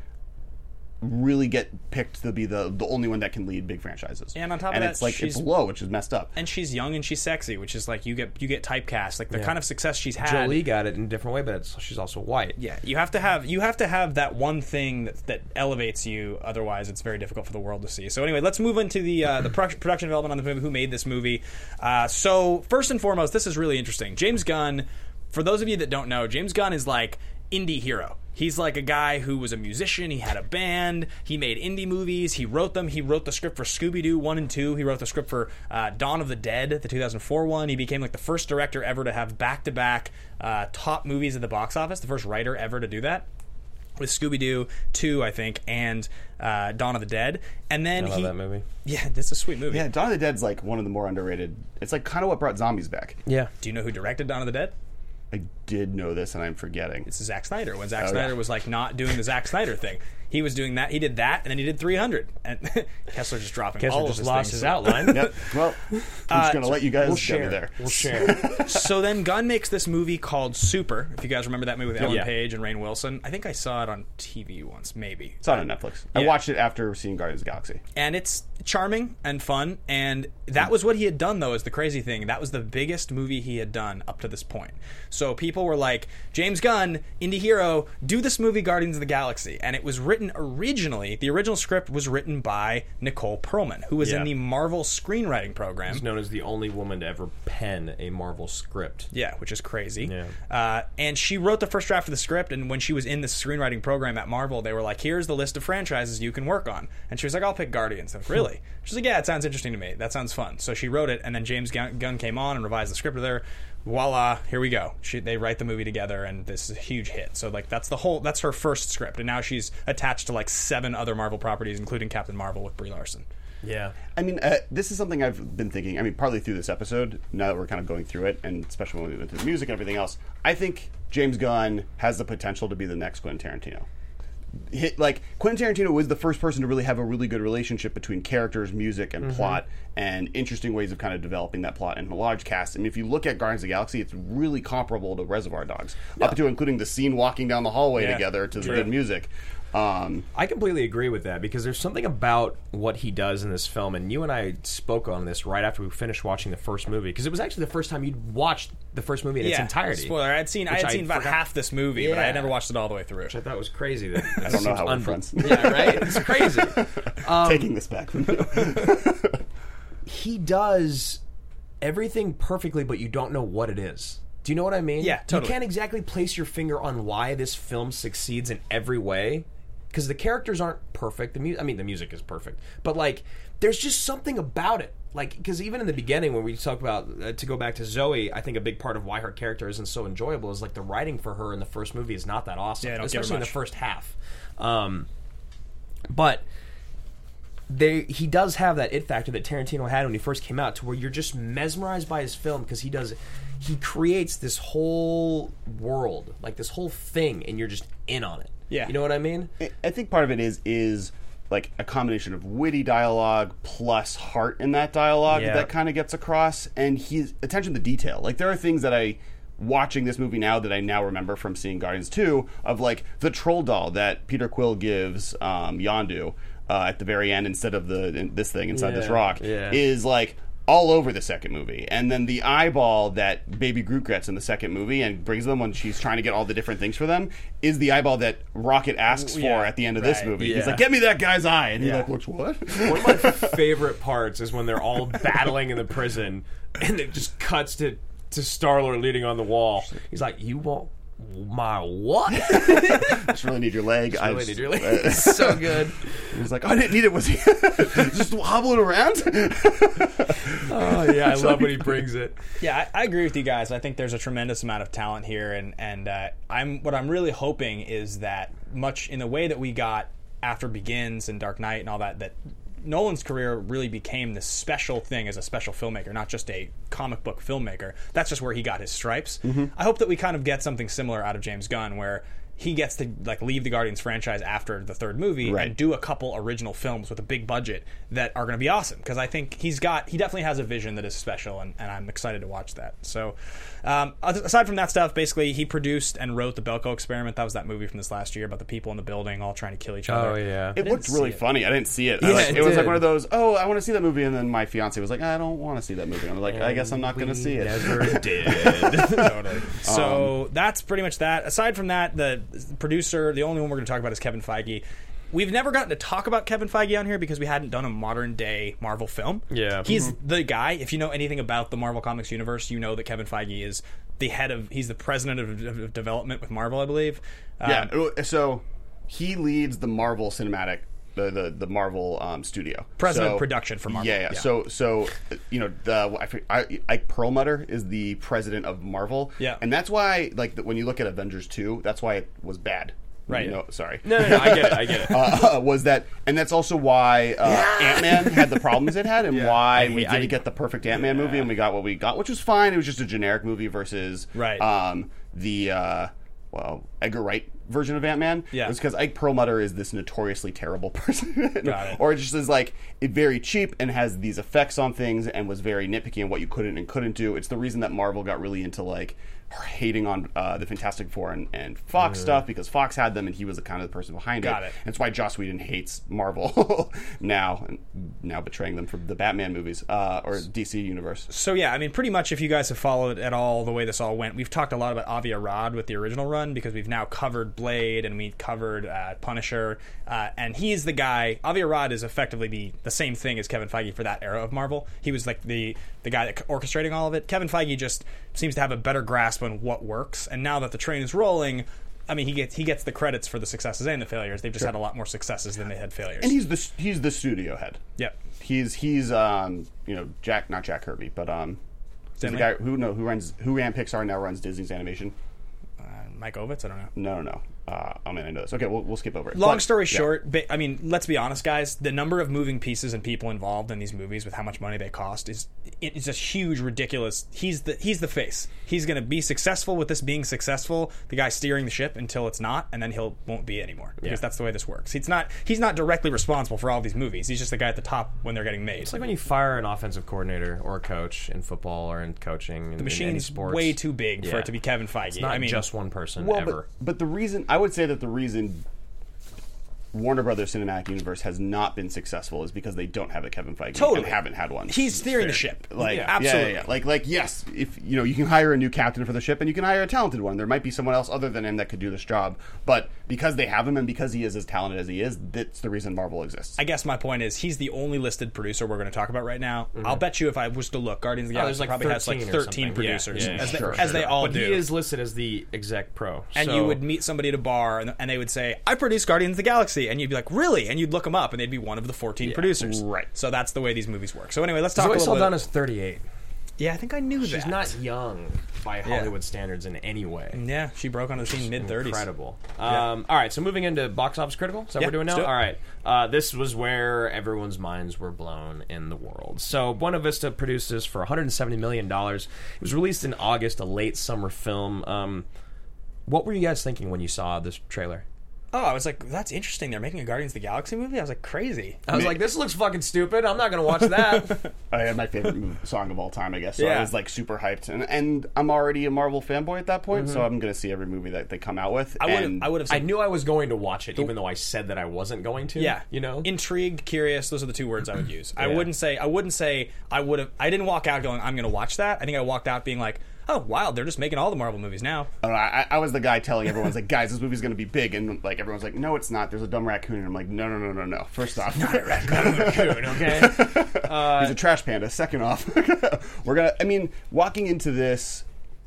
[SPEAKER 4] really get picked to be the the only one that can lead big franchises.
[SPEAKER 1] And on top of
[SPEAKER 4] and
[SPEAKER 1] that,
[SPEAKER 4] it's like
[SPEAKER 1] she's-
[SPEAKER 4] it's low, which is messed up.
[SPEAKER 1] And she's young and she's sexy, which is like you get you get typecast. Like the
[SPEAKER 3] Yeah.
[SPEAKER 1] kind of success she's had.
[SPEAKER 3] Jolie got it in a different way, but it's, she's also white.
[SPEAKER 1] Yeah, you have to have you have to have that one thing that, that elevates you. Otherwise, it's very difficult for the world to see. So anyway, let's move into the uh, the pro- production development on the movie. Who made this movie? Uh, so first and foremost, this is really interesting. James Gunn. For those of you that don't know, James Gunn is like indie hero. He's like a guy who was a musician. He had a band. He made indie movies. He wrote them. He wrote the script for Scooby-Doo one and two. He wrote the script for uh, Dawn of the Dead, the two thousand four one. He became like the first director ever to have back-to-back uh, top movies at the box office. The first writer ever to do that. With Scooby-Doo two, I think, and uh, Dawn of the Dead. And then
[SPEAKER 3] I love
[SPEAKER 1] he,
[SPEAKER 3] that movie.
[SPEAKER 1] Yeah, this is a sweet movie.
[SPEAKER 4] Yeah, Dawn of the Dead's like one of the more underrated. It's like kind of what brought zombies back.
[SPEAKER 3] Yeah.
[SPEAKER 1] Do you know who directed Dawn of the Dead?
[SPEAKER 4] I did know this, and I'm forgetting.
[SPEAKER 1] It's Zack Snyder. When Zack
[SPEAKER 4] Oh,
[SPEAKER 1] Snyder
[SPEAKER 4] yeah.
[SPEAKER 1] was like not doing the Zack Snyder thing, he was doing that. He did that, and then he did three hundred. And Kessler just dropping.
[SPEAKER 3] Kessler
[SPEAKER 1] all
[SPEAKER 3] just
[SPEAKER 1] of his
[SPEAKER 3] lost
[SPEAKER 1] things.
[SPEAKER 3] his outline.
[SPEAKER 4] Yep. Well, I'm just gonna let you guys
[SPEAKER 3] We'll
[SPEAKER 4] get
[SPEAKER 3] share.
[SPEAKER 4] me there.
[SPEAKER 3] We'll share.
[SPEAKER 1] So then Gunn makes this movie called Super. If you guys remember that movie with Ellen
[SPEAKER 3] Yeah.
[SPEAKER 1] Page and Rainn Wilson, I think I saw it on T V once, maybe.
[SPEAKER 4] It's on Netflix. I
[SPEAKER 1] Yeah.
[SPEAKER 4] watched it after seeing Guardians of the Galaxy.
[SPEAKER 1] And it's charming and fun, and that was what he had done, though, is the crazy thing. That was the biggest movie he had done up to this point. So people were like, James Gunn, indie hero, do this movie Guardians of the Galaxy. And it was written originally, the original script was written by Nicole Perlman, who was
[SPEAKER 3] Yeah.
[SPEAKER 1] in the Marvel screenwriting program.
[SPEAKER 3] She's known as the only woman to ever pen a Marvel script.
[SPEAKER 1] Yeah, which is crazy.
[SPEAKER 3] Yeah.
[SPEAKER 1] Uh, and she wrote the first draft of the script, and when she was in the screenwriting program at Marvel, they were like, here's the list of franchises you can work on. And she was like, I'll pick Guardians. I was, really? She's like, yeah, it sounds interesting to me. That sounds fun. So she wrote it, and then James Gunn Gunn came on and revised the script with her. Voila, here we go. She, they write the movie together, and this is a huge hit. So like that's the whole, that's her first script, and now she's attached to like seven other Marvel properties, including Captain Marvel with Brie Larson.
[SPEAKER 3] Yeah.
[SPEAKER 4] I mean, uh, this is something I've been thinking. I mean, partly through this episode, now that we're kind of going through it, and especially when we went to the music and everything else, I think James Gunn has the potential to be the next Quentin Tarantino. Hit, like, Quentin Tarantino was the first person to really have a really good relationship between characters, music, and plot, and interesting ways of kind of developing that plot and a large cast. I mean, if you look at Guardians of the Galaxy, it's really comparable to Reservoir Dogs, up to including the scene walking down the hallway
[SPEAKER 1] Yeah,
[SPEAKER 4] together to the
[SPEAKER 1] true.
[SPEAKER 4] good music. Um,
[SPEAKER 3] I completely agree with that because there's something about what he does in this film, and you and I spoke on this right after we finished watching the first movie because it was actually the first time you'd watched the first movie in its entirety.
[SPEAKER 1] Spoiler, I had seen I
[SPEAKER 3] Which
[SPEAKER 1] had
[SPEAKER 3] I
[SPEAKER 1] seen about
[SPEAKER 3] forgot-
[SPEAKER 1] half this movie, but I had
[SPEAKER 3] Yeah.
[SPEAKER 1] never watched it all the way through.
[SPEAKER 3] Which I thought was crazy. That
[SPEAKER 4] I don't know how we're friends.
[SPEAKER 3] Yeah, right? It's crazy.
[SPEAKER 4] taking this back from you.
[SPEAKER 3] He does everything perfectly, but you don't know what it is. Do you know what I mean?
[SPEAKER 1] Yeah, totally.
[SPEAKER 3] You can't exactly place your finger on why this film succeeds in every way because the characters aren't perfect. The mu- I mean, the music is perfect, but like, there's just something about it. Like, because even in the beginning, when we talk about uh, to go back to Zoe, I think a big part of why her character isn't so enjoyable is like the writing for her in the first movie is not that awesome,
[SPEAKER 1] Yeah, don't give her
[SPEAKER 3] especially in the
[SPEAKER 1] much.
[SPEAKER 3] first half. Um, but they he does have that it factor that Tarantino had when he first came out, to where you're just mesmerized by his film because he does he creates this whole world, like this whole thing, and you're just in on it.
[SPEAKER 1] Yeah.
[SPEAKER 3] You know what I mean?
[SPEAKER 4] I- I think part of it is is like a combination of witty dialogue plus heart in that dialogue
[SPEAKER 3] Yeah.
[SPEAKER 4] that kind of gets across, and his attention to detail. Like, there are things that I watching this movie now that I now remember from seeing Guardians two, of like the troll doll that Peter Quill gives um, Yondu uh, at the very end instead of the in, this thing inside this
[SPEAKER 3] Yeah,
[SPEAKER 4] rock
[SPEAKER 3] yeah.
[SPEAKER 4] is like, all over the second movie. And then the eyeball that Baby Groot gets in the second movie and brings them when she's trying to get all the different things for them is the eyeball that Rocket asks for
[SPEAKER 1] Yeah,
[SPEAKER 4] at the end of
[SPEAKER 1] right.
[SPEAKER 4] this movie.
[SPEAKER 3] Yeah.
[SPEAKER 4] He's like, get me that guy's eye. And he's
[SPEAKER 1] Yeah.
[SPEAKER 4] like, which what?
[SPEAKER 3] One of my favorite parts is when they're all battling in the prison, and it just cuts to to Star-Lord leaning on the wall. He's like, "You want my what?"
[SPEAKER 4] Just really need your leg.
[SPEAKER 3] I
[SPEAKER 4] I
[SPEAKER 3] really
[SPEAKER 4] just-
[SPEAKER 3] need your leg. It's so good.
[SPEAKER 4] He's like, oh, I didn't need it. Was he just hobbling around?
[SPEAKER 3] Oh yeah, I love when he brings it.
[SPEAKER 1] Yeah, I, I agree with you guys. I think there's a tremendous amount of talent here, and and uh, I'm what I'm really hoping is that much in the way that we got after Begins and Dark Knight and all that, that Nolan's career really became this special thing as a special filmmaker, not just a comic book filmmaker. That's just where he got his stripes.
[SPEAKER 4] Mm-hmm.
[SPEAKER 1] I hope that we kind of get something similar out of James Gunn, where he gets to like leave the Guardians franchise after the third movie
[SPEAKER 4] Right.
[SPEAKER 1] and do a couple original films with a big budget that are going to be awesome. Because I think he's got, he definitely has a vision that is special, and, and I'm excited to watch that. So, um, aside from that stuff, basically he produced and wrote the Belko Experiment. That was that movie from this last year about the people in the building all trying to kill each other.
[SPEAKER 3] Oh yeah.
[SPEAKER 4] It looked really funny. I didn't see it. I
[SPEAKER 3] Yeah,
[SPEAKER 4] like,
[SPEAKER 3] it
[SPEAKER 4] it was like
[SPEAKER 3] did.
[SPEAKER 4] one of those, oh, I want to see that movie. And then my fiance was like, I don't want to see that movie. I'm like, I guess I'm not going to see it.
[SPEAKER 3] Never did.
[SPEAKER 1] Totally. So that's pretty much that. Aside from that, the producer, the only one we're going to talk about is Kevin Feige. We've never gotten to talk about Kevin Feige on here because we hadn't done a modern day Marvel film.
[SPEAKER 3] Yeah.
[SPEAKER 1] He's the guy. If you know anything about the Marvel Comics universe, you know that Kevin Feige is the head of, he's the president of, of, of development with Marvel, I believe. Um,
[SPEAKER 4] Yeah, so he leads the Marvel cinematic, the the, the Marvel um, studio,
[SPEAKER 1] President
[SPEAKER 4] so,
[SPEAKER 1] of production for Marvel.
[SPEAKER 4] Yeah, yeah.
[SPEAKER 1] Yeah.
[SPEAKER 4] So so you know the I, forget- I, Ike Perlmutter is the president of Marvel.
[SPEAKER 1] Yeah.
[SPEAKER 4] and that's why like the, when you look at Avengers two, that's why it was bad.
[SPEAKER 1] Right.
[SPEAKER 4] You know, sorry.
[SPEAKER 3] No, no, no, I get it. I get it.
[SPEAKER 4] Uh, was that, and that's also why uh, Ant-Man had the problems it had, and
[SPEAKER 3] Yeah.
[SPEAKER 4] why
[SPEAKER 3] I-
[SPEAKER 4] we
[SPEAKER 3] I-
[SPEAKER 4] didn't get the perfect Ant-Man movie, and we got what we got, which was fine. It was just a generic movie versus
[SPEAKER 1] Right.
[SPEAKER 4] um, the uh, well Edgar Wright version of Ant-Man.
[SPEAKER 1] Yeah.
[SPEAKER 4] It was because Ike Perlmutter is this notoriously terrible person,
[SPEAKER 1] Got it.
[SPEAKER 4] or it just is like it very cheap and has these effects on things, and was very nitpicky on what you couldn't and couldn't do. It's the reason that Marvel got really into like hating on uh, the Fantastic Four and, and Fox stuff, because Fox had them and he was the kind of the person behind
[SPEAKER 1] Got
[SPEAKER 4] it.
[SPEAKER 1] it.
[SPEAKER 4] That's why Joss Whedon hates Marvel now, and now betraying them for the Batman movies uh, or D C universe.
[SPEAKER 1] So yeah, I mean, pretty much if you guys have followed at all the way this all went, we've talked a lot about Avi Arad with the original run because we've now covered Blade and we covered uh, Punisher, uh, and he's the guy. Avi Arad is effectively the the same thing as Kevin Feige for that era of Marvel. He was like the the guy that orchestrating all of it. Kevin Feige just seems to have a better grasp on what works, and now that the train is rolling, I mean, he gets he gets the credits for the successes and the failures. They've just had a lot more successes than they had failures.
[SPEAKER 4] And he's the he's the studio head.
[SPEAKER 1] Yep.
[SPEAKER 4] He's he's um you know Jack not Jack Kirby but um he's the
[SPEAKER 1] Stanley?
[SPEAKER 4] guy who no who runs who ran Pixar and now runs Disney's animation.
[SPEAKER 1] Uh, Mike Ovitz, I don't know.
[SPEAKER 4] No no no. Uh, I mean I know this. Okay, we'll we'll skip over it.
[SPEAKER 1] Long
[SPEAKER 4] But,
[SPEAKER 1] story
[SPEAKER 4] yeah.
[SPEAKER 1] short, ba- I mean, let's be honest, guys. The number of moving pieces and people involved in these movies, with how much money they cost, is it is just huge, ridiculous. He's the he's the face. He's going to be successful with this being successful. The guy steering the ship until it's not, and then he'll won't be anymore because
[SPEAKER 3] Yeah.
[SPEAKER 1] that's the way this works. He's not he's not directly responsible for all these movies. He's just the guy at the top when they're getting made.
[SPEAKER 3] It's like when you fire an offensive coordinator or a coach in football or in coaching.
[SPEAKER 1] the machine's way too big for
[SPEAKER 3] Yeah.
[SPEAKER 1] it to be Kevin Feige.
[SPEAKER 3] It's not
[SPEAKER 1] I mean,
[SPEAKER 3] just one person
[SPEAKER 4] Well,
[SPEAKER 3] ever.
[SPEAKER 4] but, but the reason I would say that the reason Warner Brothers Cinematic Universe has not been successful is because they don't have a Kevin Feige
[SPEAKER 1] Totally.
[SPEAKER 4] and haven't had one.
[SPEAKER 1] He's steering the ship.
[SPEAKER 4] Like
[SPEAKER 1] Yeah,
[SPEAKER 4] yeah,
[SPEAKER 1] absolutely.
[SPEAKER 4] yeah, yeah. Like like yes, if you know you can hire a new captain for the ship and you can hire a talented one. There might be someone else other than him that could do this job, but because they have him and because he is as talented as he is, that's the reason Marvel exists.
[SPEAKER 1] I guess my point is he's the only listed producer we're going to talk about right now. I'll bet you if I was to look, Guardians of the
[SPEAKER 3] Oh,
[SPEAKER 1] Galaxy
[SPEAKER 3] there's like
[SPEAKER 1] probably has like
[SPEAKER 3] thirteen or
[SPEAKER 1] thirteen
[SPEAKER 3] something.
[SPEAKER 1] producers,
[SPEAKER 3] Yeah, yeah,
[SPEAKER 1] as, they,
[SPEAKER 4] sure,
[SPEAKER 1] as they
[SPEAKER 4] sure.
[SPEAKER 1] all
[SPEAKER 3] but
[SPEAKER 1] do.
[SPEAKER 3] he is listed as the exec pro.
[SPEAKER 1] and
[SPEAKER 3] so-
[SPEAKER 1] you would meet somebody at a bar, and, and they would say, "I produced Guardians of the Galaxy," and you'd be like, "Really?" And you'd look them up, and they'd be one of the fourteen producers.
[SPEAKER 4] right.
[SPEAKER 1] So that's the way these movies work. So anyway, let's talk
[SPEAKER 3] Zoe
[SPEAKER 1] a little bit.
[SPEAKER 3] Saldana's thirty-eight.
[SPEAKER 1] Yeah, I think I knew
[SPEAKER 3] She's
[SPEAKER 1] that.
[SPEAKER 3] not young by Hollywood standards in any way.
[SPEAKER 1] Yeah, she broke onto the scene mid thirties.
[SPEAKER 3] Incredible.
[SPEAKER 1] Yeah.
[SPEAKER 3] Um, all right, so moving into box office critical. Is that
[SPEAKER 1] Yeah,
[SPEAKER 3] what we're doing now?
[SPEAKER 1] let's do it.
[SPEAKER 3] All right. Uh, this was where everyone's minds were blown in the world. So Buena Vista produced this for one hundred seventy million dollars. It was released in August, a late summer film. Um, what were you guys thinking when you saw this trailer?
[SPEAKER 1] Oh, I was like, that's interesting. They're making a Guardians of the Galaxy movie? I was like, crazy.
[SPEAKER 3] I was like, this looks fucking stupid. I'm not going to watch that.
[SPEAKER 4] I had my favorite movie, song of all time, I guess. So
[SPEAKER 1] Yeah.
[SPEAKER 4] I was like super hyped, and and I'm already a Marvel fanboy at that point,
[SPEAKER 3] Mm-hmm.
[SPEAKER 4] so I'm going to see every movie that they come out with.
[SPEAKER 1] I would have
[SPEAKER 4] and
[SPEAKER 1] I would have
[SPEAKER 3] I
[SPEAKER 1] said
[SPEAKER 3] knew I was going to watch it, even though I said that I wasn't going to.
[SPEAKER 1] yeah.
[SPEAKER 3] You know?
[SPEAKER 1] Intrigued, curious, those are the two words I would use. I
[SPEAKER 3] Yeah.
[SPEAKER 1] wouldn't say I wouldn't say I would have I didn't walk out going, I'm gonna watch that. I think I walked out being like, oh wow, they're just making all the Marvel movies now.
[SPEAKER 4] I, don't know, I, I was the guy telling everyone's like, guys, this movie's going to be big, and like everyone's like, no, it's not. There's a dumb raccoon, and I'm like, no, no, no, no, no. First off,
[SPEAKER 3] Raccoon, okay?
[SPEAKER 4] he's a trash panda. Second off, we're gonna. I mean, walking into this,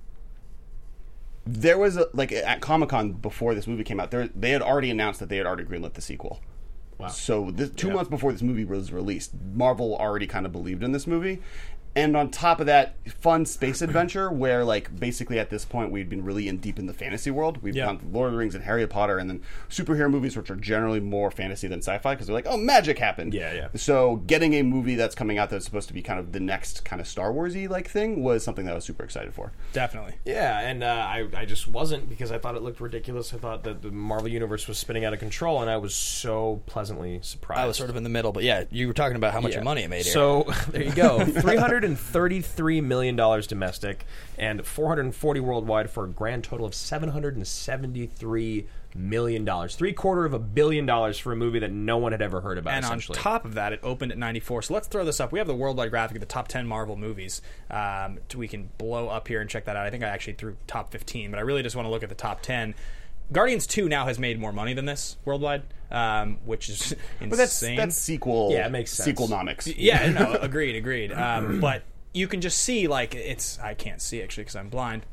[SPEAKER 4] there was a, like at Comic-Con before this movie came out, there they had already announced that they had already greenlit the sequel. Wow. So this, two
[SPEAKER 3] Yeah.
[SPEAKER 4] months before this movie was released, Marvel already kind of believed in this movie. And on top of that, fun space adventure where, like, basically at this point we'd been really in deep in the fantasy world. We've
[SPEAKER 1] Yeah.
[SPEAKER 4] gone Lord of the Rings and Harry Potter, and then superhero movies, which are generally more fantasy than sci-fi, because they're like, oh, magic happened.
[SPEAKER 3] Yeah, yeah.
[SPEAKER 4] So getting a movie that's coming out that's supposed to be kind of the next kind of Star Wars-y like thing was something that I was super excited for.
[SPEAKER 1] Definitely.
[SPEAKER 3] Yeah, and uh, I, I just wasn't, because I thought it looked ridiculous. I thought that the Marvel Universe was spinning out of control, and I was so pleasantly surprised.
[SPEAKER 1] I was sort of in the middle, but yeah, you were talking about how much
[SPEAKER 3] Yeah.
[SPEAKER 1] money it made here.
[SPEAKER 3] So there you go, three hundred thirty-three million dollars domestic and four hundred forty worldwide for a grand total of seven hundred seventy-three million dollars. Three quarter of a billion dollars for a movie that no one had ever heard about.
[SPEAKER 1] And on
[SPEAKER 3] essentially.
[SPEAKER 1] top of that, it opened at ninety-four. So let's throw this up. We have the worldwide graphic of the top ten Marvel movies. Um, we can blow up here and check that out. I think I actually threw top fifteen, but I really just want to look at the top ten. Guardians two now has made more money than this worldwide, um, which is insane.
[SPEAKER 4] But that's that's sequel.
[SPEAKER 3] Yeah, it makes sense.
[SPEAKER 4] Sequelnomics.
[SPEAKER 1] Yeah, no, agreed, agreed. Um, but you can just see, like, it's... I can't see, actually, because I'm blind.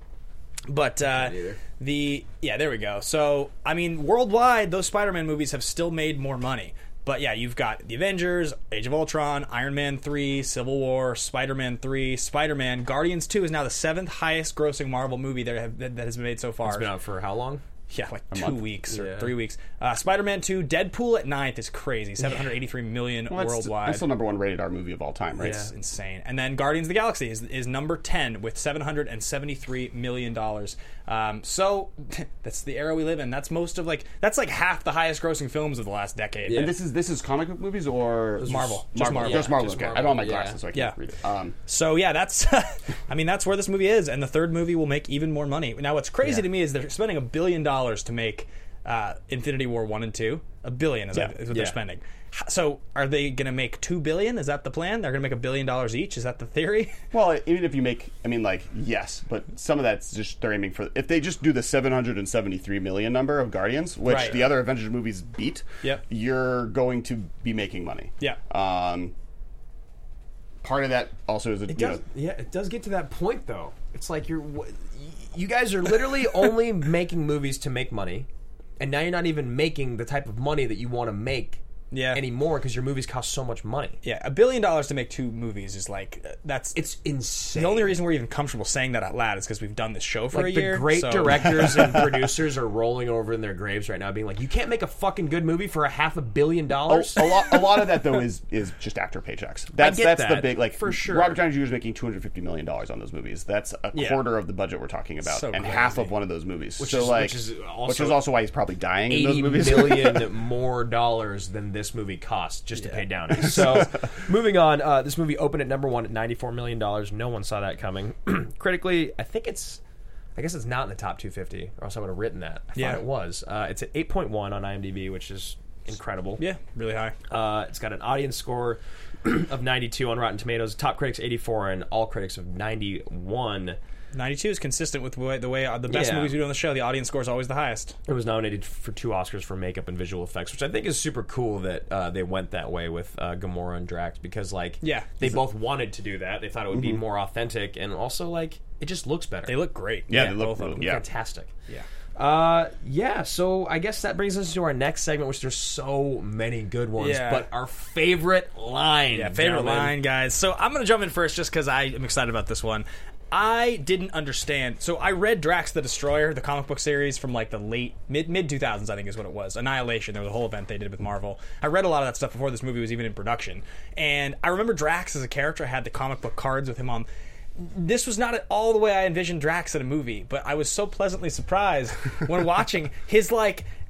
[SPEAKER 1] But uh, the... Yeah, there we go. So, I mean, worldwide, those Spider-Man movies have still made more money. But, yeah, you've got The Avengers, Age of Ultron, Iron Man three, Civil War, Spider-Man three, Spider-Man. Guardians two is now the seventh highest-grossing Marvel movie that, have, that, that has been made so far.
[SPEAKER 3] It's been out for how long?
[SPEAKER 1] Yeah, like two
[SPEAKER 4] month.
[SPEAKER 1] weeks or
[SPEAKER 3] Yeah.
[SPEAKER 1] three weeks. Uh, Spider-Man two, Deadpool at ninth is crazy. seven hundred eighty-three million
[SPEAKER 4] Well, that's,
[SPEAKER 1] worldwide.
[SPEAKER 4] that's the number one rated R movie of all time, right?
[SPEAKER 1] It's insane. And then Guardians of the Galaxy is, is number ten with seven hundred seventy-three million dollars. Um, so that's the era we live in. That's most of like that's like half the highest grossing films of the last decade.
[SPEAKER 4] And this is this is comic book movies or
[SPEAKER 1] Marvel. Just Marvel.
[SPEAKER 4] Just Marvel.
[SPEAKER 3] Just
[SPEAKER 4] okay.
[SPEAKER 3] Marvel,
[SPEAKER 4] I don't have my
[SPEAKER 3] yeah.
[SPEAKER 4] glasses, so I can't
[SPEAKER 1] Yeah.
[SPEAKER 4] read it. Um,
[SPEAKER 1] So yeah, that's I mean that's where this movie is, and the third movie will make even more money. Now what's crazy
[SPEAKER 3] Yeah.
[SPEAKER 1] to me is they're spending a billion dollars to make uh, Infinity War one and two. A billion is,
[SPEAKER 4] Yeah.
[SPEAKER 1] that, is what
[SPEAKER 3] Yeah.
[SPEAKER 1] they're spending. H- So are they going to make two billion? Is that the plan? They're going to make a billion dollars each. Is that the theory?
[SPEAKER 4] well, even if you make, I mean, like, yes, but some of that's just they're aiming for. If they just do the seven hundred seventy-three million number of Guardians, which
[SPEAKER 1] Right.
[SPEAKER 4] the other Avengers movies beat,
[SPEAKER 1] Yep.
[SPEAKER 4] you're going to be making money.
[SPEAKER 1] Yeah.
[SPEAKER 4] Um, part of that also is, a,
[SPEAKER 3] It
[SPEAKER 4] you
[SPEAKER 3] does,
[SPEAKER 4] know,
[SPEAKER 3] yeah, it does get to that point though. It's like you're, wh- you guys are literally only making movies to make money, and now you're not even making the type of money that you want to make
[SPEAKER 1] Yeah.
[SPEAKER 3] anymore because your movies cost so much money.
[SPEAKER 1] Yeah, a billion dollars to make two movies is like uh, that's
[SPEAKER 3] It's insane.
[SPEAKER 1] the only reason we're even comfortable saying that out loud is because we've done this show for
[SPEAKER 3] like
[SPEAKER 1] a
[SPEAKER 3] the
[SPEAKER 1] year.
[SPEAKER 3] great
[SPEAKER 1] so-
[SPEAKER 3] directors and producers are rolling over in their graves right now, being like, "You can't make a fucking good movie for a half a billion
[SPEAKER 4] a,
[SPEAKER 3] dollars."
[SPEAKER 4] a lot. A lot of that though is is just actor paychecks. That's
[SPEAKER 3] get
[SPEAKER 4] that's the
[SPEAKER 3] that,
[SPEAKER 4] big like
[SPEAKER 3] for sure.
[SPEAKER 4] Robert Downey Junior is making two hundred fifty million dollars on those movies. That's a
[SPEAKER 1] Yeah.
[SPEAKER 4] quarter of the budget we're talking about,
[SPEAKER 1] So
[SPEAKER 4] and
[SPEAKER 1] crazy.
[SPEAKER 4] half of one of those movies.
[SPEAKER 3] Which
[SPEAKER 4] so
[SPEAKER 3] is-
[SPEAKER 4] like,
[SPEAKER 3] which is also
[SPEAKER 4] which is also why he's probably dying in those
[SPEAKER 3] eighty
[SPEAKER 4] movies.
[SPEAKER 3] million more dollars than this movie cost just to pay Downey. So, moving on, uh, this movie opened at number one at ninety-four million dollars. No one saw that coming. Critically, I think it's, I guess it's not in the top two hundred, or else I would have written that. I
[SPEAKER 1] Yeah.
[SPEAKER 3] thought it was. Uh, it's at eight point one on IMDb, which is incredible.
[SPEAKER 1] Yeah, really high.
[SPEAKER 3] Uh, it's got an audience score of ninety-two on Rotten Tomatoes, top critics eighty-four, and all critics of ninety-one.
[SPEAKER 1] ninety-two is consistent with the way, the way uh, the best
[SPEAKER 3] Yeah.
[SPEAKER 1] movies we do on the show. The audience score is always the highest.
[SPEAKER 3] It was nominated for two Oscars for makeup and visual effects, which I think is super cool that uh, they went that way with uh, Gamora and Drax, because like
[SPEAKER 1] Yeah.
[SPEAKER 3] they both wanted to do that. They thought it would be more authentic, and also like it just looks better.
[SPEAKER 1] They look great.
[SPEAKER 4] Yeah, they look
[SPEAKER 1] both of
[SPEAKER 4] really-
[SPEAKER 1] them.
[SPEAKER 4] yeah.
[SPEAKER 3] fantastic.
[SPEAKER 1] Yeah.
[SPEAKER 3] Uh, yeah. So I guess that brings us to our next segment, which there's so many good ones.
[SPEAKER 1] Yeah.
[SPEAKER 3] But our favorite line,
[SPEAKER 1] Yeah, favorite
[SPEAKER 3] gentlemen.
[SPEAKER 1] line, guys. So I'm going to jump in first just because I am excited about this one. I didn't understand. So I read Drax the Destroyer, the comic book series from like the late mid mid two thousands, I think is what it was. Annihilation. There was a whole event they did with Marvel. I read a lot of that stuff before this movie was even in production, and I remember Drax as a character. I had the comic book cards with him on. This was not at all the way I envisioned Drax in a movie, but I was so pleasantly surprised when watching his like.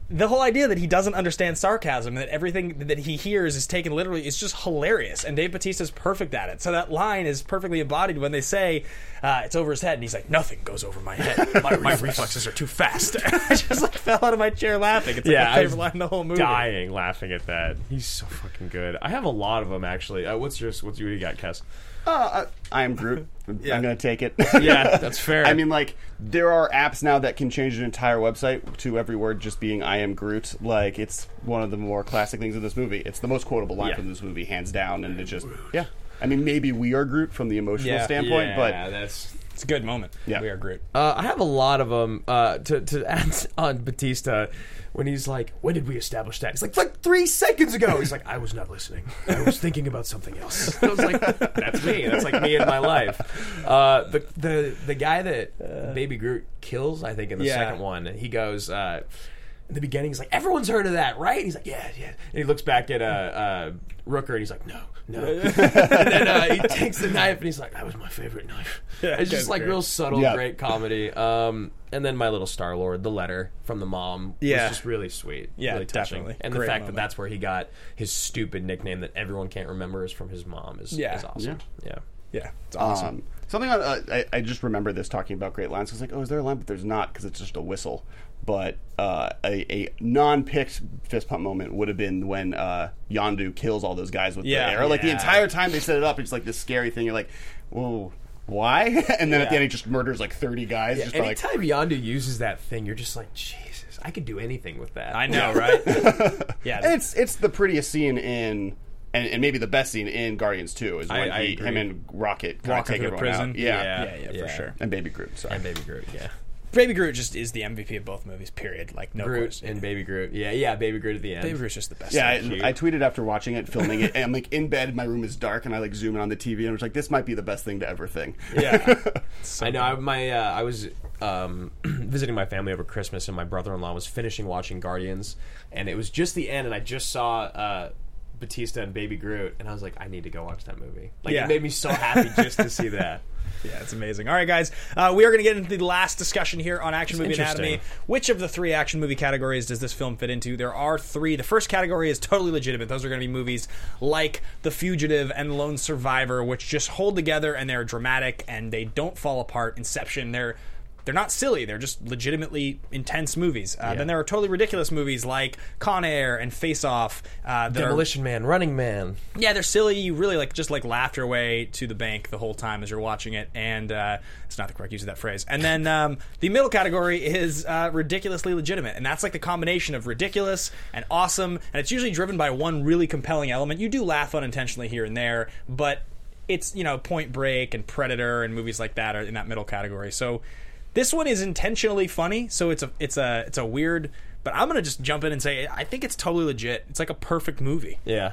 [SPEAKER 1] the whole idea that he doesn't understand sarcasm and that everything that he hears is taken literally is just hilarious. And Dave Bautista's perfect at it. So that line is perfectly embodied when they say uh, it's over his head, and he's like, "Nothing goes over my head. My, my reflexes are too fast." I just like fell out of my chair laughing. It's like
[SPEAKER 3] Yeah,
[SPEAKER 1] my
[SPEAKER 3] I
[SPEAKER 1] favorite
[SPEAKER 3] was
[SPEAKER 1] line in the whole movie.
[SPEAKER 3] Dying laughing at that. He's so fucking good. I have a lot of them actually. Uh, what's yours? What's you got, Kes?
[SPEAKER 4] Uh, I, I am Groot.
[SPEAKER 1] Yeah.
[SPEAKER 4] I'm going to take it.
[SPEAKER 3] Yeah, that's fair.
[SPEAKER 4] I mean, like, there are apps now that can change an entire website to every word just being "I am Groot." Like, it's one of the more classic things in this movie. It's the most quotable line
[SPEAKER 3] Yeah.
[SPEAKER 4] from this movie, hands down. And it just, yeah. I mean, maybe we are Groot from the emotional
[SPEAKER 1] Yeah.
[SPEAKER 4] standpoint,
[SPEAKER 3] yeah,
[SPEAKER 4] but
[SPEAKER 3] that's.
[SPEAKER 1] It's a good moment.
[SPEAKER 4] Yeah.
[SPEAKER 1] We are Groot.
[SPEAKER 3] Uh, I have a lot of them. Uh, to to add on Batista, when he's like, "When did we establish that?" He's like, "Like three seconds ago." He's like, "I was not listening. I was thinking about something else." I was like, "That's me. That's like me in my life." Uh, the the the guy that Baby Groot kills, I think, in the
[SPEAKER 1] Yeah.
[SPEAKER 3] second one, he goes. Uh, in the beginning, he's like, "Everyone's heard of that, right?" He's like, "Yeah, yeah." And he looks back at uh, uh, Rooker, and he's like, "No, no." And then uh, he takes the knife, and he's like, "That was my favorite knife."
[SPEAKER 1] Yeah,
[SPEAKER 3] It's
[SPEAKER 1] that's
[SPEAKER 3] just like
[SPEAKER 1] great.
[SPEAKER 3] real subtle,
[SPEAKER 4] Yeah.
[SPEAKER 3] great comedy. Um, and then My Little Star Lord, the letter from the mom,
[SPEAKER 1] Yeah.
[SPEAKER 3] was just really sweet.
[SPEAKER 1] Yeah,
[SPEAKER 3] really touching.
[SPEAKER 1] definitely.
[SPEAKER 3] And
[SPEAKER 1] Great
[SPEAKER 3] the fact
[SPEAKER 1] moment.
[SPEAKER 3] that that's where he got his stupid nickname that everyone can't remember is from his mom is,
[SPEAKER 1] Yeah.
[SPEAKER 3] is awesome. Yeah.
[SPEAKER 1] Yeah, it's awesome.
[SPEAKER 4] Um, something on, uh, I, I just remember this talking about great lines. I was like, oh, is there a line? But there's not, because it's just a whistle. But uh, a, a non-picked fist pump moment would have been when uh, Yondu kills all those guys with
[SPEAKER 1] Yeah.
[SPEAKER 4] the arrow. Like, the
[SPEAKER 1] Yeah.
[SPEAKER 4] entire time they set it up, it's like this scary thing. You're like, whoa, why? And then at the
[SPEAKER 1] Yeah.
[SPEAKER 4] end, he just murders like thirty guys.
[SPEAKER 3] Yeah,
[SPEAKER 4] just by, like,
[SPEAKER 3] anytime Yondu uses that thing, you're just like, Jesus, I could do anything with that.
[SPEAKER 1] I know, right? Yeah,
[SPEAKER 4] and it's it's the prettiest scene in, and, and maybe the best scene in Guardians two is when
[SPEAKER 3] I- I
[SPEAKER 4] he,
[SPEAKER 3] agree.
[SPEAKER 4] him and Rocket kind of
[SPEAKER 1] walking
[SPEAKER 4] take
[SPEAKER 1] through the
[SPEAKER 4] everyone
[SPEAKER 1] prison.
[SPEAKER 4] out. Yeah.
[SPEAKER 1] yeah, yeah,
[SPEAKER 3] Yeah.
[SPEAKER 1] for sure.
[SPEAKER 4] And Baby Groot. Sorry.
[SPEAKER 3] And Baby Groot, yeah.
[SPEAKER 1] Baby Groot just is the M V P of both movies. Period. Like no
[SPEAKER 3] Groot
[SPEAKER 1] question.
[SPEAKER 3] and Baby Groot. Yeah, yeah, Baby Groot at the end.
[SPEAKER 1] Baby Groot's just the best.
[SPEAKER 4] Yeah,
[SPEAKER 1] thing.
[SPEAKER 4] I, I tweeted after watching it, filming it, and I'm like in bed, my room is dark, and I like zoom in on the T V, and I was like, this might be the best thing to ever thing.
[SPEAKER 1] yeah.
[SPEAKER 3] I know. I, my uh, I was um, visiting my family over Christmas, and my brother-in-law was finishing watching Guardians, and it was just the end, and I just saw uh, Batista and Baby Groot, and I was like, I need to go watch that movie. Like,
[SPEAKER 1] Yeah.
[SPEAKER 3] it made me so happy just to see that.
[SPEAKER 1] Yeah, it's amazing. All right, guys, uh, we are going to get into the last discussion here on Action Movie
[SPEAKER 3] Interesting.
[SPEAKER 1] Anatomy. Which of the three action movie categories does this film fit into? There are three. The first category is totally legitimate. Those are going to be movies like The Fugitive and Lone Survivor, which just hold together and they're dramatic and they don't fall apart. Inception, they're they're not silly. They're just legitimately intense movies. Uh,
[SPEAKER 3] Yeah.
[SPEAKER 1] Then there are totally ridiculous movies like Con Air and Face Off. Uh, that are-
[SPEAKER 3] Demolition Man, Running Man.
[SPEAKER 1] yeah, they're silly. You really like just like laughed your way to the bank the whole time as you're watching it, and uh, it's not the correct use of that phrase. And then um, the middle category is uh, ridiculously legitimate, and that's like the combination of ridiculous and awesome, and it's usually driven by one really compelling element. You do laugh unintentionally here and there, but it's, you know, Point Break and Predator and movies like that are in that middle category. So this one is intentionally funny, so it's a it's a it's a weird. But I'm gonna just jump in and say I think it's totally legit. It's like a perfect movie.
[SPEAKER 3] Yeah.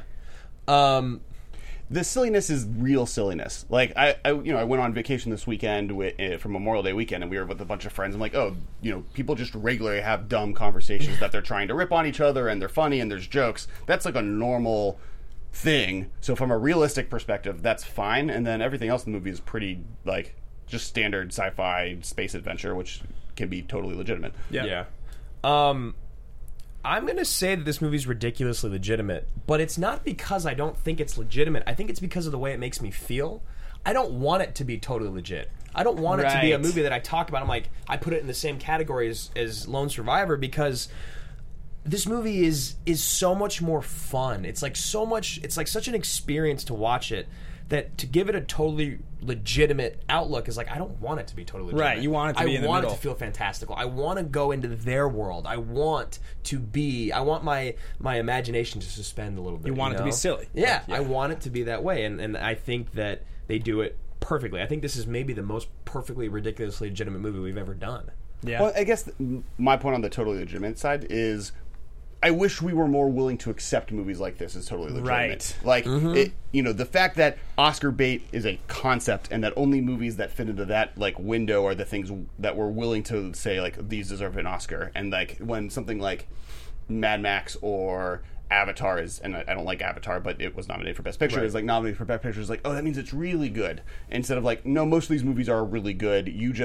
[SPEAKER 3] Um,
[SPEAKER 4] The silliness is real silliness. Like I, I you know, I went on vacation this weekend with, uh, for Memorial Day weekend, and we were with a bunch of friends. I'm like, oh, you know, people just regularly have dumb conversations that they're trying to rip on each other, and they're funny, and there's jokes. That's like a normal thing. So from a realistic perspective, that's fine. And then everything else in the movie is pretty like just standard sci-fi space adventure, which can be totally legitimate.
[SPEAKER 1] Yeah.
[SPEAKER 3] Yeah. Um, I'm going to say that this movie's ridiculously legitimate, but it's not because I don't think it's legitimate. I think it's because of the way it makes me feel. I don't want it to be totally legit. I don't want it to be a
[SPEAKER 1] Right.
[SPEAKER 3] movie that I talk about. I'm like, I put it in the same category as, as Lone Survivor because this movie is is so much more fun. It's like so much, it's like such an experience to watch it that to give it a totally legitimate outlook is like, I don't want it to be totally legitimate.
[SPEAKER 1] Right, you want it to
[SPEAKER 3] I
[SPEAKER 1] be in the
[SPEAKER 3] want
[SPEAKER 1] middle.
[SPEAKER 3] it to feel fantastical. I want to go into their world. I want to be, I want my my imagination to suspend a little bit.
[SPEAKER 1] You want it to be
[SPEAKER 3] know?
[SPEAKER 1] silly.
[SPEAKER 3] Yeah,
[SPEAKER 1] Yeah.
[SPEAKER 3] I want it to be that way. And, and I think that they do it perfectly. I think this is maybe the most perfectly, ridiculously legitimate movie we've ever done.
[SPEAKER 1] Yeah.
[SPEAKER 4] Well, I guess th- my point on the totally legitimate side is I wish we were more willing to accept movies like this as totally legitimate.
[SPEAKER 1] Right.
[SPEAKER 4] Like,
[SPEAKER 3] Mm-hmm.
[SPEAKER 4] it, you know, the fact that Oscar bait is a concept and that only movies that fit into that, like, window are the things that we're willing to say, like, these deserve an Oscar. And, like, when something like Mad Max or Avatar is, and I I don't like Avatar, but it was nominated for Best Picture,
[SPEAKER 3] Right.
[SPEAKER 4] is, like, nominated for Best Picture, is like, oh, that means it's really good. Instead of, like, no, most of these movies are really good. You just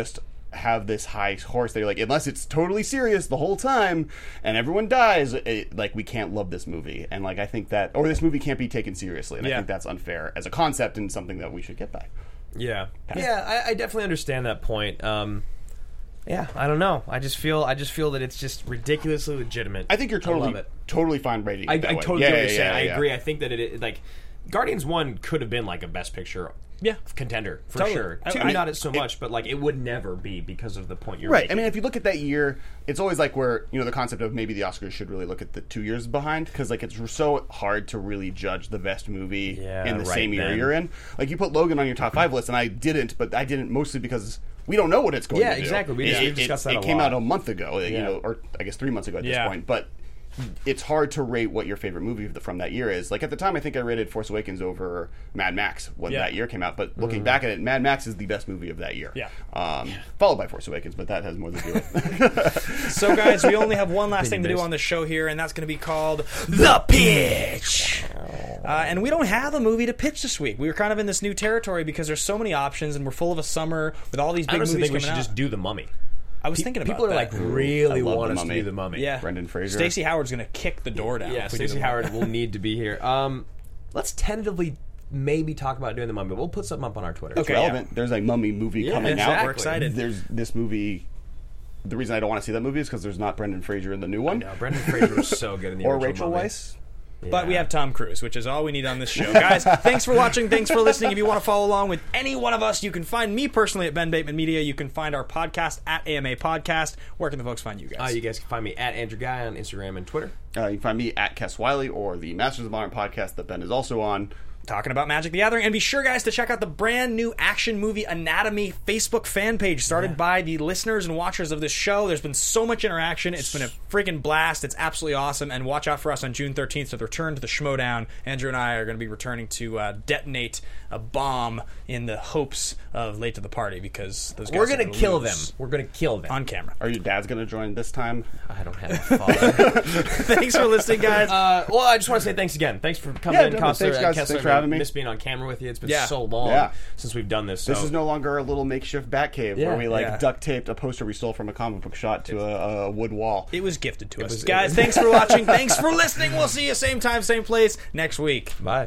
[SPEAKER 4] have this high horse that you're like, unless it's totally serious the whole time and everyone dies, it, like we can't love this movie. And like I think that, or this movie can't be taken seriously. And
[SPEAKER 1] Yeah.
[SPEAKER 4] I think that's unfair as a concept and something that we should get by.
[SPEAKER 3] Yeah, yeah, I, I definitely understand that point. Um, yeah, I don't know. I just feel, I just feel that it's just ridiculously legitimate.
[SPEAKER 4] I think you're
[SPEAKER 3] I
[SPEAKER 4] totally,
[SPEAKER 3] love it.
[SPEAKER 4] totally fine rating it
[SPEAKER 3] I,
[SPEAKER 4] that
[SPEAKER 3] I
[SPEAKER 4] way.
[SPEAKER 3] totally
[SPEAKER 4] yeah,
[SPEAKER 3] get what
[SPEAKER 4] yeah,
[SPEAKER 3] you're saying.
[SPEAKER 4] yeah,
[SPEAKER 3] I
[SPEAKER 4] yeah.
[SPEAKER 3] agree. I think that it like Guardians One could have been like a Best Picture.
[SPEAKER 1] Yeah.
[SPEAKER 3] Contender for
[SPEAKER 1] Totally.
[SPEAKER 3] sure.
[SPEAKER 1] I-
[SPEAKER 3] Two,
[SPEAKER 1] I-
[SPEAKER 3] not so
[SPEAKER 4] it-
[SPEAKER 3] much, but like it would never be because of the point you're
[SPEAKER 4] Right.
[SPEAKER 3] making.
[SPEAKER 4] I mean, if you look at that year, it's always like where, you know, the concept of maybe the Oscars should really look at the two years behind because, like, it's so hard to really judge the best movie
[SPEAKER 3] Yeah,
[SPEAKER 4] in the
[SPEAKER 3] right
[SPEAKER 4] same year
[SPEAKER 3] then.
[SPEAKER 4] you're in. Like, you put Logan on your top five list, and I didn't, but I didn't mostly because we don't know what it's going
[SPEAKER 3] Yeah,
[SPEAKER 4] to do.
[SPEAKER 3] exactly. We
[SPEAKER 4] it,
[SPEAKER 3] just- we've
[SPEAKER 4] it-
[SPEAKER 3] discussed
[SPEAKER 4] it,
[SPEAKER 3] that
[SPEAKER 4] it
[SPEAKER 3] a
[SPEAKER 4] came
[SPEAKER 3] lot.
[SPEAKER 4] out a month ago, you
[SPEAKER 3] Yeah.
[SPEAKER 4] know, or I guess three months ago at
[SPEAKER 1] Yeah.
[SPEAKER 4] this point. But it's hard to rate what your favorite movie from that year is. Like, at the time, I think I rated Force Awakens over Mad Max when
[SPEAKER 1] Yeah.
[SPEAKER 4] that year came out. But looking back at it, Mad Max is the best movie of that year.
[SPEAKER 1] Yeah.
[SPEAKER 4] Um, followed by Force Awakens, but that has more to do with it.
[SPEAKER 1] So, guys, we only have one last thing to do
[SPEAKER 3] based.
[SPEAKER 1] on the show here, and that's going to be called The Pitch. Uh, and we don't have a movie to pitch this week. We were kind of in this new territory because there's so many options, and we're full of a summer with all these
[SPEAKER 3] I
[SPEAKER 1] big
[SPEAKER 3] honestly
[SPEAKER 1] movies
[SPEAKER 3] think we
[SPEAKER 1] coming
[SPEAKER 3] should
[SPEAKER 1] out.
[SPEAKER 3] just do The Mummy.
[SPEAKER 1] I was thinking about
[SPEAKER 3] People are
[SPEAKER 1] that.
[SPEAKER 3] like really
[SPEAKER 4] I love
[SPEAKER 3] want
[SPEAKER 4] The
[SPEAKER 3] us to
[SPEAKER 4] Mummy.
[SPEAKER 3] do The Mummy.
[SPEAKER 1] yeah.
[SPEAKER 4] Brendan Fraser.
[SPEAKER 1] Stacey Howard's going to kick the door down.
[SPEAKER 3] Yeah,
[SPEAKER 1] if we do
[SPEAKER 3] Stacey
[SPEAKER 1] The Mummy.
[SPEAKER 3] Howard will need to be here. Um, let's tentatively maybe talk about doing The Mummy, but we'll put something up on our Twitter.
[SPEAKER 1] Okay.
[SPEAKER 4] relevant. There's a Mummy movie
[SPEAKER 3] Yeah,
[SPEAKER 4] coming
[SPEAKER 3] exactly.
[SPEAKER 4] out.
[SPEAKER 1] We're excited.
[SPEAKER 4] There's this movie. The reason I don't want to see that movie is because there's not Brendan Fraser in the new one,
[SPEAKER 3] No, Brendan Fraser was so good in the
[SPEAKER 4] or
[SPEAKER 3] original
[SPEAKER 4] Rachel
[SPEAKER 3] Mummy.
[SPEAKER 4] Weisz.
[SPEAKER 1] But we
[SPEAKER 3] Yeah.
[SPEAKER 1] have Tom Cruise, which is all we need on this show. Guys, thanks for watching. Thanks for listening. If you want to follow along with any one of us, you can find me personally at Ben Bateman Media. You can find our podcast at A M A Podcast. Where can the folks find you guys?
[SPEAKER 3] Uh, you guys can find me at Andrew Guy on Instagram and Twitter.
[SPEAKER 4] Uh, you can find me at Kes Wiley or the Masters of Modern podcast that Ben is also on.
[SPEAKER 1] Talking about Magic the Gathering. And be sure, guys, to check out the brand new Action Movie Anatomy Facebook fan page started by the listeners and watchers of this show. There's been so much interaction. It's been a freaking blast. It's absolutely awesome. And watch out for us on June thirteenth to the return to the Schmodown. Andrew and I are going to be returning to uh, detonate a bomb in the hopes of late to the party because those guys
[SPEAKER 3] We're
[SPEAKER 1] are
[SPEAKER 3] gonna
[SPEAKER 1] gonna
[SPEAKER 3] kill
[SPEAKER 1] lose
[SPEAKER 3] them. We're gonna kill them.
[SPEAKER 1] on camera.
[SPEAKER 4] Are your dads going to join this time?
[SPEAKER 3] I don't have a father.
[SPEAKER 1] Thanks for listening, guys.
[SPEAKER 3] uh, well, I just want to say thanks again. Thanks for coming
[SPEAKER 4] Yeah,
[SPEAKER 3] in,
[SPEAKER 4] no,
[SPEAKER 3] Costa
[SPEAKER 4] thanks,
[SPEAKER 3] and
[SPEAKER 4] guys.
[SPEAKER 3] Kessler.
[SPEAKER 4] Thanks for having me.
[SPEAKER 3] I miss being on camera with you. It's been
[SPEAKER 1] Yeah.
[SPEAKER 3] so long
[SPEAKER 4] Yeah.
[SPEAKER 3] since we've done this.
[SPEAKER 4] This
[SPEAKER 3] so-
[SPEAKER 4] is no longer a little makeshift bat cave
[SPEAKER 3] Yeah.
[SPEAKER 4] where we like
[SPEAKER 1] Yeah.
[SPEAKER 4] duct taped a poster we stole from a comic book shot to a, a wood wall.
[SPEAKER 1] It was gifted to us.
[SPEAKER 3] was-
[SPEAKER 1] guys, thanks for watching. Thanks for listening. We'll see you same time, same place next week.
[SPEAKER 3] Bye.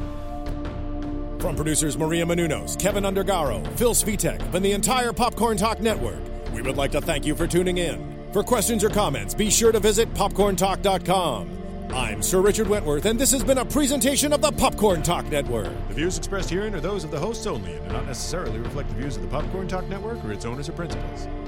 [SPEAKER 2] From producers Maria Menounos, Kevin Undergaro, Phil Svitek, and the entire Popcorn Talk Network, we would like to thank you for tuning in. For questions or comments, be sure to visit popcorn talk dot com. I'm Sir Richard Wentworth, and this has been a presentation of the Popcorn Talk Network.
[SPEAKER 10] The views expressed herein are those of the hosts only and do not necessarily reflect the views of the Popcorn Talk Network or its owners or principals.